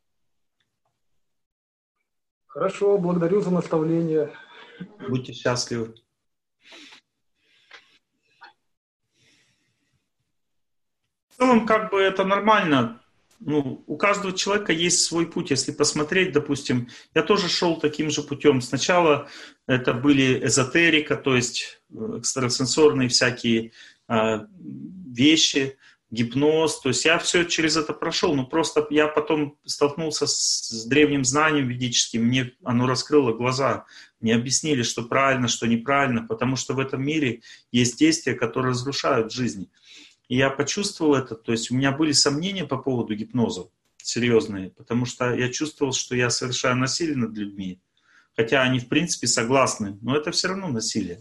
Хорошо, благодарю за наставление. Будьте счастливы. В целом, как бы это нормально. Ну, у каждого человека есть свой путь. Если посмотреть, допустим, я тоже шел таким же путем. Сначала это были эзотерика, то есть экстрасенсорные всякие э, вещи, гипноз. То есть я все через это прошел. Но просто я потом столкнулся с, с древним знанием ведическим. Мне оно раскрыло глаза. Мне объяснили, что правильно, что неправильно. Потому что в этом мире есть действия, которые разрушают жизнь. И я почувствовал это, то есть у меня были сомнения по поводу гипноза, серьезные, потому что я чувствовал, что я совершаю насилие над людьми, хотя они в принципе согласны, но это все равно насилие.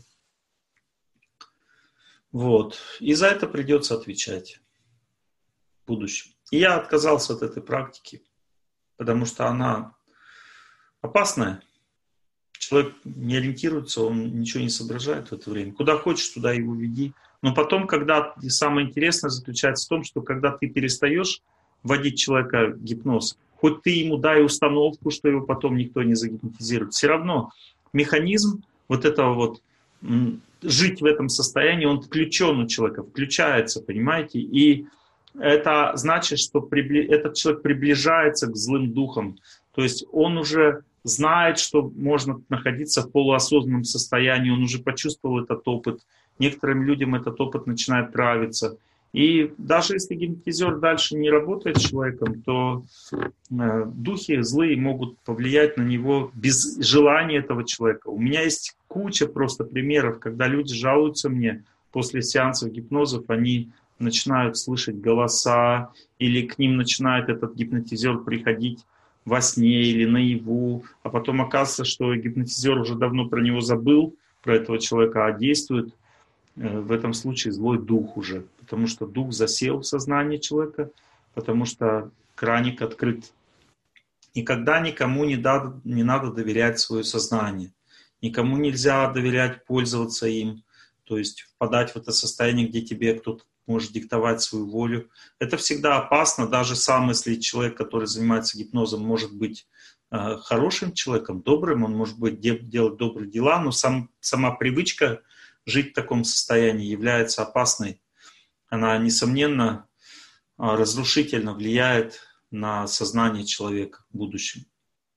Вот. И за это придется отвечать в будущем. И я отказался от этой практики, потому что она опасная. Человек не ориентируется, он ничего не соображает в это время. Куда хочешь, туда его веди. Но потом, когда самое интересное заключается в том, что когда ты перестаешь вводить человека в гипноз, хоть ты ему дай установку, что его потом никто не загипнотизирует, все равно механизм вот этого вот жить в этом состоянии, он включен у человека, включается, понимаете? И это значит, что прибли... этот человек приближается к злым духам. То есть он уже знает, что можно находиться в полуосознанном состоянии, он уже почувствовал этот опыт. Некоторым людям этот опыт начинает нравиться. И даже если гипнотизер дальше не работает с человеком, то э, духи злые могут повлиять на него без желания этого человека. У меня есть куча просто примеров, когда люди жалуются мне после сеансов гипнозов, они начинают слышать голоса, или к ним начинает этот гипнотизер приходить во сне или наяву, а потом оказывается, что гипнотизер уже давно про него забыл, про этого человека, а действует в этом случае злой дух уже, потому что дух засел в сознании человека, потому что краник открыт. Никогда никому не надо, не надо доверять свое сознание. Никому нельзя доверять пользоваться им, то есть впадать в это состояние, где тебе кто-то может диктовать свою волю. Это всегда опасно, даже сам, если человек, который занимается гипнозом, может быть э, хорошим человеком, добрым, он может быть де- делать добрые дела, но сам, сама привычка жить в таком состоянии является опасной. Она, несомненно, разрушительно влияет на сознание человека в будущем.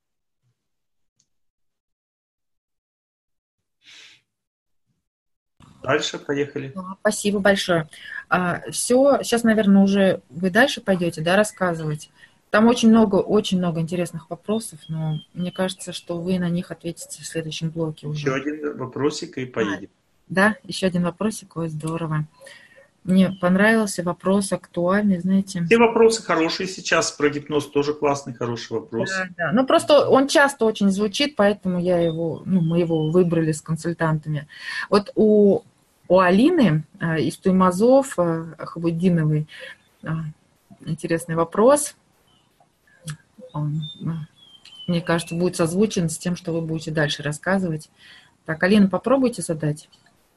Дальше поехали. Спасибо большое. А, все, сейчас, наверное, уже вы дальше пойдете, да, рассказывать. Там очень много, очень много интересных вопросов, но мне кажется, что вы на них ответите в следующем блоке уже. Еще один вопросик и поедем. А, да, еще один вопросик, ой, здорово. Мне понравился вопрос, актуальный, знаете. Все вопросы хорошие сейчас, про гипноз тоже классный, хороший вопрос. Да, да. Ну, просто он часто очень звучит, поэтому я его, ну, мы его выбрали с консультантами. Вот у, у Алины э, из Туймазов, э, Ахабуддиновой, э, интересный вопрос. Он, э, мне кажется, будет созвучен с тем, что вы будете дальше рассказывать. Так, Алина, попробуйте задать.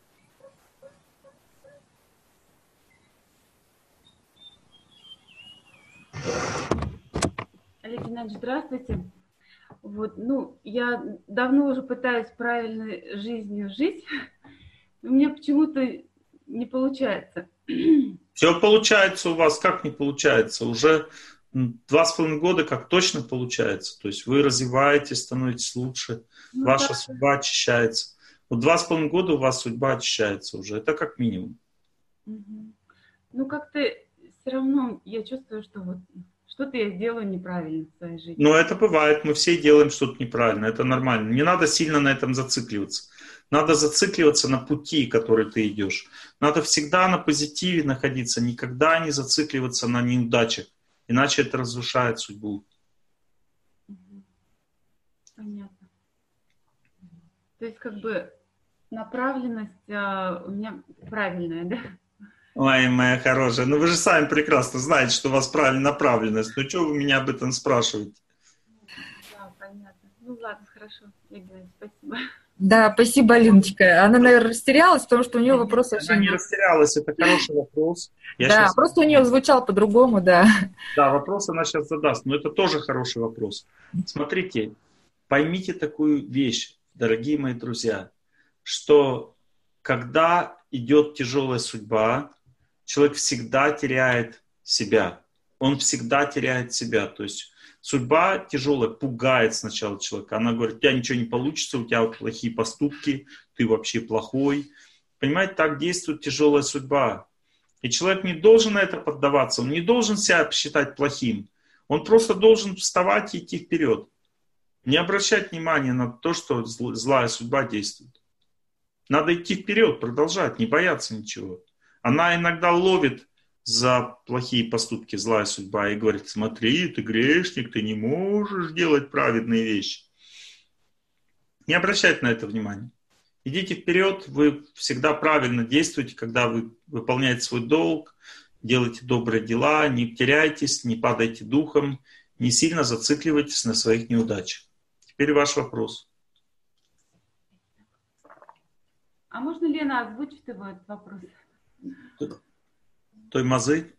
Олег Геннадьевич, здравствуйте. Вот, ну, я давно уже пытаюсь правильной жизнью жить, но у меня почему-то не получается. Все получается у вас, как не получается? Уже два с половиной года как точно получается. То есть вы развиваетесь, становитесь лучше, ну, ваша да. судьба очищается. Вот два с половиной года у вас судьба очищается уже. Это как минимум. Угу. Ну, как-то все равно я чувствую, что вот что-то я делаю неправильно в своей жизни. Но это бывает, мы все делаем что-то неправильно, это нормально. Не надо сильно на этом зацикливаться. Надо зацикливаться на пути, который ты идешь. Надо всегда на позитиве находиться, никогда не зацикливаться на неудачах, иначе это разрушает судьбу. Понятно. То есть как бы направленность а, у меня правильная, да? Ой, моя хорошая, ну вы же сами прекрасно знаете, что у вас правильная направленность. Ну что вы меня об этом спрашиваете? Да, понятно. Ну ладно, хорошо. Евгения, спасибо. Да, спасибо, Алиночка. Она, наверное, растерялась, потому что у нее вопрос совсем... Она не растерялась, это хороший вопрос. Я да, сейчас... просто у нее звучал по-другому, да. Да, вопрос она сейчас задаст, но это тоже хороший вопрос. Смотрите, поймите такую вещь, дорогие мои друзья, что когда идет тяжелая судьба, человек всегда теряет себя. Он всегда теряет себя. То есть судьба тяжелая пугает сначала человека. Она говорит, у тебя ничего не получится, у тебя плохие поступки, ты вообще плохой. Понимаете, так действует тяжелая судьба. И человек не должен на это поддаваться. Он не должен себя считать плохим. Он просто должен вставать и идти вперед. Не обращать внимания на то, что злая судьба действует. Надо идти вперед, продолжать, не бояться ничего. Она иногда ловит за плохие поступки злая судьба и говорит, смотри, ты грешник, ты не можешь делать праведные вещи. Не обращайте на это внимания. Идите вперед, вы всегда правильно действуете, когда вы выполняете свой долг, делаете добрые дела, не теряйтесь, не падайте духом, не сильно зацикливайтесь на своих неудачах. Теперь ваш вопрос. А можно, Лена, озвучить его этот вопрос? Туймазы?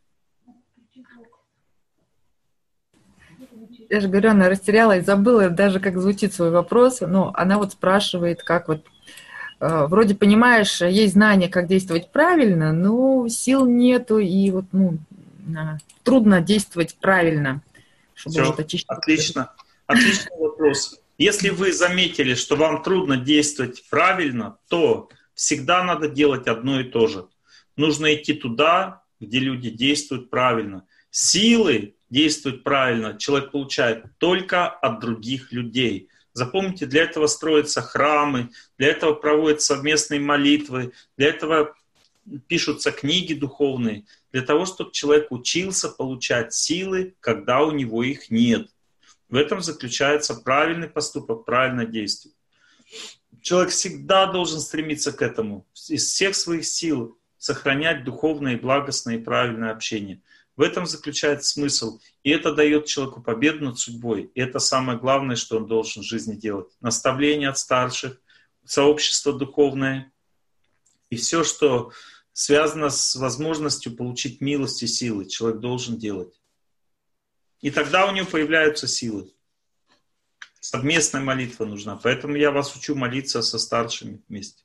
Я же говорю, она растерялась, забыла даже, как звучит свой вопрос. Но она вот спрашивает, как вот, э, вроде понимаешь, есть знания, как действовать правильно, но сил нету, и вот, ну, э, трудно действовать правильно, чтобы Все, вот очистить. Отлично, отличный вопрос. Если вы заметили, что вам трудно действовать правильно, то всегда надо делать одно и то же. Нужно идти туда, где люди действуют правильно. Силы действуют правильно человек получает только от других людей. Запомните, для этого строятся храмы, для этого проводятся совместные молитвы, для этого пишутся книги духовные, для того, чтобы человек учился получать силы, когда у него их нет. В этом заключается правильный поступок, правильное действие. Человек всегда должен стремиться к этому, из всех своих сил сохранять духовное, благостное и правильное общение. В этом заключается смысл. И это дает человеку победу над судьбой. И это самое главное, что он должен в жизни делать. Наставление от старших, сообщество духовное. И все, что связано с возможностью получить милость и силы. Человек должен делать. И тогда у него появляются силы. Совместная молитва нужна. Поэтому я вас учу молиться со старшими вместе.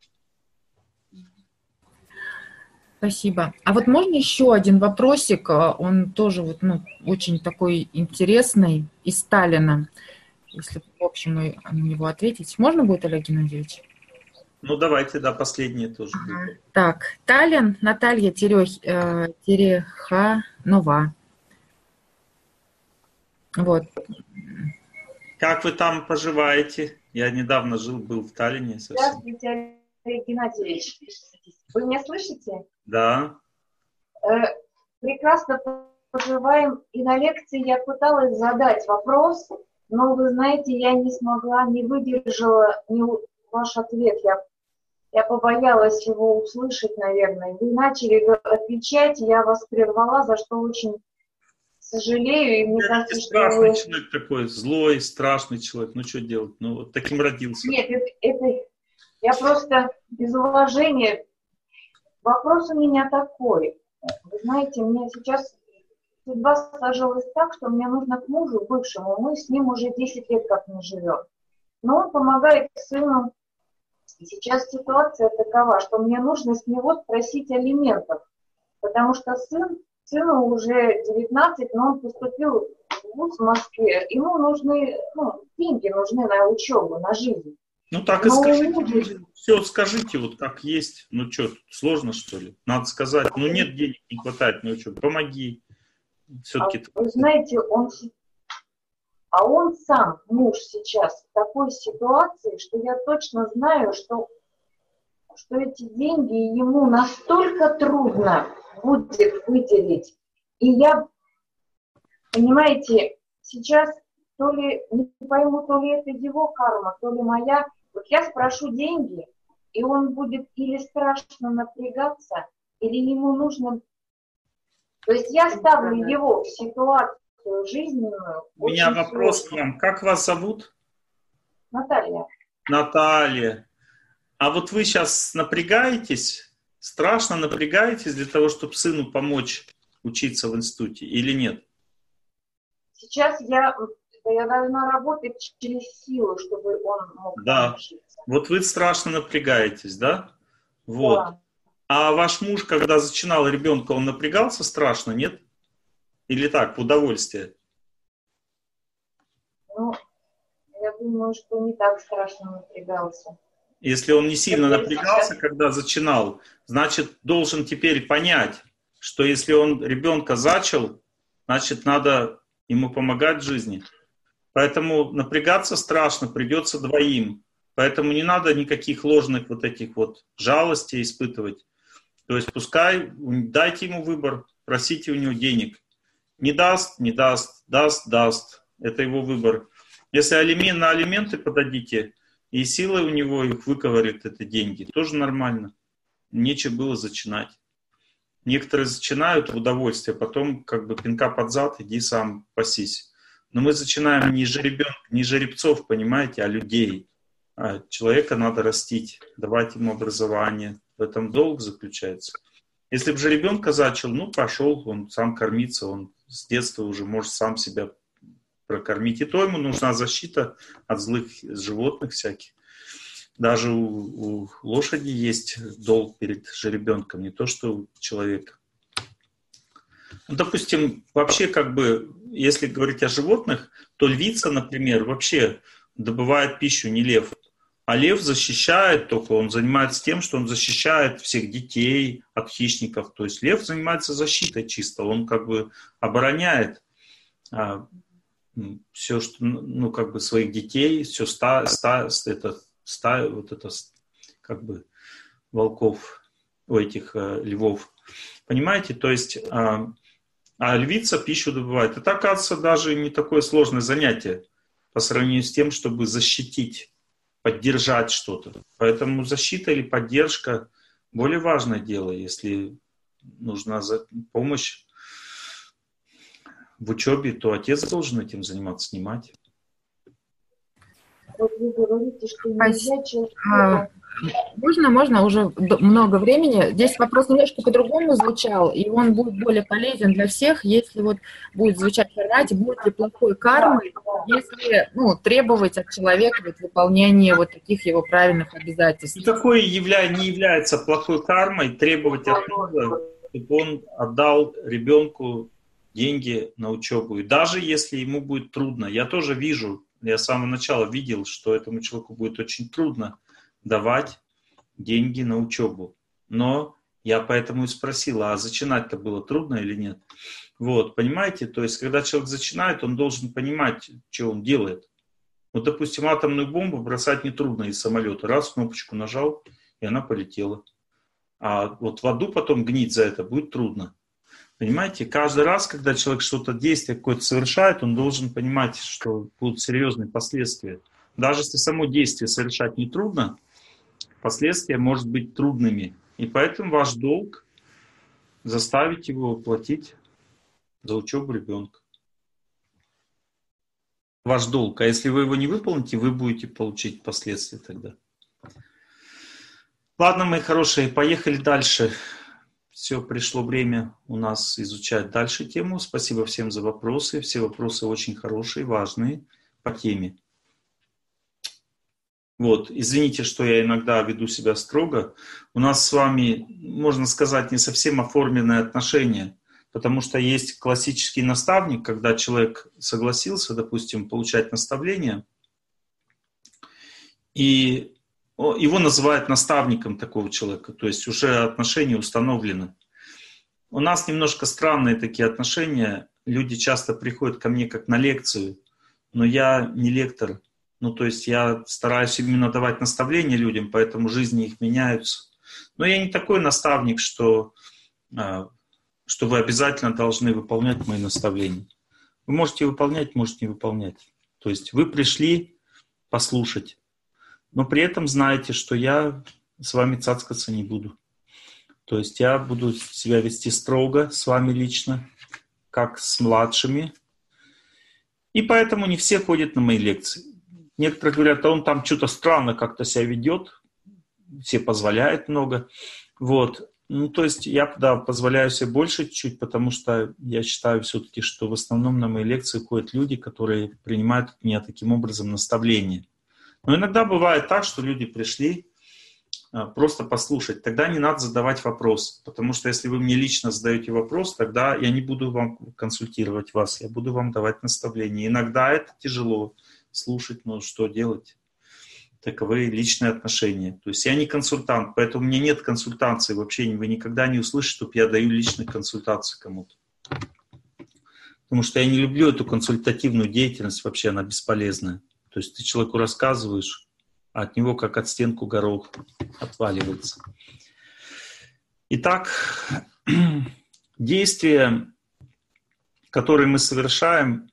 Спасибо. А вот можно еще один вопросик? Он тоже вот, ну, очень такой интересный, из Сталина. Если, в общем, на него ответить. Можно будет, Олег Геннадьевич? Ну, давайте, да, последнее тоже. Ага. Так, Таллин, Наталья Терех, э, Тереханова. Вот. Как вы там поживаете? Я недавно жил, был в Таллине. Совсем. Здравствуйте, Олег Геннадьевич. Вы меня слышите? Да. Э, прекрасно поживаем. И на лекции я пыталась задать вопрос, но, вы знаете, я не смогла, не выдержала не ваш ответ. Я, я побоялась его услышать, наверное. Вы начали отвечать, я вас прервала, за что очень сожалею. И мне я кажется, страшный вы... человек такой, злой, страшный человек. Ну, что делать? Ну, вот таким родился. Нет, это, это я просто без уважения. Вопрос у меня такой. Вы знаете, мне сейчас судьба сложилась так, что мне нужно к мужу бывшему. Мы с ним уже десять лет как не живем. Но он помогает сыну. И сейчас ситуация такова, что мне нужно с него спросить алиментов. Потому что сын, сыну уже девятнадцать, но он поступил в вуз в Москве. Ему нужны, ну, деньги нужны на учебу, на жизнь. Ну так и но скажите, все скажите, вот как есть. Ну что, сложно что ли? Надо сказать, ну нет денег, не хватает, ну что, помоги. Все-таки. А, вы знаете, он, а он сам, муж сейчас в такой ситуации, что я точно знаю, что, что эти деньги ему настолько трудно будет выделить. И я, понимаете, сейчас то ли, не пойму, то ли это его карма, то ли моя. Вот я спрошу деньги, и он будет или страшно напрягаться, или ему нужно... То есть я ставлю его в ситуацию жизненную. У меня вопрос к вам. Как вас зовут? Наталья. Наталья. А вот вы сейчас напрягаетесь, страшно напрягаетесь для того, чтобы сыну помочь учиться в институте или нет? Сейчас я... Я должна работать через силу, чтобы он мог да. учиться. Вот вы страшно напрягаетесь, да? Вот. Да. А ваш муж, когда зачинал ребенка, он напрягался страшно, нет? Или так, в удовольствие? Ну, я думаю, что не так страшно напрягался. Если он не сильно я напрягался, сейчас... когда зачинал, значит, должен теперь понять, что если он ребенка зачал, значит, надо ему помогать в жизни. Поэтому напрягаться страшно, придется двоим. Поэтому не надо никаких ложных вот этих вот жалостей испытывать. То есть пускай, дайте ему выбор, просите у него денег. Не даст, не даст, даст, даст. Это его выбор. Если алимент, на алименты подадите, и силой у него их выковырят, это деньги, тоже нормально. Нечего было зачинать. Некоторые зачинают в удовольствие, потом как бы пинка под зад, иди сам пасись. Но мы зачинаем не жеребенка, не жеребцов, понимаете, а людей. А человека надо растить, давать ему образование. В этом долг заключается. Если бы жеребенка зачал, ну, пошел, он сам кормиться, он с детства уже может сам себя прокормить. И то ему нужна защита от злых животных всяких. Даже у, у лошади есть долг перед жеребенком, не то что у человека. Ну, допустим, вообще, как бы, если говорить о животных, то львица, например, вообще добывает пищу, не лев. А лев защищает только, он занимается тем, что он защищает всех детей от хищников. То есть лев занимается защитой чисто, он как бы обороняет а, все, что, ну, как бы своих детей, все ста, ста, это, ста, вот это, как бы, волков, у этих а, львов. Понимаете, то есть... А, А львица пищу добывает. Это, оказывается, даже не такое сложное занятие по сравнению с тем, чтобы защитить, поддержать что-то. Поэтому защита или поддержка более важное дело, если нужна помощь в учебе, то отец должен этим заниматься, снимать. Вот вы говорите, что нельзя человека... Можно, можно, уже много времени. Здесь вопрос немножко по-другому звучал, и он будет более полезен для всех, если вот будет звучать в формате, будет ли плохой кармой, если ну, требовать от человека вот, выполнения вот таких его правильных обязательств. И такое явля... не является плохой кармой требовать от него, чтобы он отдал ребенку деньги на учебу. И даже если ему будет трудно, я тоже вижу, я с самого начала видел, что этому человеку будет очень трудно давать деньги на учебу. Но я поэтому и спросил, а зачинать-то было трудно или нет? Вот, понимаете? То есть, когда человек зачинает, он должен понимать, что он делает. Вот, допустим, атомную бомбу бросать нетрудно из самолета. Раз, кнопочку нажал, и она полетела. А вот в аду потом гнить за это будет трудно. Понимаете? Каждый раз, когда человек что-то, действие какое-то совершает, он должен понимать, что будут серьезные последствия. Даже если само действие совершать нетрудно, последствия может быть трудными. И поэтому ваш долг заставить его платить за учебу ребенка. Ваш долг. А если вы его не выполните, вы будете получить последствия тогда. Ладно, мои хорошие, поехали дальше. Все, пришло время у нас изучать дальше тему. Спасибо всем за вопросы. Все вопросы очень хорошие, важные по теме. Вот, извините, что я иногда веду себя строго. У нас с вами, можно сказать, не совсем оформленные отношения, потому что есть классический наставник, когда человек согласился, допустим, получать наставление, и его называют наставником такого человека, то есть уже отношения установлены. У нас немножко странные такие отношения. Люди часто приходят ко мне как на лекцию, но я не лектор. Ну, то есть я стараюсь именно давать наставления людям, поэтому жизни их меняются. Но я не такой наставник, что, что вы обязательно должны выполнять мои наставления. Вы можете выполнять, можете не выполнять. То есть вы пришли послушать, но при этом знаете, что я с вами цацкаться не буду. То есть я буду себя вести строго с вами лично, как с младшими. И поэтому не все ходят на мои лекции. Некоторые говорят, а он там что-то странно как-то себя ведет, все позволяет много. Вот. Ну, то есть я, да, позволяю себе больше чуть-чуть, потому что я считаю все-таки, что в основном на мои лекции ходят люди, которые принимают от меня таким образом наставления. Но иногда бывает так, что люди пришли а, просто послушать. Тогда не надо задавать вопрос, потому что если вы мне лично задаете вопрос, тогда я не буду вам консультировать вас, я буду вам давать наставления. Иногда это тяжело слушать, но что делать? Таковы личные отношения. То есть я не консультант, поэтому у меня нет консультации вообще. Вы никогда не услышите, чтобы я даю личные консультации кому-то. Потому что я не люблю эту консультативную деятельность, вообще она бесполезная. То есть ты человеку рассказываешь, а от него как от стенку горох отваливается. Итак, действия, которые мы совершаем,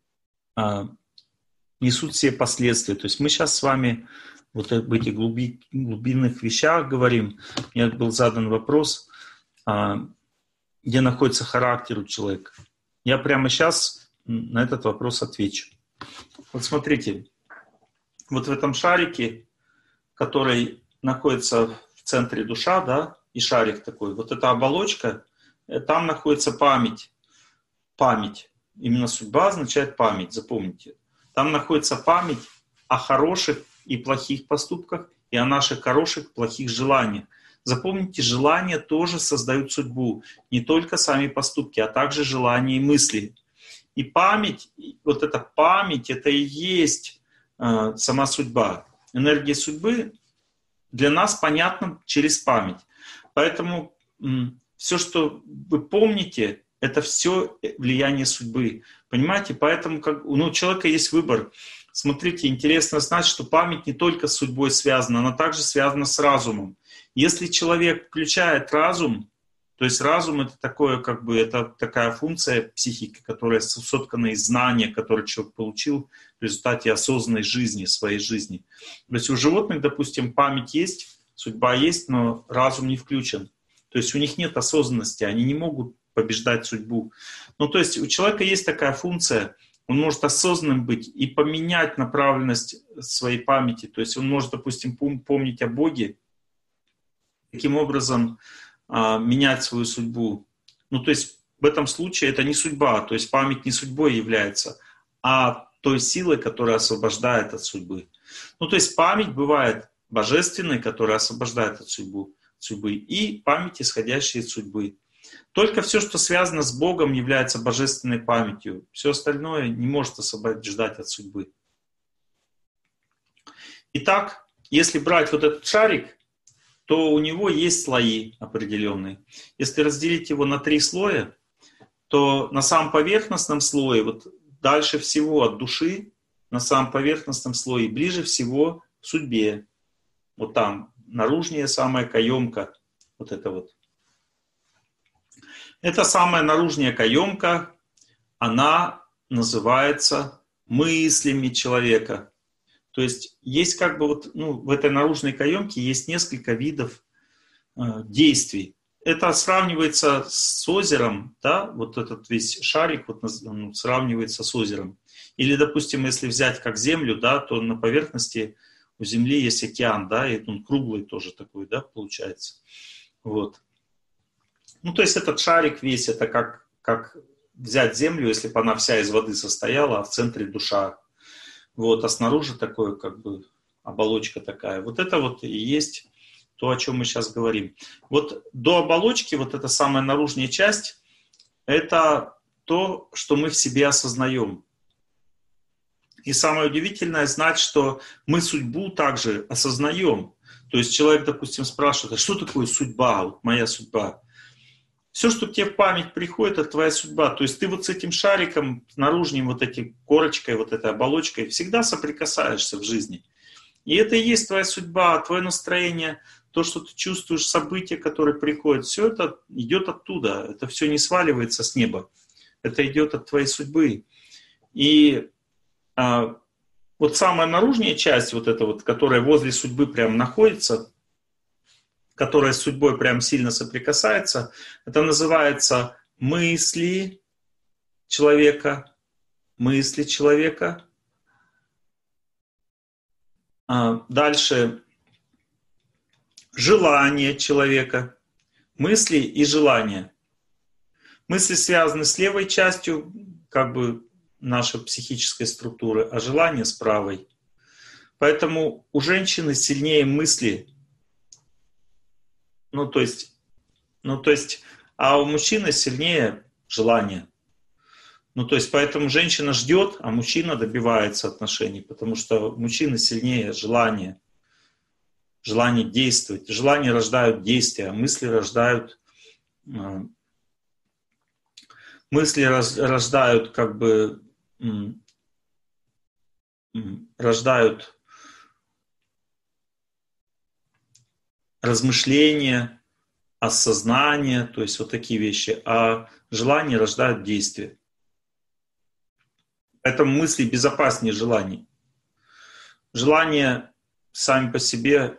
несут все последствия. То есть мы сейчас с вами вот об этих глуби, глубинных вещах говорим. Мне был задан вопрос, где находится характер у человека. Я прямо сейчас на этот вопрос отвечу. Вот смотрите, вот в этом шарике, который находится в центре душа, да, и шарик такой, вот эта оболочка, там находится память. Память. Именно судьба означает память, запомните. Там находится память о хороших и плохих поступках и о наших хороших и плохих желаниях. Запомните, желания тоже создают судьбу. Не только сами поступки, а также желания и мысли. И память, вот эта память, это и есть э, сама судьба. Энергия судьбы для нас понятна через память. Поэтому э, все, что вы помните, это все влияние судьбы. Понимаете? Поэтому как, ну, у человека есть выбор. Смотрите, интересно знать, что память не только с судьбой связана, она также связана с разумом. Если человек включает разум, то есть разум это такое, как бы, это такая функция психики, которая соткана из знания, которое человек получил в результате осознанной жизни, своей жизни. То есть у животных, допустим, память есть, судьба есть, но разум не включен. То есть у них нет осознанности, они не могут побеждать судьбу. Ну, то есть у человека есть такая функция, Он может осознанным быть и поменять направленность своей памяти. То есть он может, допустим, помнить о Боге, таким образом а, менять свою судьбу. Ну, то есть в этом случае это не судьба, то есть память не судьбой является, а той силой, которая освобождает от судьбы. Ну, то есть память бывает божественной, которая освобождает от судьбы, судьбы, и память, исходящая от судьбы. Только все, что связано с Богом, является божественной памятью. Все остальное не может освобождать от судьбы. Итак, если брать вот этот шарик, то у него есть слои определенные. Если разделить его на три слоя, то на самом поверхностном слое, вот дальше всего от души, на самом поверхностном слое, ближе всего к судьбе. Вот там, наружнее самая каемка, вот это вот. Эта самая наружная каемка, она называется мыслями человека. То есть есть как бы вот, ну, в этой наружной каемке есть несколько видов э, действий. Это сравнивается с озером, да, вот этот весь шарик вот, ну, сравнивается с озером. Или, допустим, если взять как землю, да, то на поверхности у Земли есть океан, да, и он круглый тоже такой, да, получается. Вот. Ну, то есть этот шарик весь, это как, как взять землю, если бы она вся из воды состояла, а в центре душа. Вот, а снаружи такое, как бы, оболочка такая. Вот это вот и есть то, о чем мы сейчас говорим. Вот до оболочки, вот эта самая наружная часть, это то, что мы в себе осознаем. И самое удивительное знать, что мы судьбу также осознаем. То есть человек, допустим, спрашивает, а что такое судьба, вот моя судьба? Все, что тебе в память приходит, это твоя судьба. То есть ты вот с этим шариком, наружным вот этой корочкой, вот этой оболочкой всегда соприкасаешься в жизни. И это и есть твоя судьба, твое настроение, то, что ты чувствуешь, события, которые приходят, все это идет оттуда. Это все не сваливается с неба. Это идет от твоей судьбы. И а, вот самая наружная часть, вот эта вот, которая возле судьбы прям находится, которая с судьбой прям сильно соприкасается, это называется мысли человека, мысли человека. А дальше желание человека, мысли и желания. Мысли связаны с левой частью, как бы нашей психической структуры, а желание с правой. Поэтому у женщины сильнее мысли. Ну, то есть, ну, то есть, а у мужчины сильнее желание. Ну, то есть, поэтому женщина ждет, а мужчина добивается отношений, потому что у мужчины сильнее желание, желание действовать. Желания рождают действия, а мысли рождают, мысли рождают, как бы, рождают размышления, осознание, то есть вот такие вещи, а желания рождают действия. Поэтому мысли безопаснее желаний. Желания сами по себе,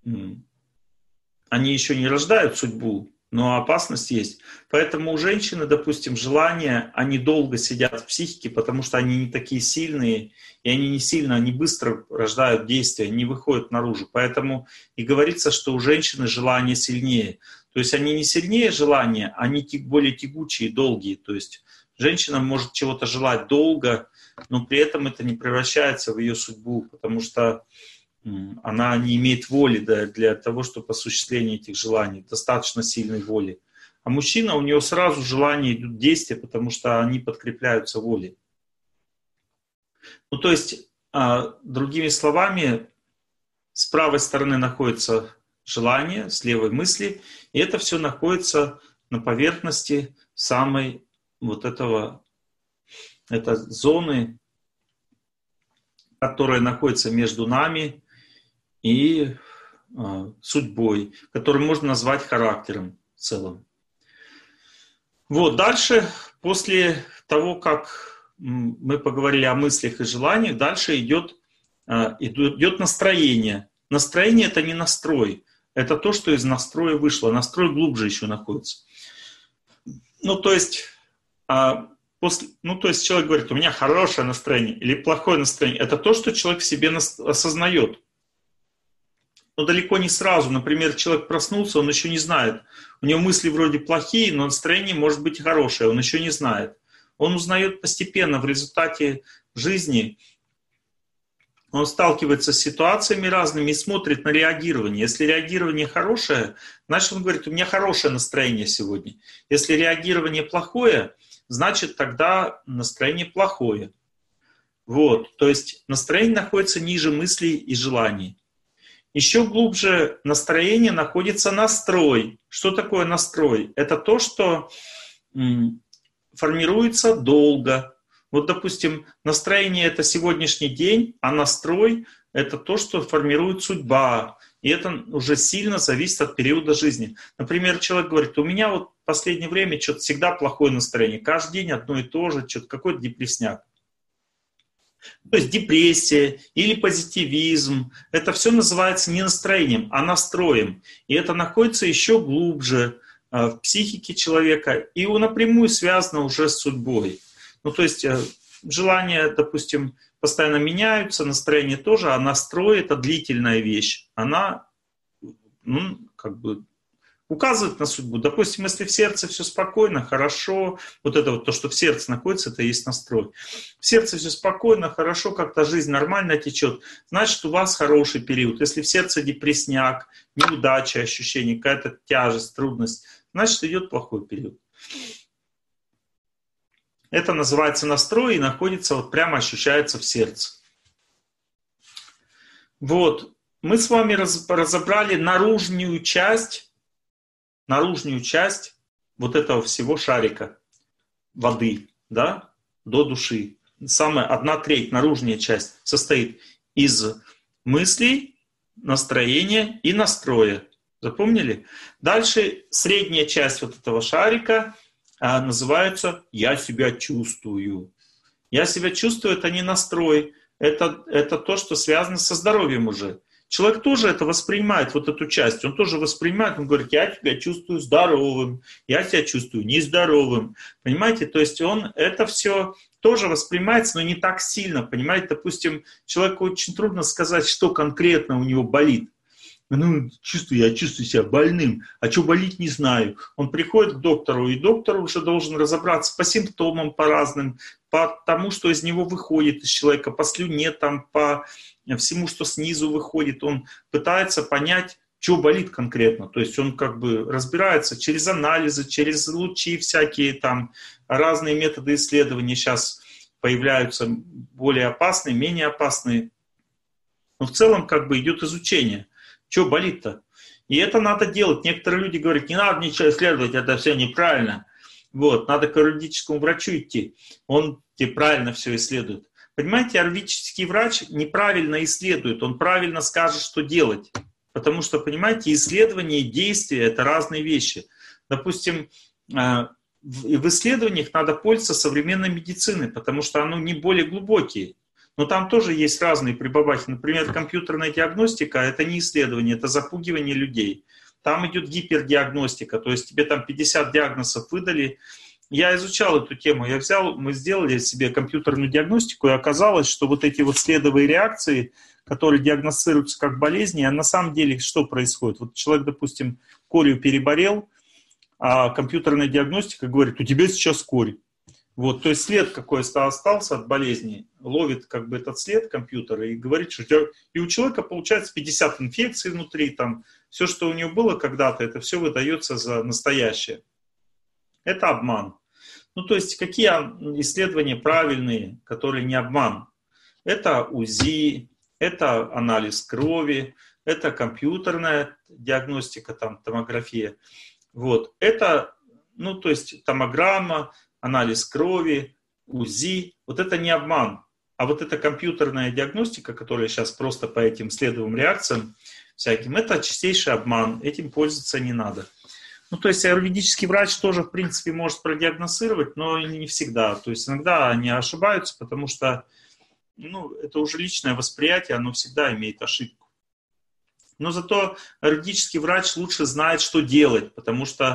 они еще не рождают судьбу, но опасность есть. Поэтому у женщины, допустим, желания, они долго сидят в психике, потому что они не такие сильные, и они не сильно, они быстро рождают действия, не выходят наружу. Поэтому и говорится, что у женщины желания сильнее. То есть они не сильнее желания, они более тягучие, долгие. То есть женщина может чего-то желать долго, но при этом это не превращается в ее судьбу, потому что она не имеет воли для того, чтобы осуществление этих желаний, достаточно сильной воли. А мужчина, у него сразу желания идут действия, потому что они подкрепляются волей. Ну, то есть, другими словами, с правой стороны находится желание, с левой мысли, и это все находится на поверхности самой вот этого, этой зоны, которая находится между нами и э, судьбой, которую можно назвать характером в целом. Вот, дальше, после того, как мы поговорили о мыслях и желаниях, дальше идет, э, идет настроение. Настроение — это не настрой, это то, что из настроя вышло. Настрой глубже еще находится. Ну, то есть, э, после, ну, то есть человек говорит, у меня хорошее настроение или плохое настроение. Это то, что человек в себе осознает. Но далеко не сразу. Например, человек проснулся, он еще не знает. У него мысли вроде плохие, но настроение может быть хорошее, он еще не знает. Он узнает постепенно в результате жизни. Он сталкивается с ситуациями разными и смотрит на реагирование. Если реагирование хорошее, значит, он говорит, у меня хорошее настроение сегодня. Если реагирование плохое, значит, тогда настроение плохое. Вот, то есть настроение находится ниже мыслей и желаний. Еще глубже настроение находится настрой. Что такое настрой? Это то, что м, формируется долго. Вот, допустим, настроение — это сегодняшний день, а настрой — это то, что формирует судьба. И это уже сильно зависит от периода жизни. Например, человек говорит, у меня вот в последнее время что-то всегда плохое настроение. Каждый день одно и то же, что-то какой-то депрессняк. То есть депрессия или позитивизм. Это все называется не настроением, а настроем. И это находится еще глубже в психике человека. И напрямую связано уже с судьбой. Ну, то есть желания, допустим, постоянно меняются, настроение тоже, а настрой — это длительная вещь. Она, ну, как бы указывает на судьбу. Допустим, если в сердце все спокойно, хорошо, вот это вот то, что в сердце находится, это и есть настрой. В сердце все спокойно, хорошо, как-то жизнь нормально течет, значит, у вас хороший период. Если в сердце депрессняк, неудача, ощущение, какая-то тяжесть, трудность, значит, идет плохой период. Это называется настрой и находится, вот прямо ощущается в сердце. Вот. Мы с вами разобрали наружную часть, наружную часть вот этого всего шарика воды, да, до души. Самая одна треть, наружная часть, состоит из мыслей, настроения и настроя. Запомнили? Дальше средняя часть вот этого шарика а, называется «я себя чувствую». «Я себя чувствую» — это не настрой, это, это то, что связано со здоровьем уже. Человек тоже это воспринимает, вот эту часть, он тоже воспринимает, он говорит, я себя чувствую здоровым, я себя чувствую нездоровым, понимаете, то есть он это все тоже воспринимается, но не так сильно, понимаете, допустим, человеку очень трудно сказать, что конкретно у него болит. Ну, чувствую, я чувствую себя больным, а что болит, не знаю. Он приходит к доктору, и доктор уже должен разобраться по симптомам, по разным, по тому, что из него выходит, из человека, по слюне, там, по всему, что снизу выходит. Он пытается понять, что болит конкретно. То есть он как бы разбирается через анализы, через лучи всякие, там, разные методы исследования сейчас появляются, более опасные, менее опасные. Но в целом как бы идет изучение. Что болит-то? И это надо делать. Некоторые люди говорят, не надо ничего исследовать, это все неправильно. Вот, надо к аюрведическому врачу идти. Он тебе правильно все исследует. Понимаете, аюрведический врач неправильно исследует, он правильно скажет, что делать. Потому что, понимаете, исследование и действие — это разные вещи. Допустим, в исследованиях надо пользоваться современной медициной, потому что они не более глубокие. Но там тоже есть разные прибабахи. Например, компьютерная диагностика — это не исследование, это запугивание людей. Там идет гипердиагностика, то есть тебе там пятьдесят диагнозов выдали. Я изучал эту тему, я взял, мы сделали себе компьютерную диагностику, и оказалось, что вот эти вот следовые реакции, которые диагностируются как болезни, а на самом деле что происходит? Вот человек, допустим, корью переболел, а компьютерная диагностика говорит, у тебя сейчас корь. Вот, то есть след какой остался от болезни, ловит как бы этот след компьютера и говорит, что у тебя... и у человека получается пятьдесят инфекций внутри, там, все, что у него было когда-то, это все выдается за настоящее. Это обман. Ну, то есть какие исследования правильные, которые не обман? Это УЗИ, это анализ крови, это компьютерная диагностика, там, томография. Вот, это, ну, то есть томограмма, анализ крови, УЗИ, вот это не обман. А вот эта компьютерная диагностика, которая сейчас просто по этим следовым реакциям всяким, это чистейший обман, этим пользоваться не надо. Ну, то есть аюрведический врач тоже, в принципе, может продиагностировать, но не всегда. То есть иногда они ошибаются, потому что, ну, это уже личное восприятие, оно всегда имеет ошибку. Но зато аюрведический врач лучше знает, что делать, потому что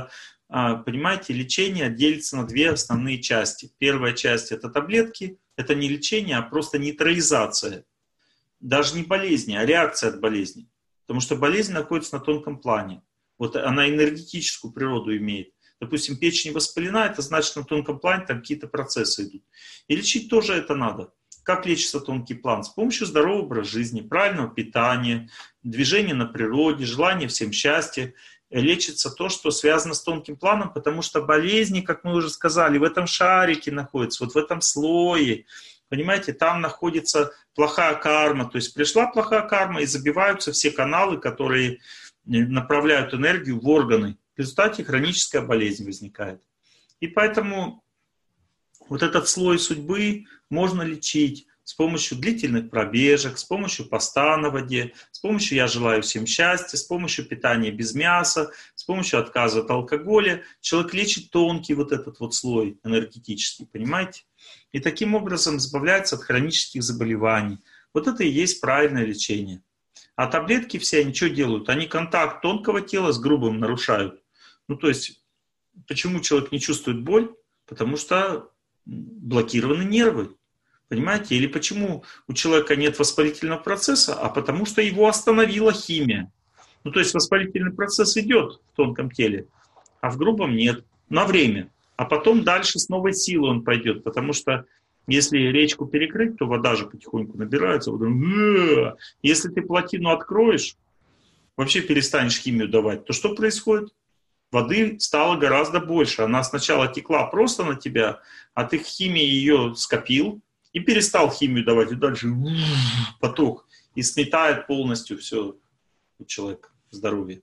понимаете, лечение делится на две основные части. Первая часть – это таблетки, это не лечение, а просто нейтрализация. Даже не болезни, а реакция от болезни. Потому что болезнь находится на тонком плане. Вот она энергетическую природу имеет. Допустим, печень воспалена, это значит, на тонком плане там какие-то процессы идут. И лечить тоже это надо. Как лечится тонкий план? С помощью здорового образа жизни, правильного питания, движения на природе, желания всем счастья. Лечится то, что связано с тонким планом, потому что болезни, как мы уже сказали, в этом шарике находятся, вот в этом слое. Понимаете, там находится плохая карма. То есть пришла плохая карма и забиваются все каналы, которые направляют энергию в органы. В результате хроническая болезнь возникает. И поэтому вот этот слой судьбы можно лечить с помощью длительных пробежек, с помощью поста на воде, с помощью «я желаю всем счастья», с помощью питания без мяса, с помощью отказа от алкоголя. Человек лечит тонкий вот этот вот слой энергетический, понимаете? И таким образом избавляется от хронических заболеваний. Вот это и есть правильное лечение. А таблетки все, они что делают? Они контакт тонкого тела с грубым нарушают. Ну, то есть, почему человек не чувствует боль? Потому что блокированы нервы. Понимаете? Или почему у человека нет воспалительного процесса? А потому что его остановила химия. Ну, то есть, воспалительный процесс идет в тонком теле, а в грубом нет. На время. А потом дальше с новой силой он пойдет. Потому что если речку перекрыть, то вода же потихоньку набирается. Если ты плотину откроешь, вообще перестанешь химию давать, то что происходит? Воды стало гораздо больше. Она сначала текла просто на тебя, а ты химией ее скопил и перестал химию давать. И дальше поток. И сметает полностью все у человека здоровье.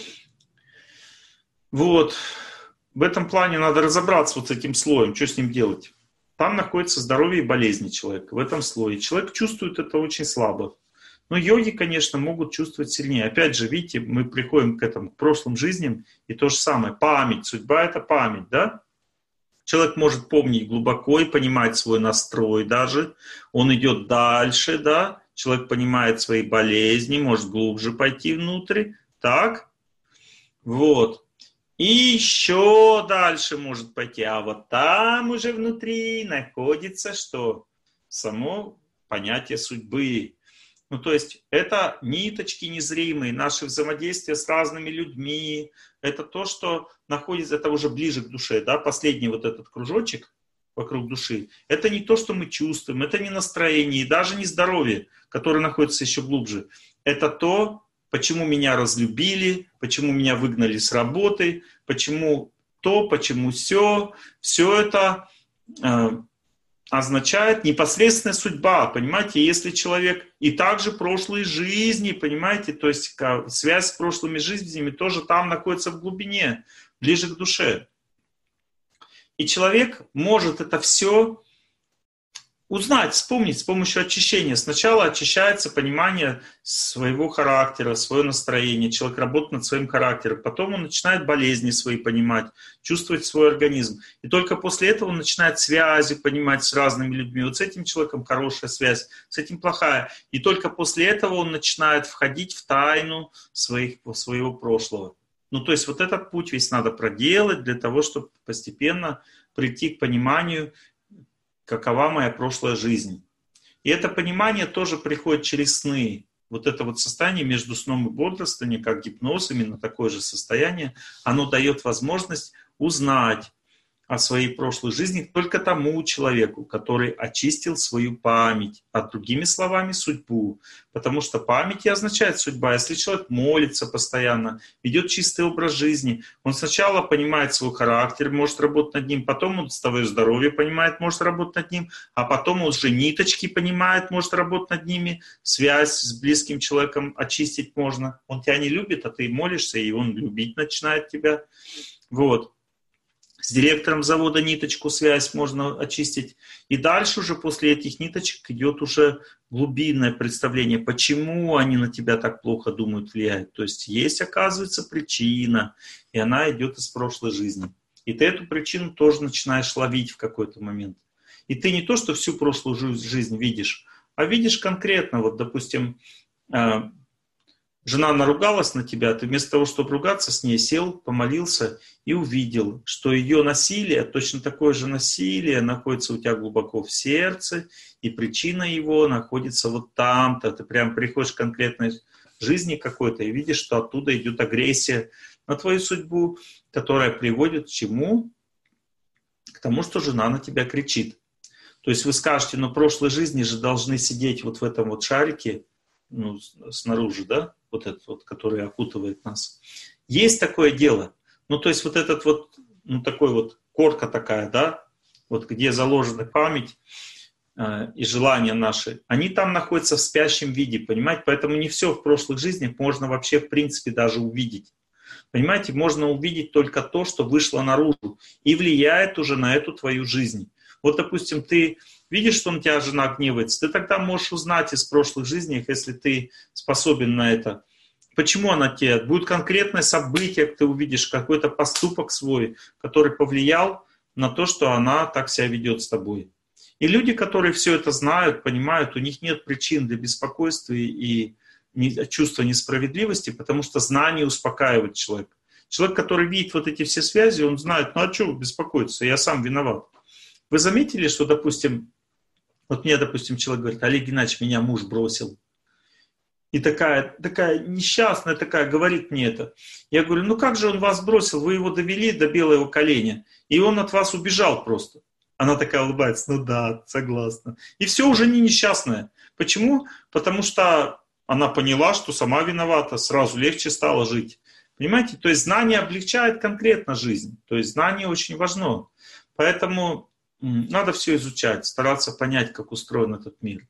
Вот. В этом плане надо разобраться вот с этим слоем, что с ним делать. Там находится здоровье и болезни человека, в этом слое. Человек чувствует это очень слабо. Но йоги, конечно, могут чувствовать сильнее. Опять же, видите, мы приходим к этому, к прошлым жизням, и то же самое. Память, судьба – это память, да? Человек может помнить глубоко и понимать свой настрой даже. Он идет дальше, да? Человек понимает свои болезни, может глубже пойти внутрь. Так? Вот. И еще дальше может пойти. А вот там уже внутри находится что? Само понятие судьбы. Ну, то есть это ниточки незримые, наши взаимодействия с разными людьми. Это то, что находится, это уже ближе к душе. Да? Последний вот этот кружочек вокруг души. Это не то, что мы чувствуем, это не настроение, и даже не здоровье, которое находится еще глубже. Это то, почему меня разлюбили, почему меня выгнали с работы, почему то, почему сё. Все это э, означает непосредственная судьба, понимаете, если человек... И также прошлые жизни, понимаете, то есть связь с прошлыми жизнями тоже там находится в глубине, ближе к душе. И человек может это все узнать, вспомнить с помощью очищения. Сначала очищается понимание своего характера, свое настроение. Человек работает над своим характером. Потом он начинает болезни свои понимать, чувствовать свой организм. И только после этого он начинает связи понимать с разными людьми. Вот с этим человеком хорошая связь, с этим плохая. И только после этого он начинает входить в тайну своих, своего прошлого. Ну, то есть вот этот путь весь надо проделать для того, чтобы постепенно прийти к пониманию, какова моя прошлая жизнь. И это понимание тоже приходит через сны. Вот это вот состояние между сном и бодрствованием, как гипноз, именно такое же состояние, оно дает возможность узнать о своей прошлой жизни только тому человеку, который очистил свою память, а другими словами судьбу. Потому что память и означает судьба. Если человек молится постоянно, ведет чистый образ жизни, он сначала понимает свой характер, может работать над ним, потом он свое здоровье понимает, может работать над ним, а потом он уже ниточки понимает, может работать над ними, связь с близким человеком очистить можно. Он тебя не любит, а ты молишься, и он любить начинает тебя. Вот. С директором завода ниточку, связь можно очистить. И дальше уже после этих ниточек идет уже глубинное представление, почему они на тебя так плохо думают, влияют. То есть есть, оказывается, причина, и она идет из прошлой жизни. И ты эту причину тоже начинаешь ловить в какой-то момент. И ты не то, что всю прошлую жизнь видишь, а видишь конкретно, вот, допустим, жена наругалась на тебя, ты вместо того, чтобы ругаться с ней, сел, помолился и увидел, что ее насилие, точно такое же насилие находится у тебя глубоко в сердце, и причина его находится вот там-то. Ты прям приходишь к конкретной жизни какой-то и видишь, что оттуда идет агрессия на твою судьбу, которая приводит к чему? К тому, что жена на тебя кричит. То есть вы скажете, ну в прошлой жизни же должны сидеть вот в этом вот шарике, ну, снаружи, да, вот этот вот, который окутывает нас. Есть такое дело. Ну, то есть вот этот вот, ну, такой вот корка такая, да, вот где заложена память э, и желания наши, они там находятся в спящем виде, понимаете? Поэтому не все в прошлых жизнях можно вообще, в принципе, даже увидеть. Понимаете, можно увидеть только то, что вышло наружу и влияет уже на эту твою жизнь. Вот, допустим, ты видишь, что на тебя жена гневается, ты тогда можешь узнать из прошлых жизней, если ты способен на это. Почему она тебе? Будет конкретное событие, ты увидишь какой-то поступок свой, который повлиял на то, что она так себя ведет с тобой. И люди, которые все это знают, понимают, у них нет причин для беспокойства и чувства несправедливости, потому что знание успокаивает человека. Человек, который видит вот эти все связи, он знает, ну а что беспокоиться, я сам виноват. Вы заметили, что, допустим, вот мне, допустим, человек говорит, Олег Геннадьевич, меня муж бросил. И такая, такая несчастная, такая, говорит мне это. Я говорю, ну как же он вас бросил? Вы его довели до белого коленя, и он от вас убежал просто. Она такая улыбается, ну да, согласна. И все, уже не несчастная. Почему? Потому что она поняла, что сама виновата, сразу легче стало жить. Понимаете? То есть знание облегчает конкретно жизнь. То есть знание очень важно. Поэтому надо все изучать, стараться понять, как устроен этот мир.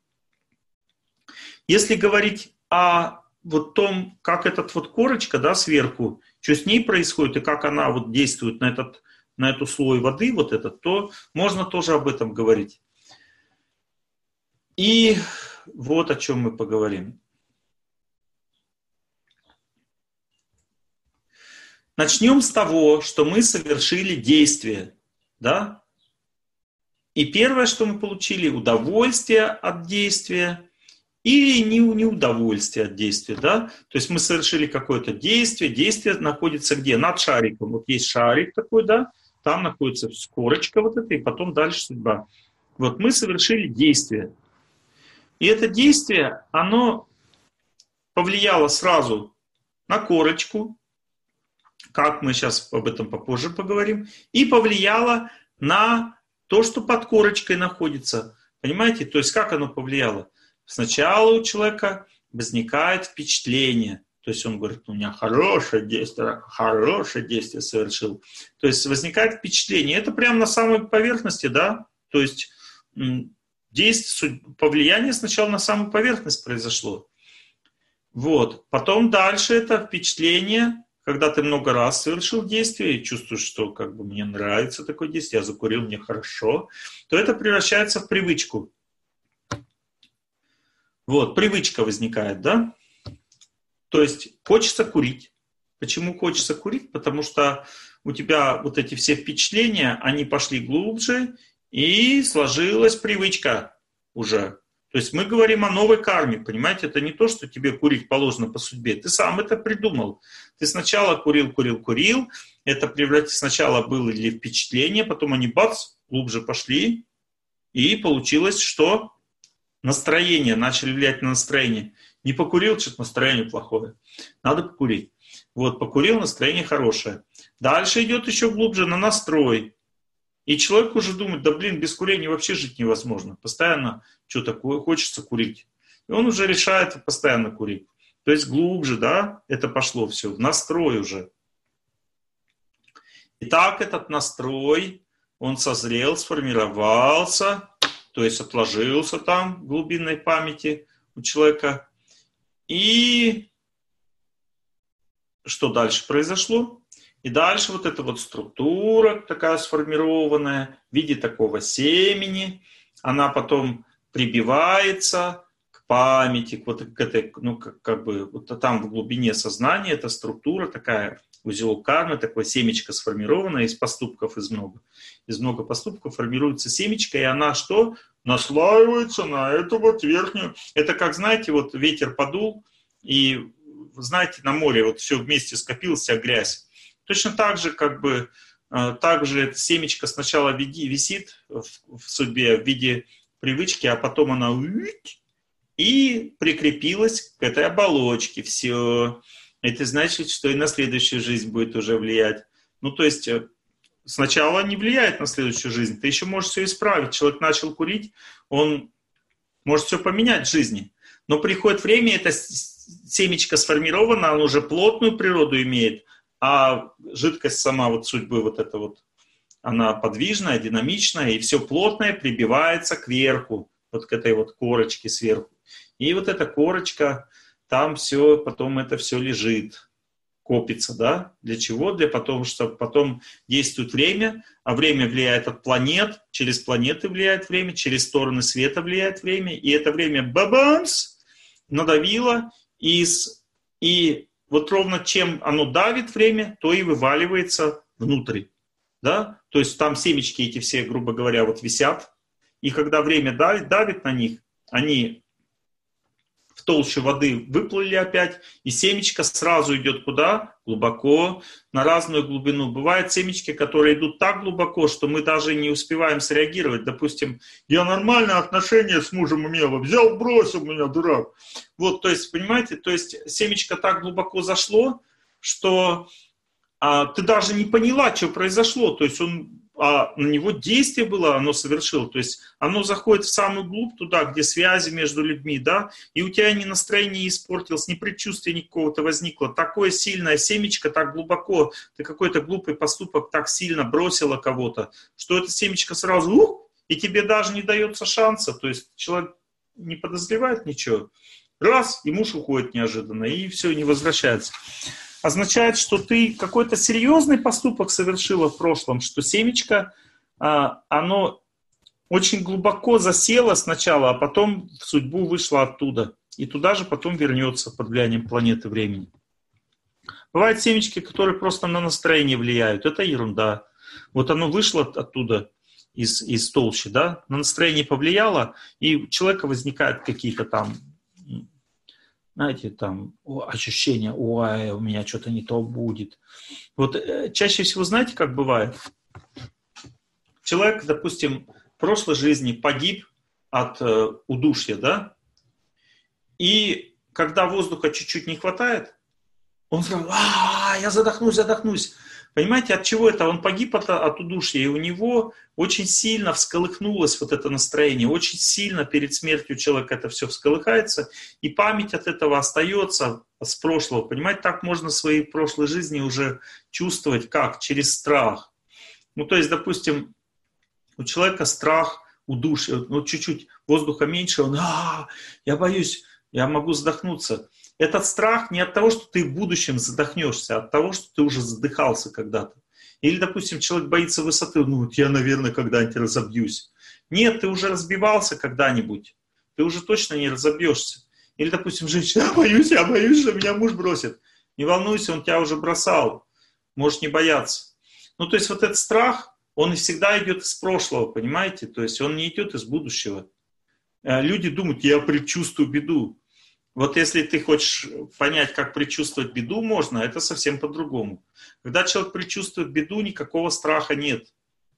Если говорить о вот том, как этот вот корочка, да, сверху, что с ней происходит и как она вот действует на этот, на эту слой воды, вот этот, то можно тоже об этом говорить. И вот о чем мы поговорим. Начнем с того, что мы совершили действие, да? И первое, что мы получили, удовольствие от действия или неудовольствие от действия, да? То есть мы совершили какое-то действие, действие находится где? Над шариком. Вот есть шарик такой, да? Там находится корочка вот эта, и потом дальше судьба. Вот мы совершили действие. И это действие, оно повлияло сразу на корочку, как мы сейчас об этом попозже поговорим, и повлияло на то, что под корочкой находится. Понимаете? То есть как оно повлияло? Сначала у человека возникает впечатление. То есть он говорит, у меня хорошее действие, хорошее действие совершил. То есть возникает впечатление. Это прямо на самой поверхности, да? То есть действие, повлияние сначала на самую поверхность произошло. Вот. Потом дальше это впечатление, когда ты много раз совершил действие и чувствуешь, что как бы мне нравится такое действие, я закурил, мне хорошо, то это превращается в привычку. Вот, привычка возникает, да? То есть хочется курить. Почему хочется курить? Потому что у тебя вот эти все впечатления, они пошли глубже, и сложилась привычка уже. То есть мы говорим о новой карме, понимаете? Это не то, что тебе курить положено по судьбе. Ты сам это придумал. Ты сначала курил, курил, курил. Это превратилось, сначала было ли впечатление, потом они бац, глубже пошли. И получилось, что настроение, начали влиять на настроение. Не покурил, что-то настроение плохое. Надо покурить. Вот, покурил, настроение хорошее. Дальше идет еще глубже на настрой. И человек уже думает, да блин, без курения вообще жить невозможно. Постоянно что такое, хочется курить. И он уже решает постоянно курить. То есть глубже, да, это пошло все, в настрой уже. Итак, этот настрой, он созрел, сформировался, то есть отложился там в глубинной памяти у человека. И что дальше произошло? И дальше вот эта вот структура такая сформированная в виде такого семени, она потом прибивается к памяти, к вот к этой, ну как, как бы вот там в глубине сознания эта структура такая, узелок кармы, такое семечко сформированное из поступков, из много. Из много поступков формируется семечко, и она что? Наслаивается на эту вот верхнюю. Это как, знаете, вот ветер подул, и вы знаете, на море вот все вместе скопилось, вся грязь. Точно так же, как бы, также эта семечко сначала висит в, в судьбе в виде привычки, а потом она и прикрепилась к этой оболочке. Все. Это значит, что и на следующую жизнь будет уже влиять. Ну, то есть сначала не влияет на следующую жизнь. Ты еще можешь все исправить. Человек начал курить, он может все поменять в жизни. Но приходит время, эта семечко сформирована, она уже плотную природу имеет, а жидкость сама вот судьбы вот эта вот, она подвижная, динамичная, и все плотное прибивается кверху, вот к этой вот корочке сверху. И вот эта корочка, там все, потом это все лежит, копится, да? Для чего? Для того, что потом действует время, а время влияет от планет, через планеты влияет время, через стороны света влияет время, и это время бабамс надавило, и, и вот ровно чем оно давит время, то и вываливается внутрь, да? То есть там семечки эти все, грубо говоря, вот висят, и когда время давит, давит на них, они в толщу воды выплыли опять, и семечко сразу идет куда? Глубоко, на разную глубину. Бывают семечки, которые идут так глубоко, что мы даже не успеваем среагировать. Допустим, я нормальные отношения с мужем имела, взял, бросил меня, дурак. Вот, то есть, понимаете, то есть семечко так глубоко зашло, что а, ты даже не поняла, что произошло. То есть он... а на него действие было, оно совершило. То есть оно заходит в самую глубь туда, где связи между людьми, да, и у тебя ни настроение испортилось, ни предчувствия никакого-то возникло. Такое сильное семечко, так глубоко, ты какой-то глупый поступок так сильно бросила кого-то, что это семечко сразу, ух, и тебе даже не дается шанса. То есть человек не подозревает ничего. Раз, и муж уходит неожиданно, и все, не возвращается. Означает, что ты какой-то серьезный поступок совершила в прошлом, что семечко, оно очень глубоко засело сначала, а потом в судьбу вышло оттуда. И туда же потом вернется под влиянием планеты времени. Бывают семечки, которые просто на настроение влияют. Это ерунда. Вот оно вышло оттуда, из, из толщи, да, на настроение повлияло, и у человека возникают какие-то там... знаете, там ощущение, ой, у меня что-то не то будет. Вот чаще всего, знаете, как бывает? Человек, допустим, в прошлой жизни погиб от э, удушья, да? И когда воздуха чуть-чуть не хватает, он сразу, а, я задохнусь, задохнусь. Понимаете, от чего это? Он погиб от, от удушья, и у него очень сильно всколыхнулось вот это настроение, очень сильно перед смертью человека это все всколыхается, и память от этого остается с прошлого. Понимаете, так можно свои прошлой жизни уже чувствовать, как? Через страх. Ну, то есть, допустим, у человека страх, удушье, ну, чуть-чуть воздуха меньше, он, а, я боюсь, я могу задохнуться. Этот страх не от того, что ты в будущем задохнешься, а от того, что ты уже задыхался когда-то. Или, допустим, человек боится высоты, ну, вот я, наверное, когда-нибудь разобьюсь. Нет, ты уже разбивался когда-нибудь, ты уже точно не разобьешься. Или, допустим, женщина, я боюсь, я боюсь, что меня муж бросит. Не волнуйся, он тебя уже бросал, можешь не бояться. Ну, то есть вот этот страх, он всегда идет из прошлого, понимаете? То есть он не идет из будущего. Люди думают, я предчувствую беду. Вот если ты хочешь понять, как предчувствовать беду можно, это совсем по-другому. Когда человек предчувствует беду, никакого страха нет.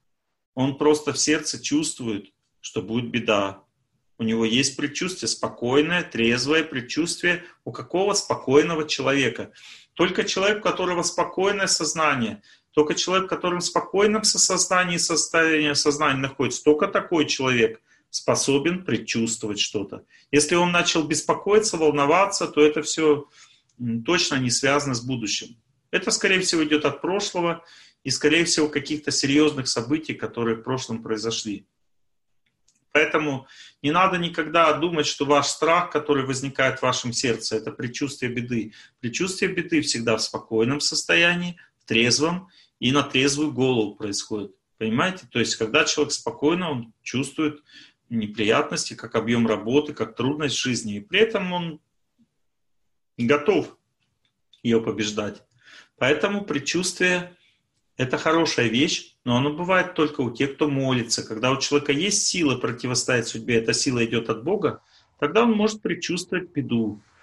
Он просто в сердце чувствует, что будет беда. У него есть предчувствие, спокойное, трезвое предчувствие у какого спокойного человека. Только человек, у которого спокойное сознание, только человек, в котором в спокойном сознании, состоянии сознания находится, только такой человек способен предчувствовать что-то. Если он начал беспокоиться, волноваться, то это все точно не связано с будущим. Это, скорее всего, идет от прошлого и, скорее всего, каких-то серьезных событий, которые в прошлом произошли. Поэтому не надо никогда думать, что ваш страх, который возникает в вашем сердце, это предчувствие беды. Предчувствие беды всегда в спокойном состоянии, в трезвом и на трезвую голову происходит. Понимаете? То есть, когда человек спокойно, он чувствует неприятности, как объем работы, как трудность в жизни. И при этом он готов ее побеждать. Поэтому предчувствие – это хорошая вещь, но оно бывает только у тех, кто молится. Когда у человека есть сила противостоять судьбе, эта сила идет от Бога, тогда он может предчувствовать беду.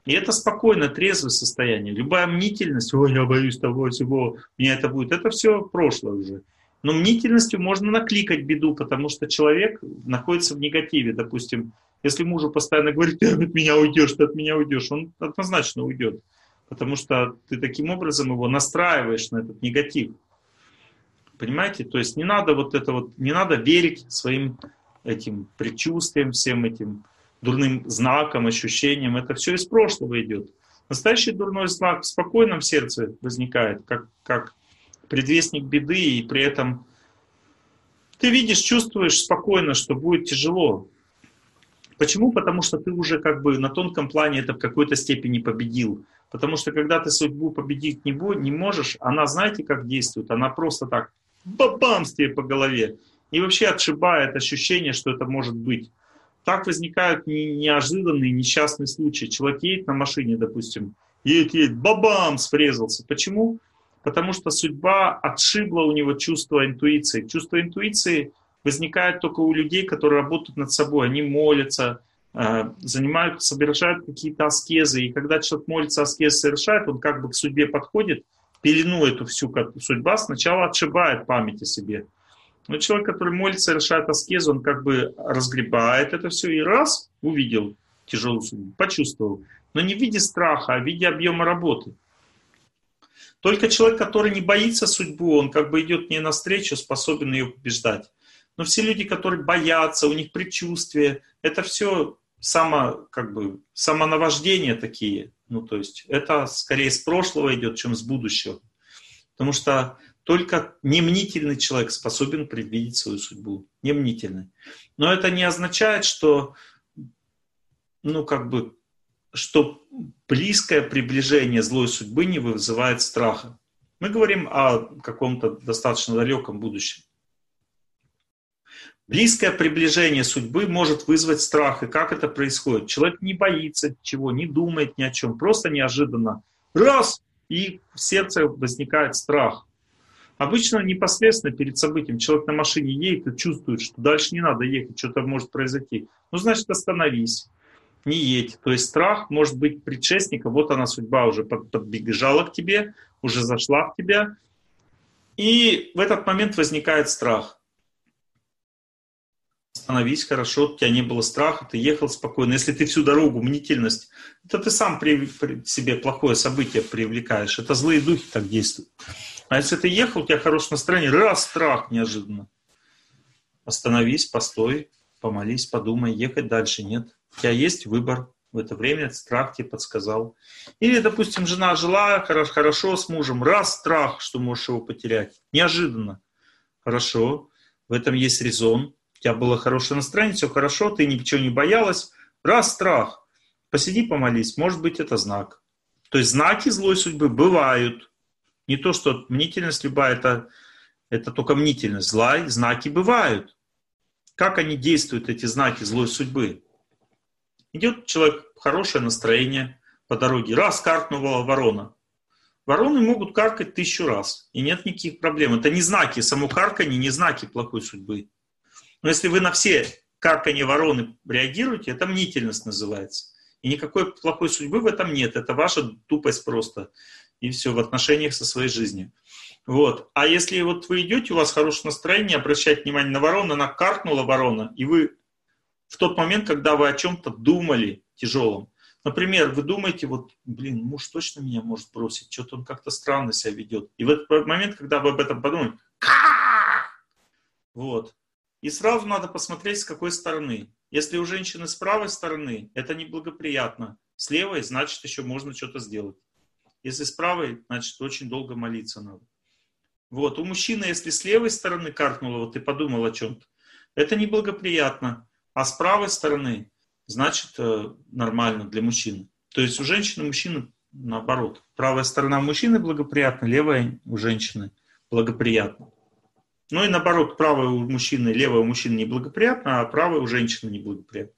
И это спокойно, трезвое состояние. Любая мнительность, ой, я боюсь того, всего, меня это будет, это все прошлое уже. Но мнительностью можно накликать беду, потому что человек находится в негативе. Допустим, если мужу постоянно говорит, ты от меня уйдешь, ты от меня уйдешь, он однозначно уйдет. Потому что ты таким образом его настраиваешь на этот негатив. Понимаете? То есть не надо вот это вот, не надо верить своим этим предчувствиям, всем этим дурным знакам, ощущениям. Это все из прошлого идет. Настоящий дурной знак в спокойном сердце возникает, как, как предвестник беды, и при этом ты видишь, чувствуешь спокойно, что будет тяжело. Почему? Потому что ты уже как бы на тонком плане это в какой-то степени победил. Потому что когда ты судьбу победить не, не можешь, она, знаете, как действует? Она просто так бабамс тебе по голове. И вообще отшибает ощущение, что это может быть. Так возникают неожиданные несчастные случаи. Человек едет на машине, допустим, едет, едет, бабамс, врезался. Почему? Потому что судьба отшибла у него чувство интуиции. Чувство интуиции возникает только у людей, которые работают над собой. Они молятся, занимают, совершают какие-то аскезы. И когда человек молится, аскез совершает, он как бы к судьбе подходит, пелену эту всю как судьба сначала отшибает память о себе. Но человек, который молится, совершает аскезу, он как бы разгребает это все и раз увидел тяжелую судьбу, почувствовал. Но не в виде страха, а в виде объема работы. Только человек, который не боится судьбу, он как бы идет к ней навстречу, способен ее побеждать. Но все люди, которые боятся, у них предчувствия, это все само, как бы, самонавождения такие. Ну, то есть это скорее с прошлого идет, чем с будущего. Потому что только немнительный человек способен предвидеть свою судьбу. Немнительный. Но это не означает, что, ну, как бы, что близкое приближение злой судьбы не вызывает страха. Мы говорим о каком-то достаточно далеком будущем. Близкое приближение судьбы может вызвать страх. И как это происходит? Человек не боится чего, не думает ни о чем. Просто неожиданно раз, и в сердце возникает страх. Обычно непосредственно перед событием человек на машине едет и чувствует, что дальше не надо ехать, что-то может произойти. Ну, значит, остановись, не едь. То есть страх может быть предшественником. Вот она, судьба уже подбежала к тебе, уже зашла в тебя. И в этот момент возникает страх. Остановись, хорошо, у тебя не было страха, ты ехал спокойно. Если ты всю дорогу мнительность, то ты сам при, при себе плохое событие привлекаешь. Это злые духи так действуют. А если ты ехал, у тебя хорошее настроение, раз, страх неожиданно. Остановись, постой, помолись, подумай, ехать дальше нет. У тебя есть выбор. В это время страх тебе подсказал. Или, допустим, жена жила хорошо с мужем, раз, страх, что можешь его потерять. Неожиданно. Хорошо, в этом есть резон. У тебя было хорошее настроение, все хорошо, ты ничего не боялась. Раз, страх. Посиди, помолись. Может быть, это знак. То есть знаки злой судьбы бывают. Не то, что мнительность любая, это, это только мнительность. Злая, знаки бывают. Как они действуют, эти знаки злой судьбы? Идет человек, хорошее настроение по дороге. Раз каркнула ворона. Вороны могут каркать тысячу раз. И нет никаких проблем. Это не знаки, само карканье, не знаки плохой судьбы. Но если вы на все карканье вороны реагируете, это мнительность называется. И никакой плохой судьбы в этом нет. Это ваша тупость просто. И все в отношениях со своей жизнью. Вот. А если вот вы идете, у вас хорошее настроение, обращайте внимание на ворону, она каркнула ворона, и вы в тот момент, когда вы о чем-то думали тяжелом, например, вы думаете, вот, блин, муж точно меня может бросить, что-то он как-то странно себя ведет. И в этот момент, когда вы об этом подумаете, вот. И сразу надо посмотреть, с какой стороны. Если у женщины с правой стороны, это неблагоприятно. С левой, значит, еще можно что-то сделать. Если с правой, значит, очень долго молиться надо. Вот. У мужчины, если с левой стороны каркнуло, вот ты подумал о чем-то, это неблагоприятно. А с правой стороны, значит, нормально для мужчины. То есть у женщины, мужчины наоборот. Правая сторона у мужчины благоприятна, левая у женщины благоприятна. Ну и наоборот, правая у мужчины, левая у мужчины неблагоприятна, а правая у женщины неблагоприятна.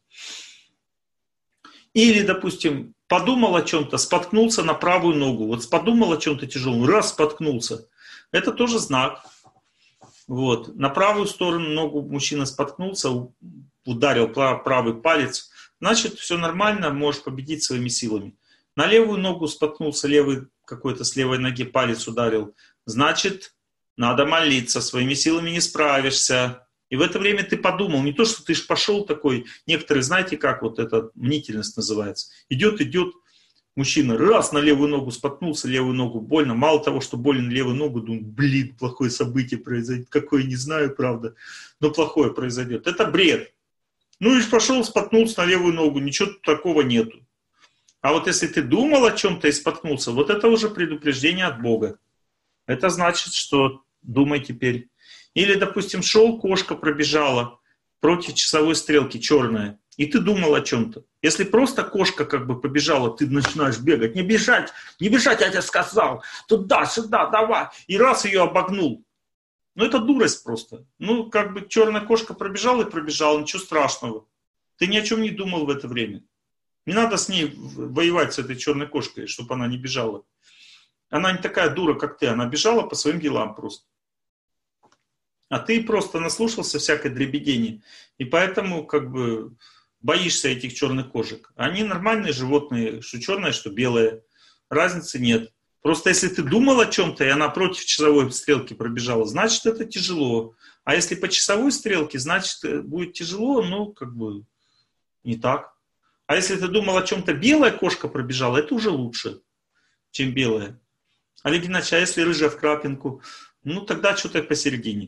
Или, допустим, подумал о чем-то, споткнулся на правую ногу. Вот подумал о чем-то тяжелом, раз споткнулся. Это тоже знак. Вот. На правую сторону ногу мужчина споткнулся, ударил правый палец. Значит, все нормально, можешь победить своими силами. На левую ногу споткнулся, левый какой-то с левой ноги палец ударил. Значит, надо молиться, своими силами не справишься. И в это время ты подумал, не то, что ты ж пошел такой, некоторые, знаете, как вот эта мнительность называется. Идет, идет мужчина, раз на левую ногу споткнулся, левую ногу больно. Мало того, что больно на левую ногу, думаю, блин, плохое событие произойдет. Какое, не знаю, правда, но плохое произойдет. Это бред. Ну и пошел, споткнулся на левую ногу, ничего такого нету. А вот если ты думал о чем-то и споткнулся, вот это уже предупреждение от Бога. Это значит, что думай теперь. Или, допустим, шел, кошка пробежала против часовой стрелки, черная, и ты думал о чем-то. Если просто кошка как бы побежала, ты начинаешь бегать. Не бежать, не бежать, я тебе сказал. Туда, сюда, давай. И раз ее обогнул. Ну, это дурость просто. Ну, как бы черная кошка пробежала и пробежала, ничего страшного. Ты ни о чем не думал в это время. Не надо с ней воевать, с этой черной кошкой, чтобы она не бежала. Она не такая дура, как ты. Она бежала по своим делам просто. А ты просто наслушался всякой дребедени. И поэтому как бы боишься этих черных кошек. Они нормальные животные, что черное, что белое. Разницы нет. Просто если ты думал о чем-то, и она против часовой стрелки пробежала, значит, это тяжело. А если по часовой стрелке, значит, будет тяжело, ну, как бы не так. А если ты думал о чем-то, белая кошка пробежала, это уже лучше, чем белая. Олег Геннадьевич, а если рыжая в крапинку, ну, тогда что-то посередине.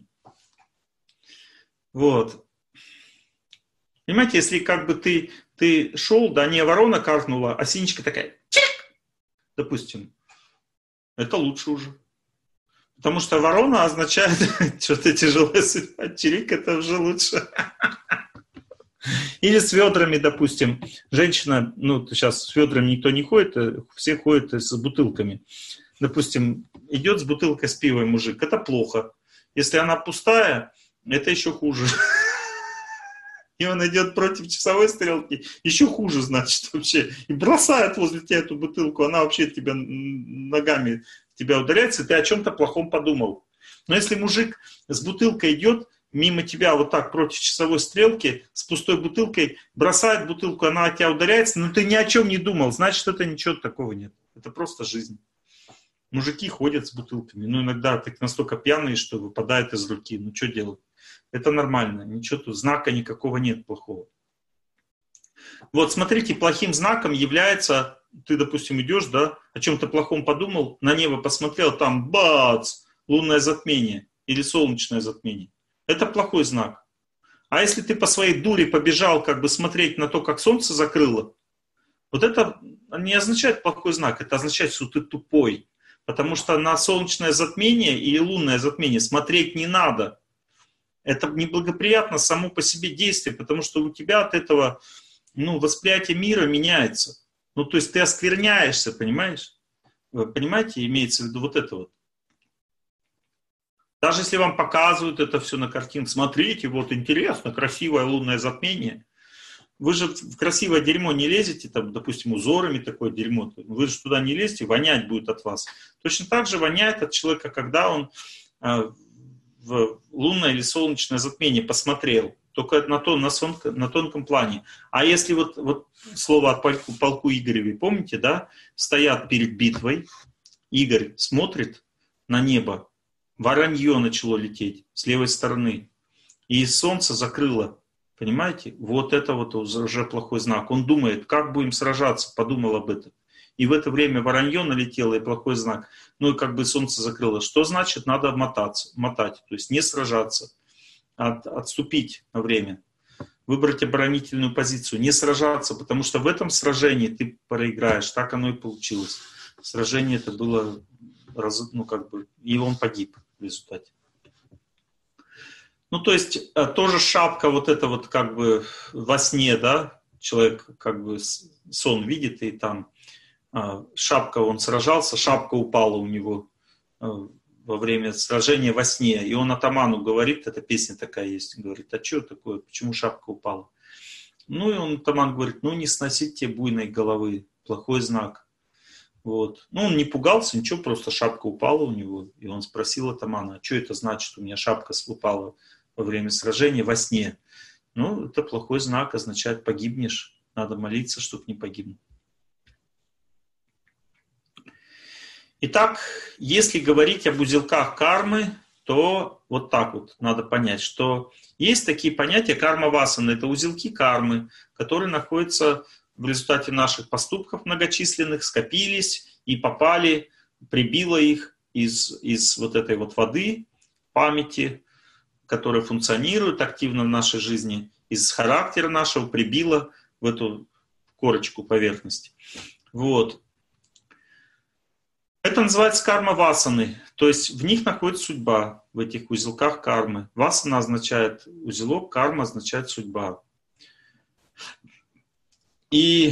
Вот. Понимаете, если как бы ты, ты шел, да, не ворона каркнула, а синичка такая, чик, допустим, это лучше уже. Потому что ворона означает, что-то тяжелое судьба, чирик, это уже лучше. Или с ведрами, допустим. Женщина, ну, сейчас с ведрами никто не ходит, все ходят с бутылками. Допустим, идет с бутылкой с пивом мужик, это плохо. Если она пустая, это еще хуже. И он идет против часовой стрелки, еще хуже, значит, вообще. И бросает возле тебя эту бутылку, она вообще тебя ногами тебя ударяется, и ты о чем-то плохом подумал. Но если мужик с бутылкой идет, мимо тебя вот так против часовой стрелки, с пустой бутылкой, бросает бутылку, она от тебя ударяется, но ты ни о чем не думал, значит, это ничего такого нет. Это просто жизнь. Мужики ходят с бутылками, ну, иногда так настолько пьяные, что выпадает из руки. Ну, что делать? Это нормально, ничего тут, знака никакого нет плохого. Вот, смотрите, плохим знаком является, ты, допустим, идешь, да, о чем-то плохом подумал, на небо посмотрел, там, бац, лунное затмение или солнечное затмение. Это плохой знак. А если ты по своей дуре побежал как бы смотреть на то, как солнце закрыло, вот это не означает плохой знак, это означает, что ты тупой. Потому что на солнечное затмение или лунное затмение смотреть не надо. Это неблагоприятно само по себе действие, потому что у тебя от этого, ну, восприятие мира меняется. Ну, то есть ты оскверняешься, понимаешь? Вы понимаете, имеется в виду вот это вот. Даже если вам показывают это все на картинке, смотрите, вот интересно, красивое лунное затмение. Вы же в красивое дерьмо не лезете, там, допустим, узорами такое дерьмо. Вы же туда не лезете, вонять будет от вас. Точно так же воняет от человека, когда он э, в лунное или солнечное затмение посмотрел. Только на, тон, на, сон, на тонком плане. А если вот, вот слово от полку, полку Игореве, помните, да? Стоят перед битвой, Игорь смотрит на небо, воронье начало лететь с левой стороны, и солнце закрыло. Понимаете? Вот это вот уже плохой знак. Он думает, как будем сражаться, подумал об этом. И в это время воронье налетело, и плохой знак. Ну и как бы солнце закрыло. Что значит? Надо мотаться, мотать. То есть не сражаться, а отступить на время. Выбрать оборонительную позицию. Не сражаться, потому что в этом сражении ты проиграешь. Так оно и получилось. Сражение это было, ну как бы, и он погиб в результате. Ну, то есть, тоже шапка вот это вот как бы во сне, да, человек как бы сон видит, и там шапка, он сражался, шапка упала у него во время сражения во сне, и он атаману говорит, эта песня такая есть, говорит, а что такое, почему шапка упала? Ну, и он, атаман говорит, ну, не сносите буйной головы, плохой знак. Вот. Ну, он не пугался, ничего, просто шапка упала у него, и он спросил атамана, а что это значит, у меня шапка упала во время сражения во сне. Ну, это плохой знак, означает погибнешь. Надо молиться, чтобы не погибнуть. Итак, если говорить об узелках кармы, то вот так вот надо понять, что есть такие понятия карма-васана. Это узелки кармы, которые находятся в результате наших поступков многочисленных, скопились и попали, прибило их из, из вот этой вот воды, памяти, которая функционирует активно в нашей жизни, из характера нашего прибило в эту корочку поверхности. Вот. Это называется карма-васаны, то есть в них находится судьба, в этих узелках кармы. Васана означает узелок, карма означает судьба. И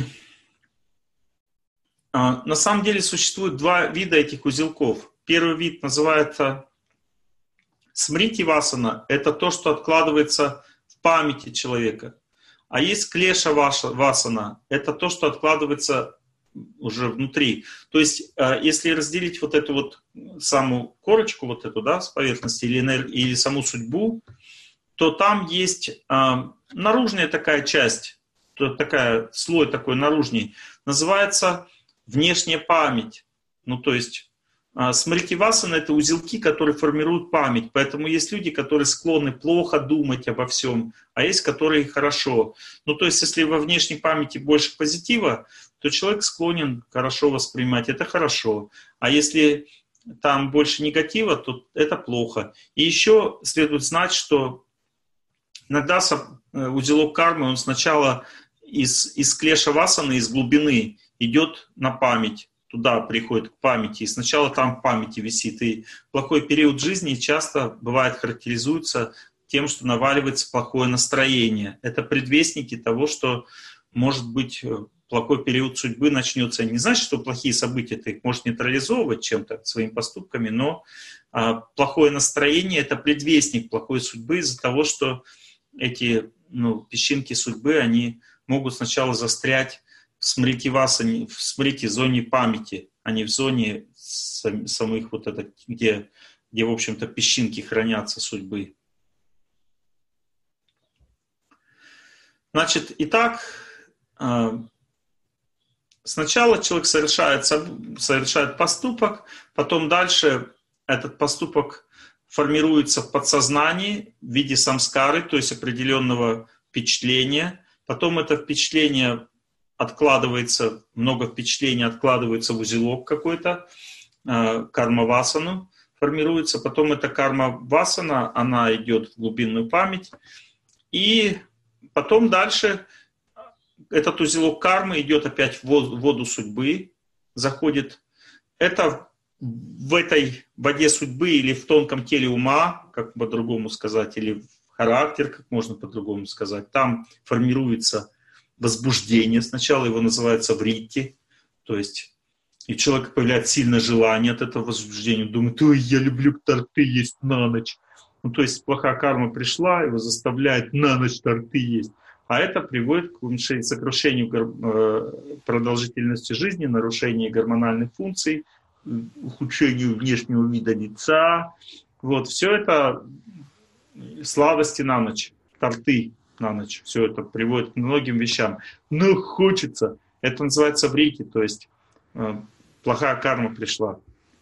а, на самом деле существует два вида этих узелков. Первый вид называется смрити-васана, это то, что откладывается в памяти человека. А есть клеша-васана, это то, что откладывается уже внутри. То есть, если разделить вот эту вот саму корочку, вот эту, да, с поверхности, или, или саму судьбу, то там есть а, наружная такая часть, то такая, слой такой наружный, называется внешняя память. Ну, то есть, а, смрити-васана — это узелки, которые формируют память. Поэтому есть люди, которые склонны плохо думать обо всем, а есть, которые хорошо. Ну, то есть, если во внешней памяти больше позитива, то человек склонен хорошо воспринимать. Это хорошо. А если там больше негатива, то это плохо. И еще следует знать, что иногда узелок кармы, он сначала из, из клеша васаны, из глубины, идет на память. Туда приходит к памяти. И сначала там в памяти висит. И плохой период жизни часто бывает характеризуется тем, что наваливается плохое настроение. Это предвестники того, что может быть плохой период судьбы начнется. Не значит, что плохие события ты их можешь нейтрализовывать чем-то, своими поступками, но а, плохое настроение — это предвестник плохой судьбы из-за того, что эти ну, песчинки судьбы, они могут сначала застрять в смрити-васане, в смрити-зоне памяти, а не в зоне сам, самых вот это, где, где, в общем-то, песчинки хранятся судьбы. Значит, итак, сначала человек совершает, совершает поступок, потом дальше этот поступок формируется в подсознании в виде самскары, то есть определенного впечатления. Потом это впечатление откладывается, много впечатлений откладывается в узелок какой-то, карма-васану формируется. Потом эта карма-васана, она идет в глубинную память. И потом дальше этот узелок кармы идет опять в воду судьбы, заходит. Это в этой воде судьбы или в тонком теле ума, как по-другому сказать, или в характер, как можно по-другому сказать, там формируется возбуждение. Сначала его называется вритти, то есть и у человека появляется сильное желание от этого возбуждения. Он думает, ой, я люблю торты есть на ночь. Ну, то есть плохая карма пришла, его заставляет на ночь торты есть. А это приводит к уменьшению, сокращению продолжительности жизни, нарушению гормональных функций, ухудшению внешнего вида лица. Вот, все это сладости на ночь, торты на ночь. Все это приводит к многим вещам. Но хочется. Это называется врити, то есть э, плохая карма пришла.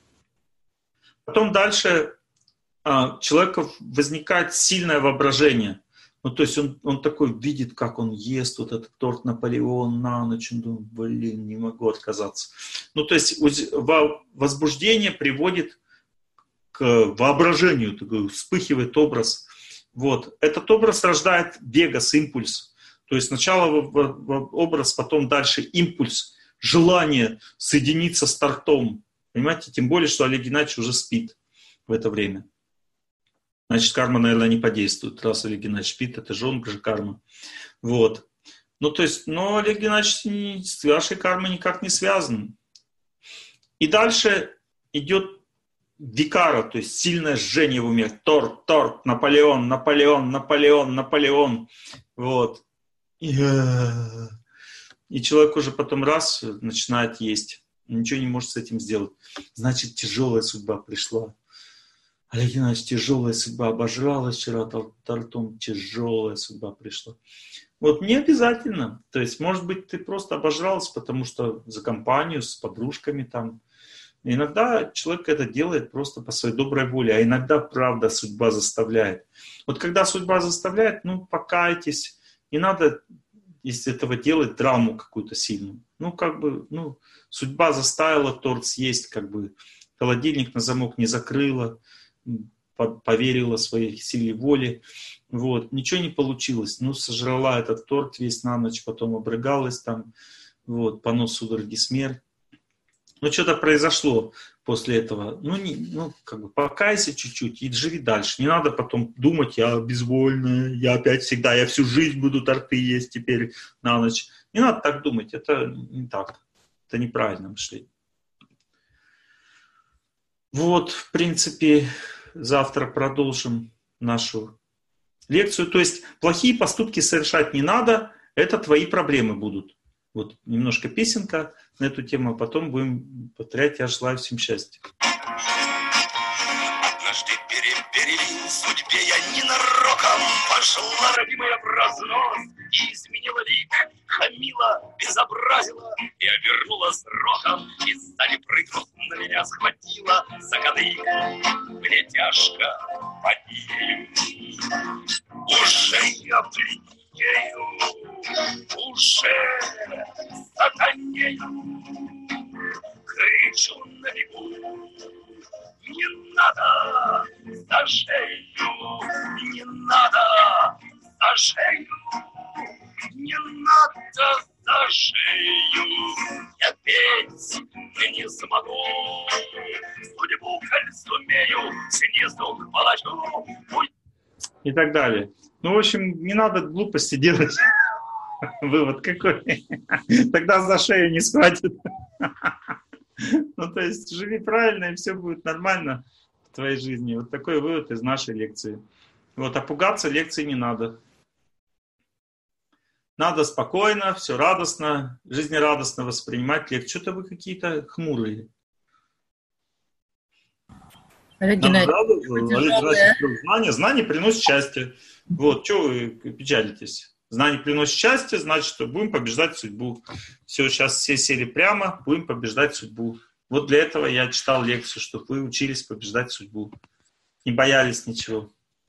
Потом дальше э, у человека возникает сильное воображение. Ну, то есть он, он такой видит, как он ест вот этот торт Наполеон на ночь. Он думает, блин, не могу отказаться. Ну, то есть возбуждение приводит к воображению, такой вспыхивает образ. Вот. Этот образ рождает вегас, импульс. То есть сначала образ, потом дальше импульс, желание соединиться с тортом. Понимаете? Тем более, что Олег Геннадьевич уже спит в это время. Значит, карма, наверное, не подействует. Раз Олег Геннадьевич спит, это же он же карма. Вот. Ну, то есть, но Олег Геннадьевич с вашей кармой никак не связан. И дальше идет викара, то есть сильное жжение в уме. Торт, торт, Наполеон, Наполеон, Наполеон, Наполеон. Вот. И, и человек уже потом раз начинает есть. Ничего не может с этим сделать. Значит, тяжелая судьба пришла. Олег Геннадьевич, тяжелая судьба. Обожралась вчера тортом, тяжелая судьба пришла. Вот не обязательно. То есть, может быть, ты просто обожралась, потому что за компанию с подружками там Иногда человек это делает просто по своей доброй воле, а иногда, правда, судьба заставляет. Вот когда судьба заставляет, ну, покайтесь, не надо из этого делать драму какую-то сильную. Ну, как бы, ну, судьба заставила торт съесть, как бы, холодильник на замок не закрыла, поверила своей силе воли, вот, ничего не получилось, ну, сожрала этот торт весь на ночь, потом обрыгалась там, вот, понос, судороги, смерть. Ну, что-то произошло после этого. Ну, не, ну, как бы покайся чуть-чуть и живи дальше. Не надо потом думать, я безвольная, я опять всегда, я всю жизнь буду торты есть теперь на ночь. Не надо так думать, это не так. Это неправильно мышление. Вот, в принципе, завтра продолжим нашу лекцию. То есть плохие поступки совершать не надо, это твои проблемы будут. Вот немножко песенка на эту тему, а потом будем повторять «Я желаю всем счастья». Однажды переберегли судьбе я ненароком, пошла родимая в разнос и изменила лик, хамила, безобразила и обернулась роком, и сзади прыгнув на меня схватила за кадык. Мне тяжко под нею, уже я пьянею, уже сатанею, кричу на бегу. Не надо за шею, не надо за шею, не надо за шею. Я петь не смогу, судьбу, коль сумею, снизу к палачу. И так далее. Ну, в общем, не надо глупости делать. Вывод какой? Тогда за шею не схватит. Ну, то есть, живи правильно, и все будет нормально в твоей жизни. Вот такой вывод из нашей лекции. Вот, а пугаться лекции не надо. Надо спокойно, все радостно, жизнерадостно воспринимать лекцию. Что-то вы какие-то хмурые. Олег Геннадьевич, знание, знание приносит счастье. Вот, что вы печалитесь? Знание приносит счастье, значит, что будем побеждать судьбу. Все, сейчас все сели прямо, будем побеждать судьбу. Вот для этого я читал лекцию, чтобы вы учились побеждать судьбу. Не боялись ничего.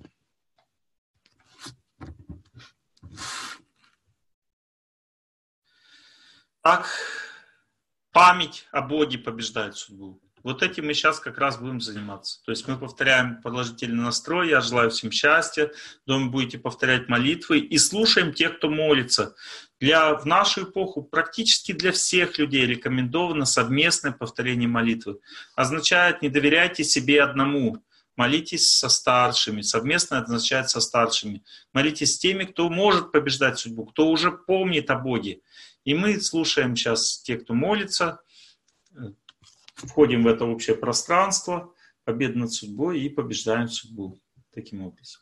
Так, память о Боге побеждает судьбу. Вот этим мы сейчас как раз будем заниматься. То есть мы повторяем положительный настрой, я желаю всем счастья, дома будете повторять молитвы и слушаем тех, кто молится. Для, в нашу эпоху практически для всех людей рекомендовано совместное повторение молитвы. Означает, не доверяйте себе одному, молитесь со старшими, совместно означает со старшими. Молитесь с теми, кто может побеждать судьбу, кто уже помнит о Боге. И мы слушаем сейчас тех, кто молится, входим в это общее пространство, победа над судьбой и побеждаем судьбу. Таким образом.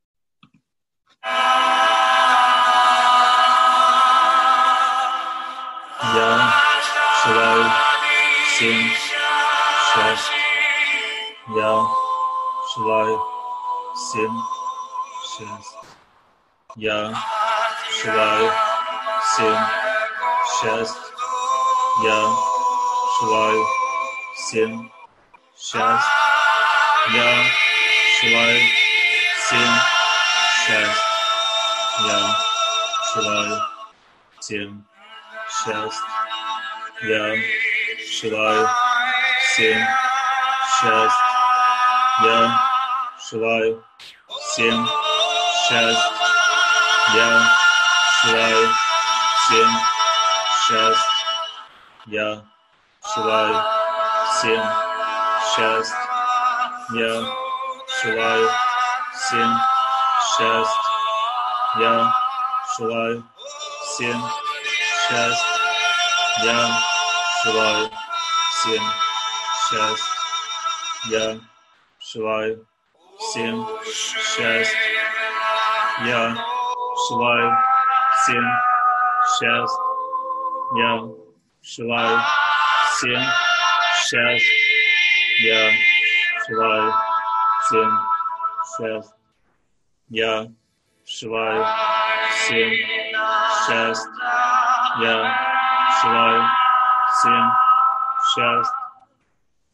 Я желаю всем счастья. Я желаю всем счастья. Я желаю всем счастья. Я желаю всем счастья. Я желаю всем счастья. Я желаю всем счастья. Я желаю всем счастья. Я желаю всем счастья. Я желаю всем счастья. Я желаю всем счастья. Я желаю всем счастья. Я желаю всем счастья. Я желаю всем счастья. Я желаю всем счастья. Я желаю всем счастья. Я желаю всем счастья. Я желаю всем счастья. Я желаю всем счастья. Я желаю всем счастья.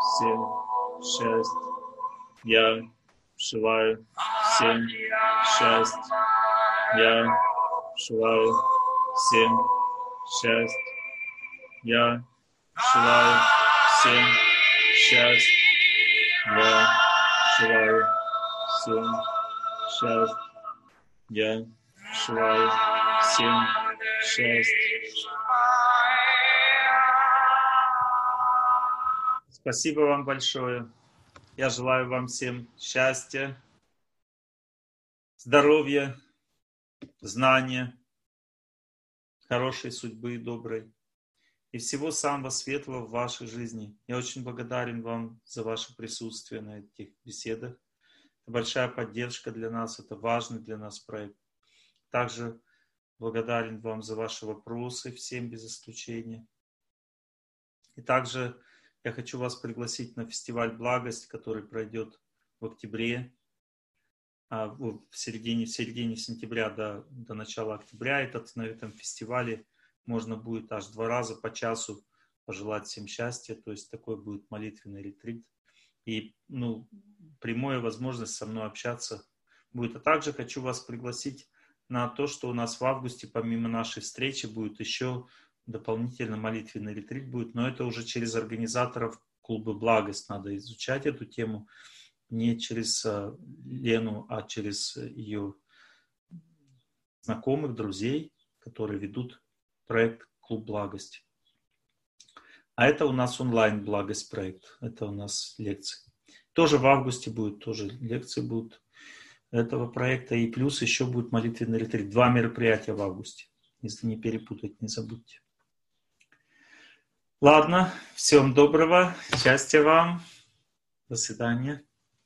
семь, шесть. Я желаю всем счастья. Я желаю всем счастья. Я желаю всем счастья. Я желаю всем счастья. Я желаю всем счастья. Спасибо вам большое. Я желаю вам всем счастья, здоровья, знания, хорошей судьбы, доброй и всего самого светлого в вашей жизни. Я очень благодарен вам за ваше присутствие на этих беседах. Это большая поддержка для нас, это важный для нас проект. Также благодарен вам за ваши вопросы, всем без исключения. И также я хочу вас пригласить на фестиваль «Благость», который пройдет в октябре, в середине, в середине сентября до, до начала октября. Этот, на этом фестивале можно будет аж два раза по часу пожелать всем счастья. То есть такой будет молитвенный ретрит. И ну, прямая возможность со мной общаться будет. А также хочу вас пригласить на то, что у нас в августе, помимо нашей встречи, будет еще дополнительно молитвенный ретрит будет. Но это уже через организаторов клуба «Благость». Надо изучать эту тему. Не через uh, Лену, а через ее знакомых, друзей, которые ведут проект «Клуб Благости». А это у нас онлайн «Благость» проект. Это у нас лекции. Тоже в августе будет, тоже лекции будут этого проекта. И плюс еще будет молитвенный ретрит. Два мероприятия в августе. Если не перепутать, не забудьте. Ладно, всем доброго. Счастья вам. До свидания.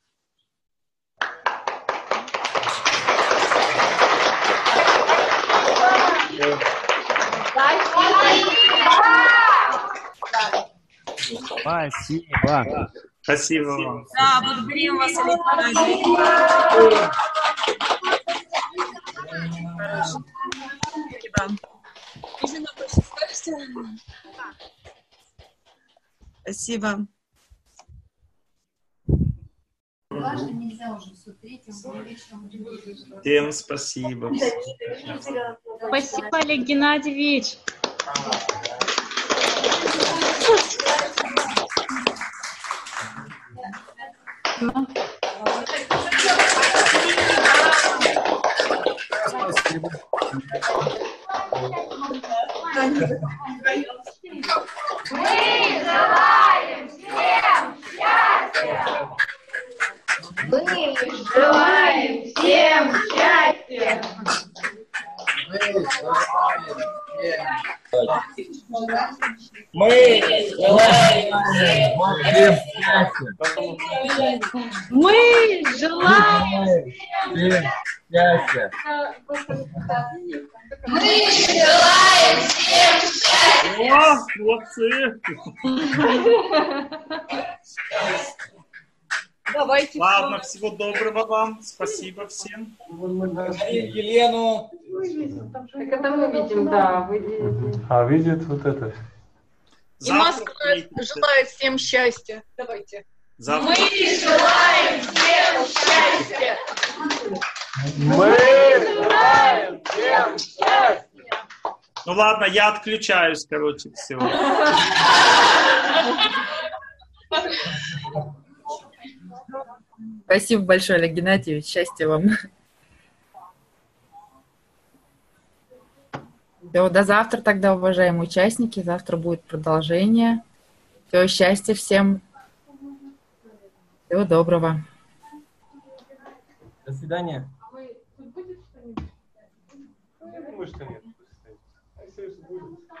Спасибо. Спасибо вам. Да, благодарим вас, Александр. Спасибо. Всем спасибо. Спасибо, Олег Геннадьевич. Спасибо. Мы желаем всем счастья! Мы желаем всем счастья! Мы желаем всем счастья! Мы желаем всем счастья! Мы желаем всем счастья! О, молодцы! Давайте. Ладно, всего доброго вам. Спасибо всем. Елену. Так это мы видим, да, вы видите. А видит вот это. И Москва желает всем счастья. Давайте. Завтра. Мы желаем всем счастья! Мы желаем всем счастья! Ну ладно, я отключаюсь, короче, всего. Спасибо большое, Олег Геннадьевич. Счастья вам. Все, до завтра тогда, уважаемые участники. Завтра будет продолжение. Все, счастья всем. Всего доброго. До свидания. Я думаю, что нет. А если будет?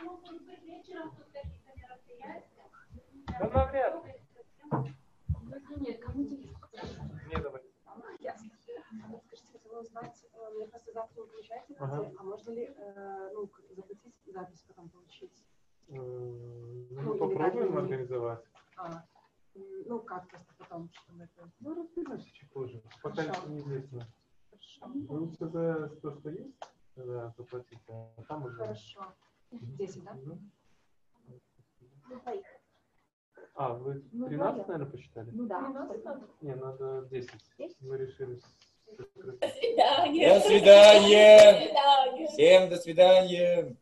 Да навряд ли. Нет, давай. Ясно. Скажите, хотела узнать, мне просто завтра не получается, ага. А можно ли э, ну, запустить запись, потом получить? Ну, ну попробуем организовать. А, ну, как просто потом, чтобы это... Ну, разберемся чуть позже. Пока это неизвестно. Хорошо. Лучше за то, что есть, да, заплатить, а там уже... Хорошо. десять, да? Угу. Ну, поехали. А, вы Ну, тринадцать, да, я. наверное, посчитали? Ну да. Не, надо десять. Мы решили. До свидания. До свидания. Всем до свидания.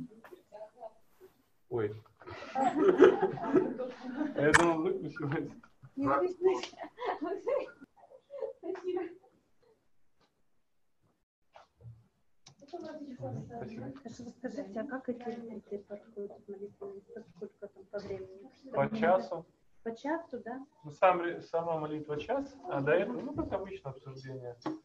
Ой. Я думал, выключилось. Скажите, а как эти ретриты подходят молитвенные? Сколько там по времени? По часу. По часу, да? Ну, сам, ре- сама молитва час, а до этого, ну, как обычно, обсуждение